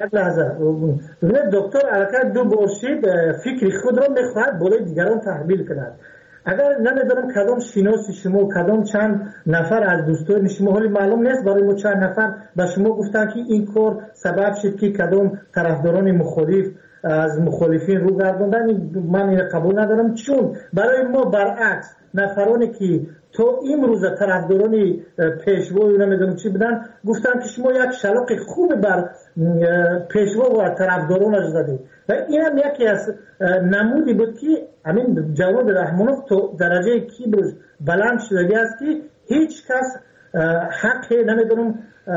دکتر حرکت دو برشید فکر خود را میخواهد بالای دیگران تحمیل کند. اگر نمیدونم کدام شناسی شما کدام چند نفر از دوستان شما، حالی معلوم نیست برای ما چند نفر به شما گفتن که این کار سبب شد که کدام طرفداران مخالف از مخالفین رو گردوندن، من این قبول ندارم. چون برای ما برعکس نفرانی که تو این روز طرفداران پیشوا و نمیدونم چی بدن گفتن که شما یک شلاق خوب بر پیشوا و طرفدارانش زدید و این هم یکی از نمودی بود که همین جواد رحمانوف تو درجه کیبرش بلند شده است که هیچ کس حق نمیدونم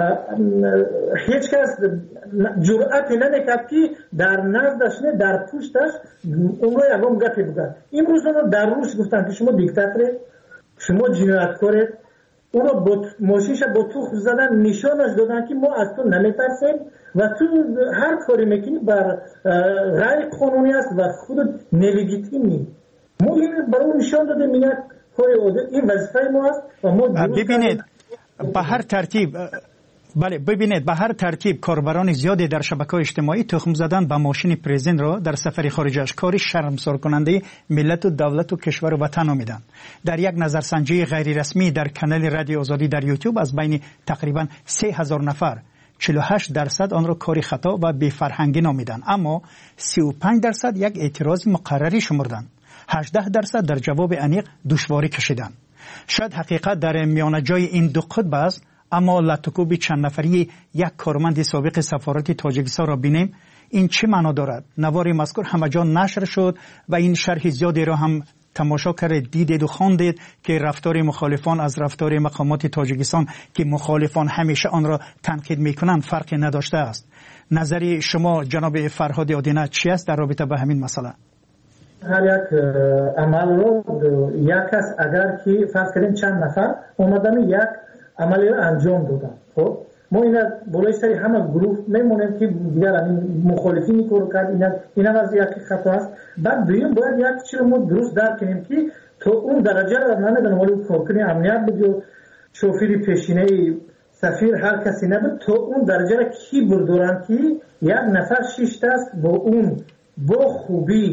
هیچ کس جرأت نمیکرد که در نزدش نه در پشتش اون رو یکم گپی بگن. امروز اون در روش گفتن که شما دیکتاتورید، شما جنایتکارید، اون رو با ماشینش با توخ زدن، نشانش دادن که ما از تو نمیترسیم و تو هر کاری میکنی بر غیر قانونی است و خودت نلگیتیمی. ما این برای نشان دادیم این کاری این وظیفه ما است و ما ببینید به هر ترتیب بله ببینید به هر ترتیب کاربران زیادی در شبکه‌های اجتماعی تخم زدن به ماشین پرزیدنت را در سفر خارجش کاری شرمسار کننده ملت و دولت و کشور و وطن نامیدند. در یک نظرسنجی غیر رسمی در کانال رادیو آزادی در یوتیوب از بین تقریبا سه هزار نفر چهل و هشت درصد آن را کاری خطا و بی فرهنگی نامیدند، اما سی و پنج درصد یک اعتراض مقرری شمردند. هجده درصد در جواب انیق دشواری کشیدند. شاید حقیقت در میانه جای این دو قطب است، اما لطکوب چند نفری یک کارمند سابق سفارت تاجیکستان را بینیم. این چه معنا دارد؟ نوار مذکور همه جا نشر شد و این شرح زیادی را هم تماشا کردید، دیدید و خواندید که رفتار مخالفان از رفتار مقامات تاجیکستان که مخالفان همیشه آن را تنقید میکنند فرقی نداشته است. نظری شما جناب فرهاد آدینه چی است در رابطه با همین مسئله؟ هر یک عمل رو یک کس اگر که فرض کنیم چند نفر اومدن یک عملی رو انجام دادن، خب ما اینا بالای سری همه گروه میمونیم که دیگر این مخالفین کارو کرد، اینا اینا از یک خطا است. بعد دویم باید یک چیز رو ما درست درک کنیم که تو اون درجه رو نمیدونم ولی کارکنی امنیت بود، شوفیر پیشینه سفیر هر کسی نبود، تو اون درجه رو کی بردارن که یک نفر شش دست با اون با خوبی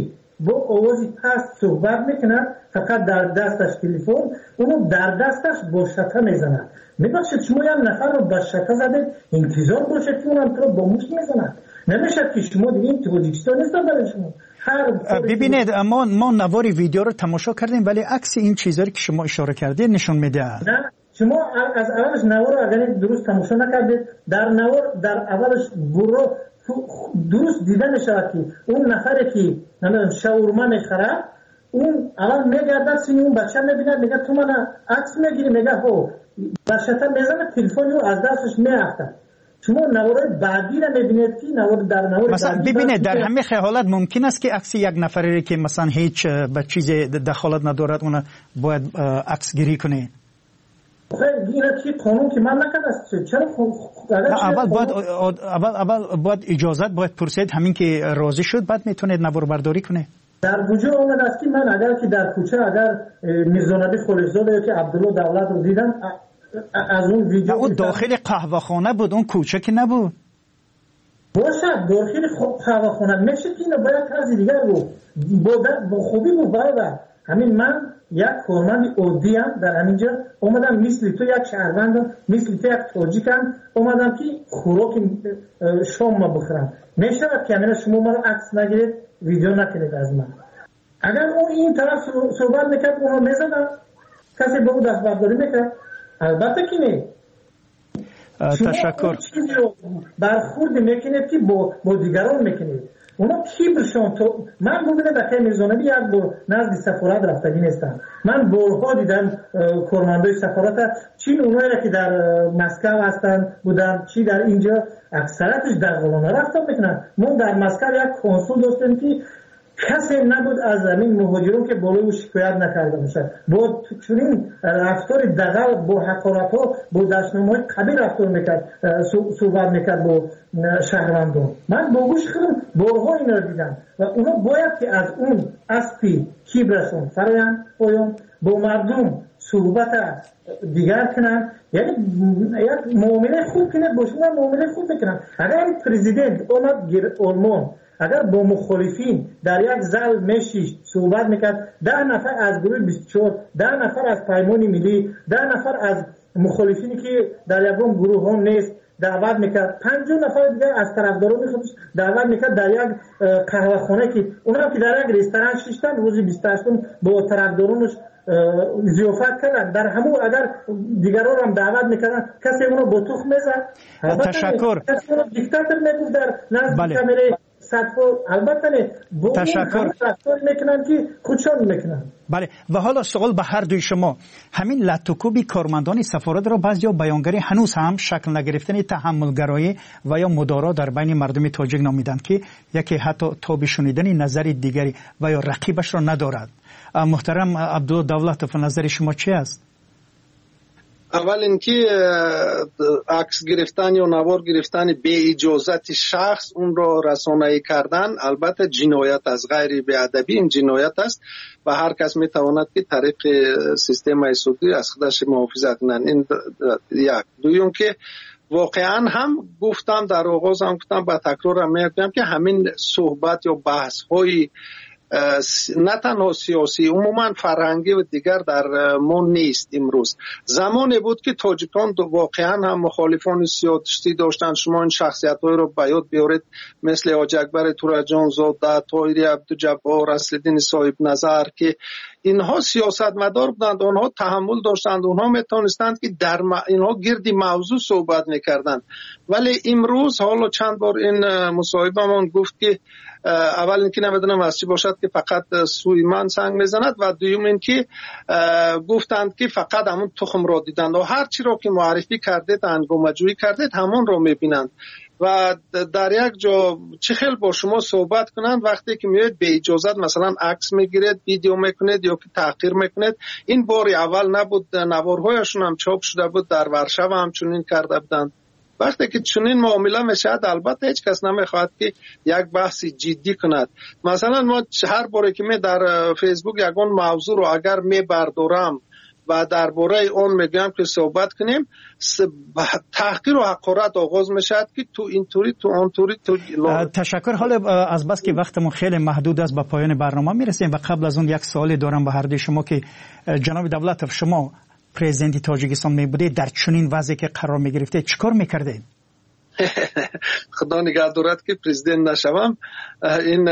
با آوازی پست صحبت میکنن، فقط در دستش تلفن، اونو در دستش با شته میزنن. میبخشید شما یک نفر رو با شته زده انتظار باشد که اونم تو رو با مشت میزنن. نمیشد که شما دیگه این تاجیکستان نیست برای شما. ببینید ما ما نوار ویدیو رو تماشا کردیم ولی عکس این چیزایی که شما اشاره کردید نشون میده. نه شما از اولش نوار رو اگر درست تماشا نکردید، در نوار در اولش برو درست دیده میشه که اون نفری که نمیدونم شاورما میخره اون اول میگرده سینی اون بچه میبینه میگه تو من عکس میگیری، میگه هو بچه میزنه تلفنی رو از دستش میافته. شما نوار بعدی را میبینید که نوار در نوار مثلا ببینید در همه حالت ممکن است که عکس یک نفری که مثلا هیچ به چیز دخالت ندارد اون باید عکس گیری کنه. اینا که قانون که من نکرده است. چرا اول باید اول اول باید اجازت باید پرسید، همین که راضی شد بعد میتونید نوار برداری کنه. در وجود اون است که من اگر که در کوچه اگر میرزانبی خلیزاده یا که عبدالله دولت رو دیدم از اون ویدیو اون داخل قهوه خانه بود، اون کوچه که نبود. باشه داخل قهوه خانه میشه که اینو باید کسی دیگر رو با خوبی بود برادر. همین من یک کارمند عادی ام در همینجا اومدم مثل تو یک شهروند مثل تو یک تاجیکم اومدم که خوراک شام ما بخورم. میشود که همین شما من عکس نگیرید ویدیو نکنید از من. اگر اون این طرف صحبت میکرد اونو میزدم کسی به اون دست برداری میکرد. البته که نه. تشکر. برخورد میکنید که با, با دیگران میکنید. اونا کی برشون تو من بودم در که میرزانبی یک بار نزد سفارت رفتگی نیستم. من بارها دیدم کارمندای سفارت چین اونایی که در مسکو هستن بودم چی در اینجا اکثرتش در قلانه رفتن میکنن. ما در مسکو یک کنسول داشتیم که کسی نبود از زمین مهاجرون که بالای او شکایت نکرده باشه. با چنین رفتار دغل با حقارت ها با دشنامه‌های قبیل رفتار میکرد، صحبت میکرد با شهروندان. من با گوش خودم بارها اینا رو دیدم و اونا باید که از اون اسبی کیبرشون فرایند پایان با مردم صحبت دیگر کنن، یعنی یک معامله خوب کنن با شما معامله خوب بکنن. اگر پرزیدنت اومد گیر آلمان اگر با مخالفین در یک زل میشیش صحبت میکرد، ده نفر از گروه بیست و چهار، ده نفر از پیمان ملی، ده نفر از مخالفینی که در یکم گروه ها نیست دعوت میکرد، پنجاه نفر دیگر از طرفداران خودش دعوت میکرد در یک قهوه خانه که اونا که در یک رستوران شیشتن روز بیست و هشتم با طرفدارانش ضیافت کردن. در همون اگر دیگران هم دعوت میکردن کسی اونو با تخم میزد. تشکر. کسی اونو دیکتاتور میگفت در نزد کامره البته نه تشکر میکنن که خودشان میکنن. بله و حالا سوال به هر دوی شما، همین لطوکوبی کارمندان سفارت را بعضیا بیانگری هنوز هم شکل نگرفتن تحملگرایی و یا مدارا در بین مردم تاجیک نامیدند که یکی حتی تاب شنیدن نظر دیگری و یا رقیبش را ندارد. محترم عبدالله دولت نظر شما چی است؟ اول اینکه عکس گرفتن یا نوار گرفتن به اجازت شخص اون رو رسانه‌ای کردن البته جنایت است، غیر بی‌ادبی این جنایت است و هر کس میتواند که طریق سیستم حسابی از خودش محافظت کنند. این یک. دوم که واقعا هم گفتم در آغاز هم گفتم با تکرار هم میگم که همین صحبت یا بحث های نه تنها سیاسی عموما فرهنگی و دیگر در ما نیست. امروز زمانی بود که تاجیکان واقعا هم مخالفان سیاسی داشتن. شما این شخصیت‌های رو به یاد بیارید مثل حاج اکبر تورجان زاده، طاهری عبدالجبار، اصل‌الدین صاحب نظر که اینها سیاستمدار بودند، اونها تحمل داشتند، اونها میتونستند که در م... اینها گردی موضوع صحبت میکردند. ولی امروز حالا چند بار این مصاحبه‌مان گفت که اول اینکه نمیدونم از چی باشد که فقط سوی من سنگ میزند و دوم اینکه گفتند که فقط همون تخم را دیدند و هر چی را که معرفی کردید انگام جویی کردید همون را میبینند و در یک جا چه خیلی با شما صحبت کنند وقتی که میاد به اجازت مثلا عکس میگیرید، ویدیو میکنید یا که تحقیر میکنید. این باری اول نبود، نوارهایشون هم چاپ شده بود، در ورشو هم چنین کرده بودند. وقتی که چنین معامله میشد البته هیچ کس نمیخواد که یک بحث جدی کند. مثلا ما هر باره که می در فیسبوک یگان موضوع رو اگر می بردارم و و درباره اون میگم که صحبت کنیم. تحقیر و حقارت آغاز میشد که تو اینطوری تو آنطوری تو تشکر. حالا از بس که وقتمون خیلی محدود است به پایان برنامه میرسیم و قبل از اون یک سوالی دارم به هر دوی شما که جناب دولتوف شما پرزیدنت تاجیکستان میبودید، در چنین وضعی که قرار میگرفتید چیکار میکردید؟ خدا نگه دارد که پرزیدنت نشوم. این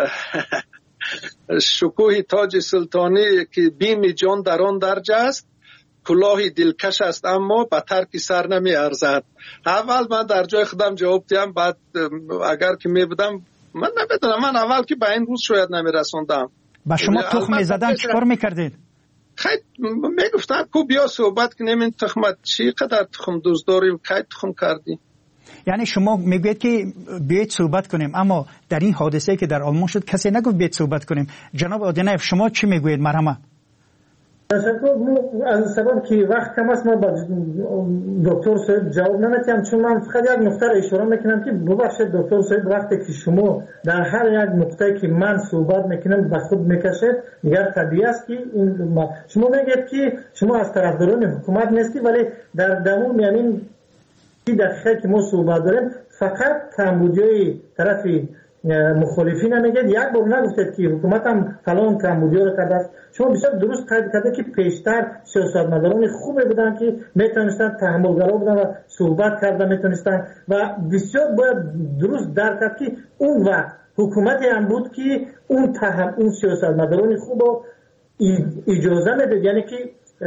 شکوه تاج سلطانی که بیم جان در آن درجه است، کلاهی دلکش است اما به ترک سر نمی ارزد. اول من در جای خودم جواب دیم، بعد اگر که می بودم من نمیدونم، من اول که به این روز شاید نمی رسوندم. با شما تخم می زدن چیکار میکردید؟ خیلی می گفتن کو بیا صحبت کنیم این تخمت چی قدر تخم دوست داریم کی تخم کردی. یعنی شما میگوید که بیایید صحبت کنیم، اما در این حادثه که در آلمان شد کسی نگفت بیایید صحبت کنیم. جناب آدینایف شما چی میگوید؟ مرحمت. تشکر. از سبب که وقت کم است ما با دکتر صاحب جواب نمیدم، چون من فقط یک نقطه را اشاره میکنم که ببخشید دکتر صاحب وقتی که شما در هر یک نقطه که من صحبت میکنم به خود میکشید دیگر طبیعی است که این شما میگید که شما از طرفداران حکومت نیستی، ولی در دوام یعنی دقیقه که ما صحبت داریم فقط کمبودیای طرف مخالفین نمیگید. یک بار نگفتید که حکومت هم فلان کمبودیا رو کرده است. شما بسیار درست قید کرده که پیشتر سیاستمداران خوبی بودن که میتونستن تحملگرا بودن و صحبت کرده میتونستن و بسیار باید درست درک کرد که اون وقت حکومتی هم بود که اون تهم اون سیاستمداران خوب رو اجازه میداد، یعنی که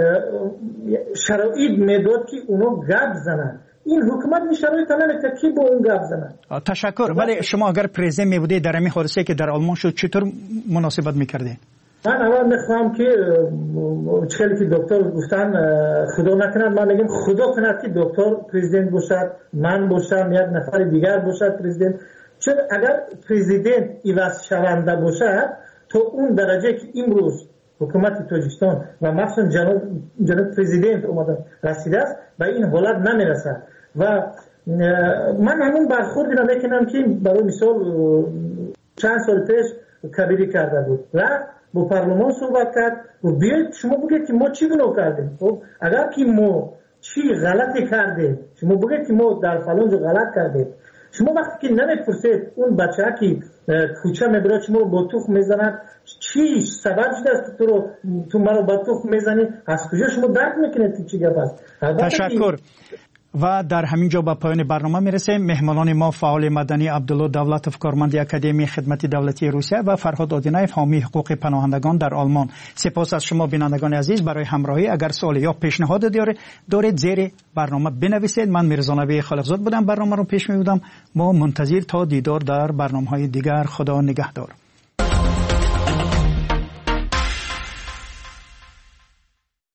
شرایط میداد که اونو گپ زنن. این حکومت می شرایط نمیده که با اون گپ زنن. تشکر. ولی شما اگر پرزیدنت می بودید در این حادثه که در آلمان شد چطور مناسبت میکردید؟ من اول میخوام که چخیلی که دکتر گفتن خدا نکند، من میگم خدا کند که دکتر پرزیدنت باشد، من باشم، یک نفر دیگر باشد پرزیدنت. چون اگر پرزیدنت عوض شونده باشد تا اون درجه که امروز حکومت تاجیکستان و مخصوصا جناب جناب پرزیدنت اومدن رسیده است به این حالت نمیرسد. و من همون برخوردی را میکنم که برای مثال چند سال پیش کبیری کرده بود، رفت با پارلمان صحبت کرد و بیاید شما بگید که ما چی گناه کردیم. خب اگر که ما چی غلطی کردیم شما بگید که ما در فلان جا غلط کردیم. شما وقتی که نمیپرسید اون بچه ها که کوچه میبرد شما رو با توخ میزند چی سبب شده است تو رو تو مرا با توخ میزنی، از کجا شما درک میکنید که چی گپ است. تشکر. و در همین جا به پایان برنامه میرسیم. مهمانان ما فعال مدنی عبدالله دولتوف کارمند اکادمی خدمت دولتی روسیه و فرهاد آدینایف حامی حقوق پناهندگان در آلمان. سپاس از شما بینندگان عزیز برای همراهی. اگر سوال یا پیشنهاد دارید زیر برنامه بنویسید. من میرزا نبی خالقزاد بودم، برنامه رو پیش میبردم. ما منتظر تا دیدار در برنامه‌های دیگر. خدا نگهدار.